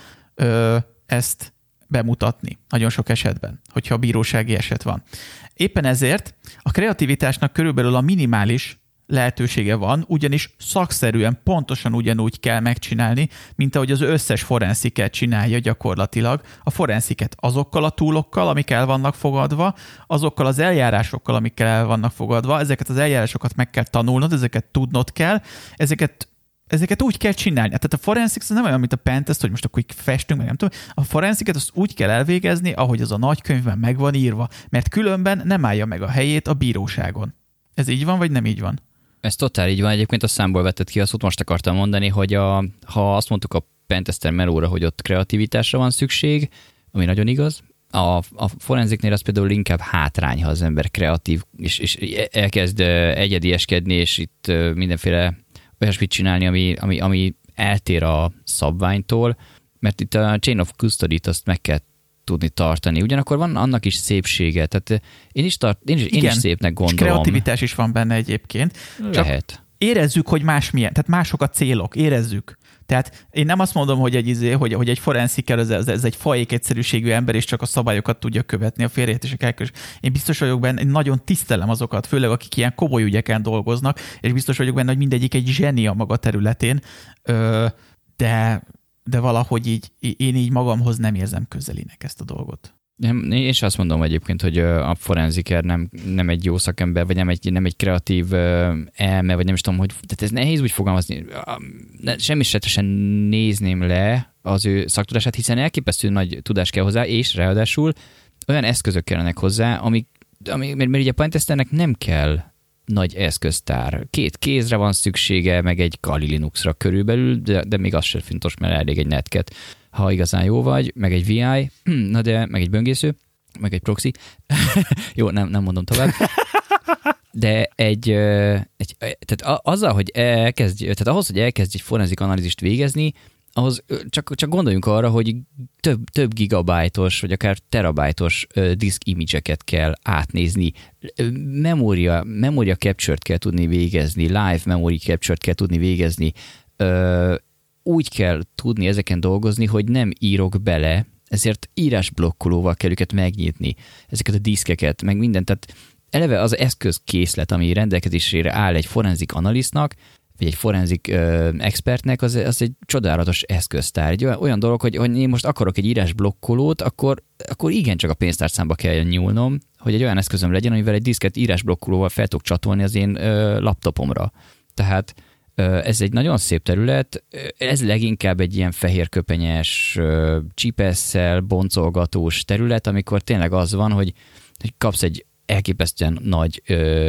ezt bemutatni nagyon sok esetben, hogyha bírósági eset van. Éppen ezért a kreativitásnak körülbelül a minimális lehetősége van, ugyanis szakszerűen pontosan ugyanúgy kell megcsinálni, mint ahogy az összes forensziket csinálja gyakorlatilag. A forensiket azokkal a túlokkal, amik el vannak fogadva, azokkal az eljárásokkal, amikkel el vannak fogadva, ezeket az eljárásokat meg kell tanulnod, ezeket tudnod kell, ezeket úgy kell csinálni. Tehát a forensics nem olyan, mint a pentest, hogy most akkor festünk, meg nem tudom. A forensiket azt úgy kell elvégezni, ahogy az a nagykönyvben meg van írva, mert különben nem állja meg a helyét a bíróságon. Ez így van, vagy nem így van? Ez totál így van. Egyébként a számból vetted ki, azt most akartam mondani, hogy ha azt mondtuk a pentester melóra, hogy ott kreativitásra van szükség, ami nagyon igaz, a forenziknél az például inkább hátrány, ha az ember kreatív, és elkezd egyedieskedni, és itt mindenféle olyasmit csinálni, ami eltér a szabványtól, mert itt a chain of custody-t azt meg kell tudni tartani. Ugyanakkor van annak is szépsége, tehát én is szépnek gondolom. És kreativitás is van benne egyébként. Lehet. Csak érezzük, hogy más milyen, tehát mások a célok, érezzük. Tehát én nem azt mondom, hogy egy forensiker ez egy fajék egyszerűségű ember, és csak a szabályokat tudja követni, a félreértések elkövetések. Én biztos vagyok benne, én nagyon tisztelem azokat, főleg akik ilyen komoly ügyeken dolgoznak, és biztos vagyok benne, hogy mindegyik egy zseni a maga területén, de valahogy én így magamhoz nem érzem közelinek ezt a dolgot. Én is azt mondom egyébként, hogy a forenziker nem egy jó szakember, vagy nem egy kreatív elme, vagy nem is tudom, hogy tehát ez nehéz úgy fogalmazni. Semmi sem nézném le az ő szaktudását, hiszen elképesztő nagy tudás kell hozzá, és ráadásul olyan eszközök kellenek hozzá, mert ugye a pentesternek nem kell nagy eszköztár. 2 kézre van szüksége, meg egy Kali Linuxra körülbelül, de még az sem fontos, mert elég egy netket, ha igazán jó vagy, meg egy VI, meg egy böngésző, meg egy proxy. Jó, nem mondom tovább. De tehát azzal, hogy ahhoz, hogy elkezdj egy forenzik analízist végezni, ahhoz csak gondoljunk arra, hogy több gigabájtos, vagy akár terabájtos disk image-eket kell átnézni. Memoria capture-t kell tudni végezni, live memory capture-t kell tudni végezni. Úgy kell tudni ezeken dolgozni, hogy nem írok bele, ezért írásblokkolóval kell őket megnyitni, ezeket a diszkeket, meg mindent. Tehát eleve az eszközkészlet, ami rendelkezésére áll egy forenzik analisztnak, vagy egy forenzik expertnek, az egy csodálatos eszköztár. Egy olyan dolog, hogy én most akarok egy írásblokkolót, akkor igencsak a pénztárcámba kell nyúlnom, hogy egy olyan eszközöm legyen, amivel egy diszket írásblokkolóval fel tudok csatolni az én laptopomra. Tehát ez egy nagyon szép terület, ez leginkább egy ilyen fehérköpenyes, csipesszel, boncolgatós terület, amikor tényleg az van, hogy kapsz egy elképesztően nagy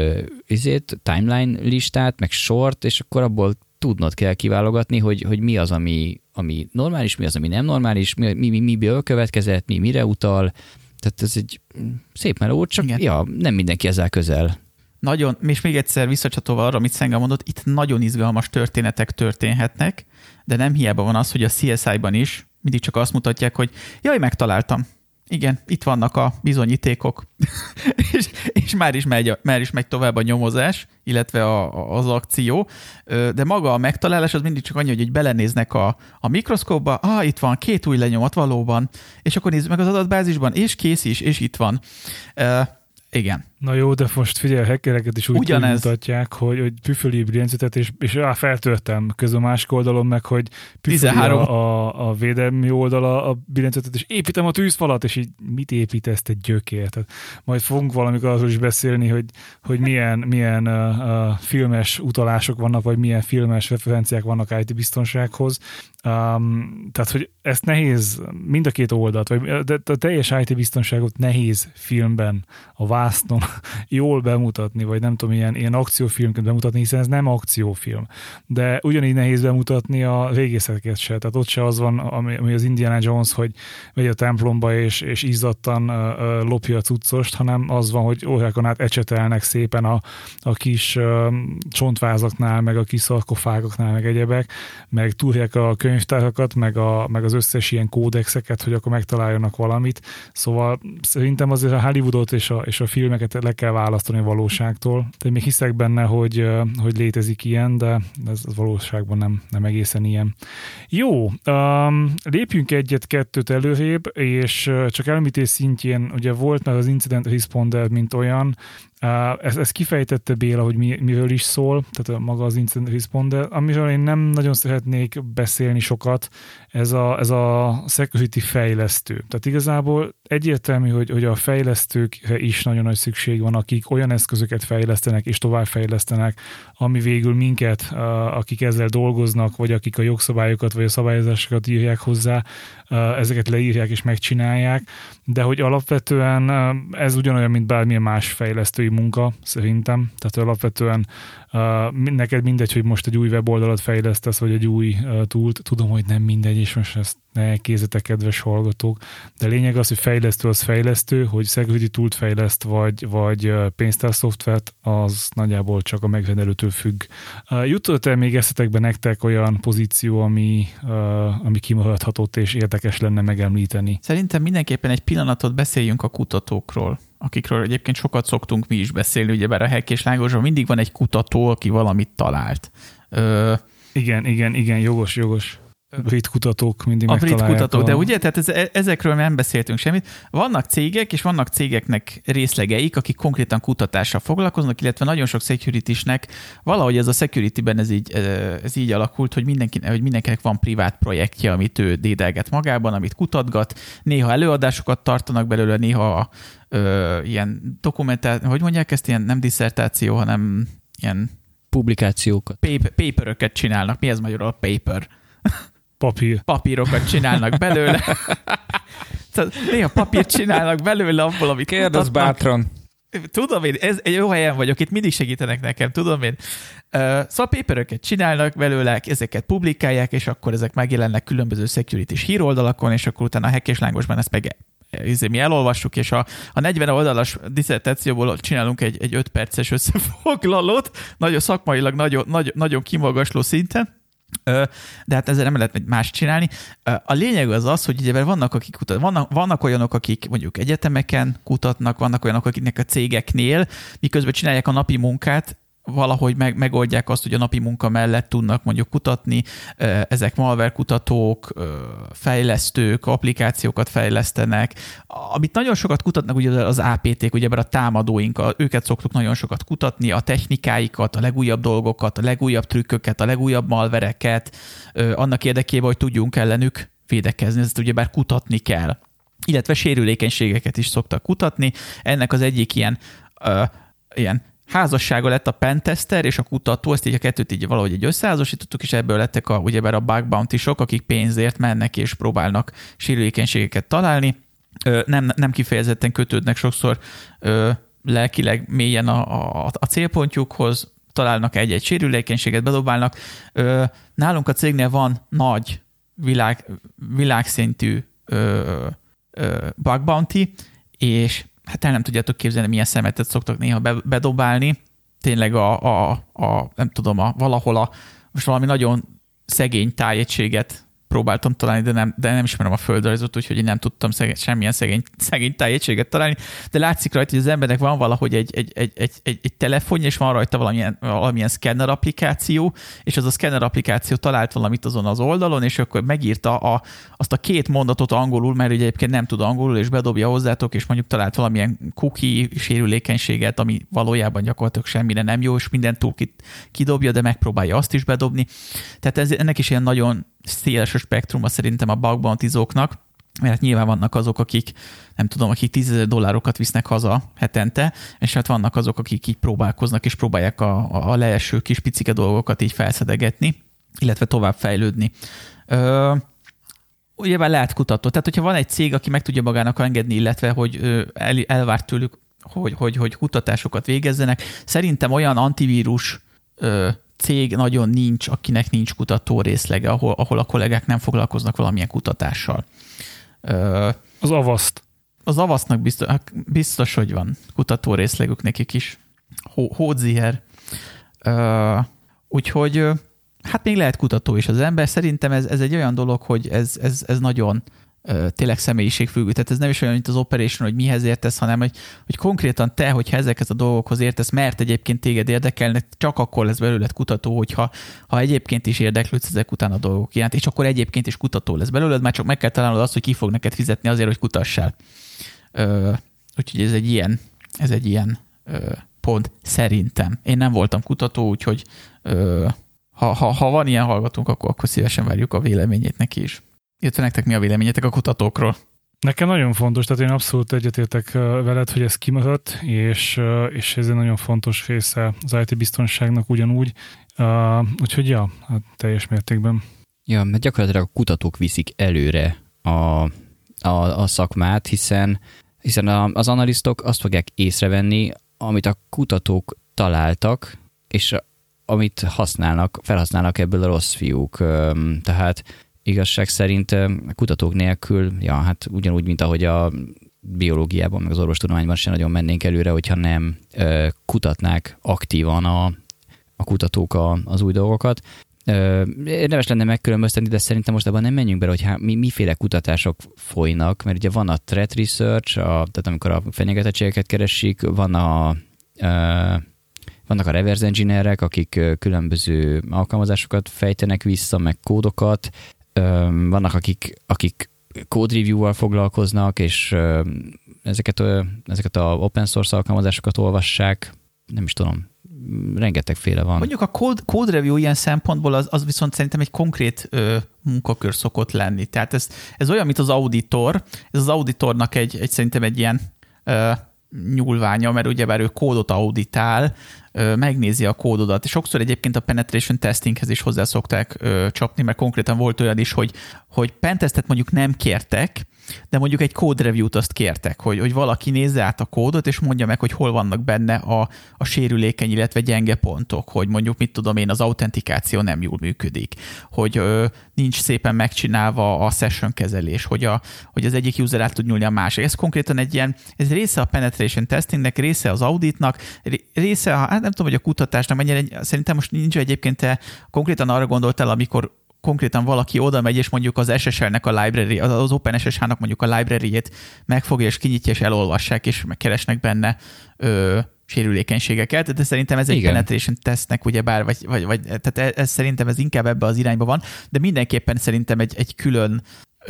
timeline listát, meg sort, és akkor abból tudnod kell kiválogatni, hogy mi az, ami normális, mi az, ami nem normális, miből következett, mire utal. Tehát ez egy szép meló, csak nem mindenki ezzel közel. Nagyon, és még egyszer visszacsatolva arra, amit Szenga mondott, itt nagyon izgalmas történetek történhetnek, de nem hiába van az, hogy a CSI-ban is mindig csak azt mutatják, hogy jaj, megtaláltam. Igen, itt vannak a bizonyítékok, és már is megy tovább a nyomozás, illetve az akció, de maga a megtalálás az mindig csak annyi, hogy belenéznek a mikroszkópba, itt van 2 új lenyomat valóban, és akkor nézzük meg az adatbázisban, és kész is, és itt van. Igen. Na jó, de most figyelj, hackereket is úgy mutatják, hogy püföli billentyűzetet, és feltörtem közben másik oldalon meg, hogy püföli a védelmi oldala a billentyűzetet, és építem a tűzfalat, és így mit építesz, te gyökér? Tehát majd fogunk valamikor arról is beszélni, hogy milyen filmes utalások vannak, vagy milyen filmes referenciák vannak IT biztonsághoz. Tehát, hogy ezt nehéz, mind a két oldalt, vagy a teljes IT biztonságot nehéz filmben, a vásznon jól bemutatni, vagy nem tudom, ilyen akciófilmként bemutatni, hiszen ez nem akciófilm. De ugyanígy nehéz bemutatni a régészeteket se. Tehát ott se az van, ami az Indiana Jones, hogy megy a templomba és izzadtan lopja a cuccost, hanem az van, hogy órákon át ecsetelnek szépen a kis csontvázaknál, meg a kis szarkofágoknál, meg egyebek, meg túrják a könyvtárakat, meg az összes ilyen kódexeket, hogy akkor megtaláljanak valamit. Szóval szerintem azért a Hollywoodot és a filmeket le kell választani a valóságtól. Tehát még hiszek benne, hogy létezik ilyen, de ez valóságban nem egészen ilyen. Jó, lépjünk egyet-kettőt előrébb, és csak elmítés szintjén, ugye volt már az incident responder, mint olyan, ez kifejtette Béla, hogy miről is szól, tehát maga az incident responder. Amiről én nem nagyon szeretnék beszélni sokat, ez a security fejlesztő. Tehát igazából egyértelmű, hogy a fejlesztőkre is nagyon nagy szükség van, akik olyan eszközöket fejlesztenek és továbbfejlesztenek, ami végül minket, akik ezzel dolgoznak, vagy akik a jogszabályokat vagy a szabályozásokat írják hozzá, ezeket leírják és megcsinálják, de hogy alapvetően ez ugyanolyan, mint bármilyen más fejlesztői munka, szerintem. Tehát alapvetően neked mindegy, hogy most egy új weboldalat fejlesztesz, vagy egy új túlt. Tudom, hogy nem mindegy, és most ezt ne kézzetek, kedves hallgatók, de lényeg az, hogy fejlesztő az fejlesztő, hogy security túlt fejleszt, vagy pénztárszoftvert, az nagyjából csak a megrendelőtől függ. Jutott-e még eszetekbe nektek olyan pozíció, ami kimaradhatott és érdekes lenne megemlíteni? Szerintem mindenképpen egy pillanatot beszéljünk a kutatókról, akikről egyébként sokat szoktunk mi is beszélni, ugyebár a Hack és Lángosban mindig van egy kutató, aki valamit talált. Igen, jogos. Brit kutatók mindig megtalálják. A brit kutatók, de ugye, tehát ezekről nem beszéltünk semmit. Vannak cégek, és vannak cégeknek részlegeik, akik konkrétan kutatással foglalkoznak, illetve nagyon sok security-snek valahogy ez a security-ben ez így alakult, hogy mindenkinek van privát projektje, amit ő dédelget magában, amit kutatgat. Néha előadásokat tartanak belőle, néha ilyen hogy mondják ezt, ilyen nem disszertáció, hanem ilyen publikációkat. Paperöket csinálnak. Mi ez magyarul a paper? Papírokat csinálnak belőle. Néha papírt csinálnak belőle abból, amit kérdez bátran. Tudom én, ez egy jó helyen vagyok, itt mindig segítenek nekem, tudom én. Szóval paperöket csinálnak belőle, ezeket publikálják, és akkor ezek megjelennek különböző security-s híroldalakon, és akkor utána a Hack és Lángosban ezt meg mi elolvassuk, és a 40 oldalas disszertációból csinálunk egy 5 perces összefoglalót, nagyon szakmailag, nagyon kimagasló szinten, de hát ezzel nem lehet más csinálni. A lényeg az, hogy ugye vannak, akik vannak olyanok, akik mondjuk egyetemeken kutatnak, vannak olyanok, akiknek a cégeknél, miközben csinálják a napi munkát, valahogy megoldják azt, hogy a napi munka mellett tudnak mondjuk kutatni. Ezek malware kutatók, fejlesztők, applikációkat fejlesztenek. Amit nagyon sokat kutatnak, ugye az APT-k, ugye a támadóink, őket szoktuk nagyon sokat kutatni, a technikáikat, a legújabb dolgokat, a legújabb trükköket, a legújabb malvereket, annak érdekében, hogy tudjunk ellenük védekezni. Ezt ugyebár kutatni kell. Illetve sérülékenységeket is szoktak kutatni. Ennek az egyik ilyen házassága lett a pentester és a kutató, ezt így a kettőt így valahogy így összeházasítottuk, és ebből lettek ugyebár a bug bounty-sok, akik pénzért mennek és próbálnak sérülékenységeket találni. Nem kifejezetten kötődnek sokszor lelkileg mélyen a célpontjukhoz, találnak egy-egy sérülékenységet, bedobálnak. Nálunk a cégnél van nagy világszintű bug bounty, és hát el nem tudjátok képzelni, milyen szemetet szoktak néha bedobálni. Tényleg nem tudom, valahol most valami nagyon szegény tájegységet próbáltam találni, de nem ismerem a földrajzot, úgyhogy én nem tudtam semmilyen szegény tájegységet találni, de látszik rajta, hogy az embernek van valahogy egy telefonja, és van rajta valamilyen szkenner applikáció, és az a szkenner applikáció talált valamit azon az oldalon, és akkor megírta azt a 2 mondatot angolul, mert ugye egyébként nem tud angolul, és bedobja hozzátok, és mondjuk talált valamilyen cookie sérülékenységet, ami valójában gyakorlatilag semmire nem jó, és minden toolkit kidobja, de megpróbálja azt is bedobni. Tehát ennek is ilyen nagyon széles a spektruma szerintem a bug bounty-zóknak, mert nyilván vannak azok, akik nem tudom, akik $10,000 visznek haza hetente, és hát vannak azok, akik így próbálkoznak, és próbálják a leeső kis picike dolgokat így felszedegetni, illetve tovább fejlődni. Ugyebár lehet kutató. Tehát, hogyha van egy cég, aki meg tudja magának engedni, illetve hogy elvárt tőlük, hogy kutatásokat végezzenek, szerintem olyan antivírus cég nagyon nincs, akinek nincs kutató részlege, ahol a kollégák nem foglalkoznak valamilyen kutatással. Az Avast. Az Avastnak biztos, hogy van kutató részlegük nekik is. Hódziher. Úgyhogy hát még lehet kutató is az ember. Szerintem ez egy olyan dolog, hogy ez nagyon tényleg személyiségfüggő. Tehát ez nem is olyan, mint az operation, hogy mihez értesz, hanem hogy konkrétan te, hogyha ezekhez a dolgokhoz értesz, mert egyébként téged érdekelnek, csak akkor lesz belőled kutató, hogyha egyébként is érdeklődsz ezek után a dolgok iránt, és akkor egyébként is kutató lesz belőled, már csak meg kell találnod azt, hogy ki fog neked fizetni azért, hogy kutassál. Úgyhogy ez egy ilyen pont szerintem. Én nem voltam kutató, úgyhogy ha van ilyen hallgatónk, akkor szívesen várjuk a véleményét neki is. Illetve nektek mi a véleményetek a kutatókról? Nekem nagyon fontos, tehát én abszolút egyetértek veled, hogy ez kimaradt, és ez egy nagyon fontos része az IT biztonságnak ugyanúgy. Úgyhogy ja, hát teljes mértékben. Ja, mert gyakorlatilag a kutatók viszik előre a szakmát, hiszen az analisztok azt fogják észrevenni, amit a kutatók találtak, és amit felhasználnak ebből a rossz fiúk. Tehát igazság szerint kutatók nélkül, hát ugyanúgy, mint ahogy a biológiában, meg az orvostudományban sem nagyon mennénk előre, hogyha nem kutatnák aktívan a kutatók az új dolgokat. Érdemes lenne megkülönböztetni, de szerintem most abban nem menjünk bele, hogy miféle kutatások folynak, mert ugye van a threat research, tehát amikor a fenyegetettségeket keresik, vannak a reverse engineerek, akik különböző alkalmazásokat fejtenek vissza, meg kódokat, vannak akik code review-val foglalkoznak, és ezeket a open source alkalmazásokat olvassák, nem is tudom, rengetegféle van. Mondjuk a code review ilyen szempontból az viszont szerintem egy konkrét munkakör szokott lenni. Tehát ez olyan, mint az auditor. Ez az auditornak szerintem egy ilyen nyúlványa, mert ugyebár ő kódot auditál, megnézi a kódodat. Sokszor egyébként a penetration testinghez is hozzá szokták csapni, mert konkrétan volt olyan is, hogy pentestet mondjuk nem kértek, de mondjuk egy code review-t azt kértek, hogy valaki nézze át a kódot, és mondja meg, hogy hol vannak benne a sérülékeny, illetve gyenge pontok, hogy mondjuk, mit tudom én, az autentikáció nem jól működik, hogy nincs szépen megcsinálva a session kezelés, hogy az egyik user át tud nyúlni a másik. Ez konkrétan ez része a penetration testingnek, része az auditnak, része, hát nem tudom, hogy a kutatásnak mennyire, szerintem most nincs egyébként, konkrétan arra gondoltál, amikor konkrétan valaki oda megy, és mondjuk az SSL-nek a library, az OpenSSH-nak mondjuk a library-jét megfogja, és kinyitja, és elolvassák, és megkeresnek benne sérülékenységeket, de szerintem ez egy penetration testnek, ugyebár, vagy tehát ez szerintem ez inkább ebbe az irányba van, de mindenképpen szerintem egy külön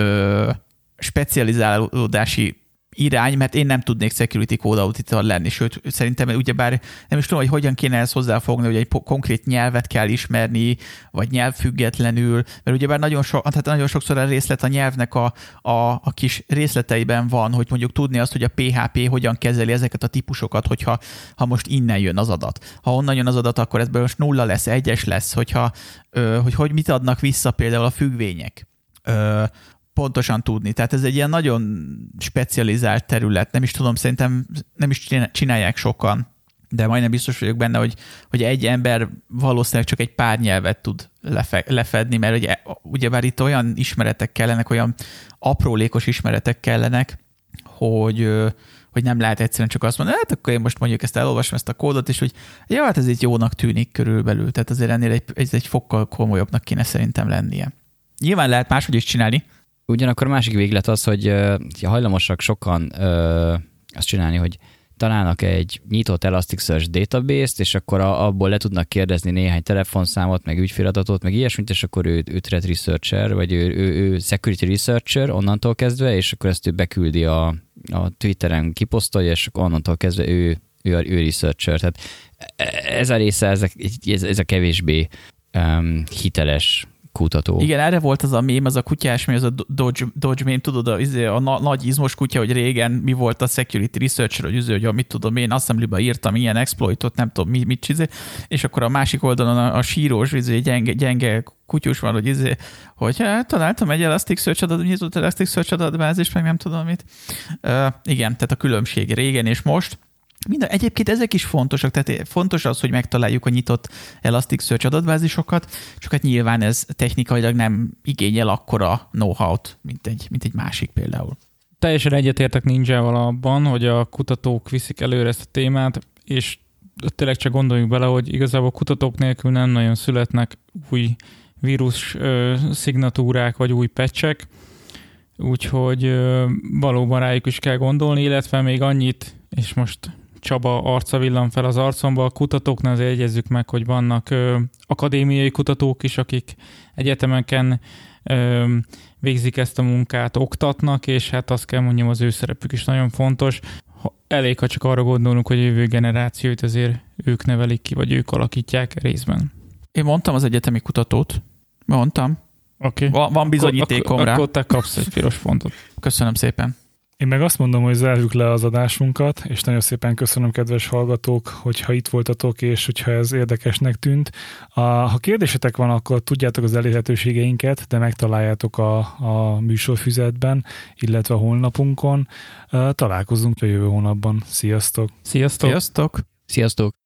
specializálódási irány, mert én nem tudnék security code auditor lenni, sőt, szerintem ugyebár nem is tudom, hogy hogyan kéne ezt hozzáfogni, hogy egy konkrét nyelvet kell ismerni, vagy nyelvfüggetlenül, mert ugyebár nagyon sokszor a részlet a nyelvnek a kis részleteiben van, hogy mondjuk tudni azt, hogy a PHP hogyan kezeli ezeket a típusokat, hogyha most innen jön az adat. Ha onnan jön az adat, akkor ebből most 0 lesz, 1-es lesz, hogy mit adnak vissza például a függvények. Pontosan tudni. Tehát ez egy ilyen nagyon specializált terület. Nem is tudom, szerintem nem is csinálják sokan, de majdnem biztos vagyok benne, hogy egy ember valószínűleg csak egy pár nyelvet tud lefedni, mert ugyebár itt olyan ismeretek kellenek, olyan aprólékos ismeretek kellenek, hogy nem lehet egyszerűen csak azt mondani, hát akkor én most mondjuk ezt elolvasom, ezt a kódot, és hogy ja, hát ez itt jónak tűnik körülbelül. Tehát azért ennél ez egy fokkal komolyabbnak kéne szerintem lennie. Nyilván lehet máshogy is csinálni. Ugyanakkor a másik véglet az, hogy hajlamosak sokan azt csinálni, hogy találnak egy nyitott Elasticsearch database-t, és akkor abból le tudnak kérdezni néhány telefonszámot, meg ügyféladatot, meg ilyesmit, és akkor ő threat researcher, vagy ő security researcher onnantól kezdve, és akkor ezt ő beküldi a Twitteren kiposztolja, és akkor onnantól kezdve ő researcher. Tehát ez a része, ez a kevésbé hiteles kutató. Igen, erre volt az a mém, az a kutyás mém, az a Dodge mém, tudod, a nagy izmos kutya, hogy régen mi volt a security researcher, hogy mit tudom én, Assembly-ba írtam ilyen exploitot, nem tudom mit csinálni, és akkor a másik oldalon a sírós, gyenge kutyus van, hogy találtam egy nyitott Elasticsearch adatbázis, meg nem tudom mit. Igen, tehát a különbség régen és most. Egyébként ezek is fontosak, tehát fontos az, hogy megtaláljuk a nyitott Elasticsearch adatbázisokat, csak hát nyilván ez technikailag nem igényel akkora know-how-t, mint egy másik például. Teljesen egyetértek Ninjával abban, hogy a kutatók viszik előre ezt a témát, és tényleg csak gondoljunk bele, hogy igazából kutatók nélkül nem nagyon születnek új vírus szignatúrák vagy új patchek, úgyhogy valóban rájuk is kell gondolni, illetve még annyit, és most Csaba arca villan fel az arcomba, a kutatóknál azért jegyezzük meg, hogy vannak akadémiai kutatók is, akik egyetemeken végzik ezt a munkát, oktatnak, és hát azt kell mondjam, az ő szerepük is nagyon fontos. Elég, ha csak arra gondolunk, hogy a jövő generációt azért ők nevelik ki, vagy ők alakítják részben. Én mondtam az egyetemi kutatót. Mondtam. Okay. Van bizonyítékom rá. Akkor te kapsz egy piros pontot. Köszönöm szépen. Én meg azt mondom, hogy zárjuk le az adásunkat, és nagyon szépen köszönöm, kedves hallgatók, hogyha itt voltatok, és hogyha ez érdekesnek tűnt. Ha kérdésetek van, akkor tudjátok az elérhetőségeinket, de megtaláljátok a műsorfüzetben, illetve a honlapunkon. Találkozunk a jövő hónapban. Sziasztok! Sziasztok! Sziasztok!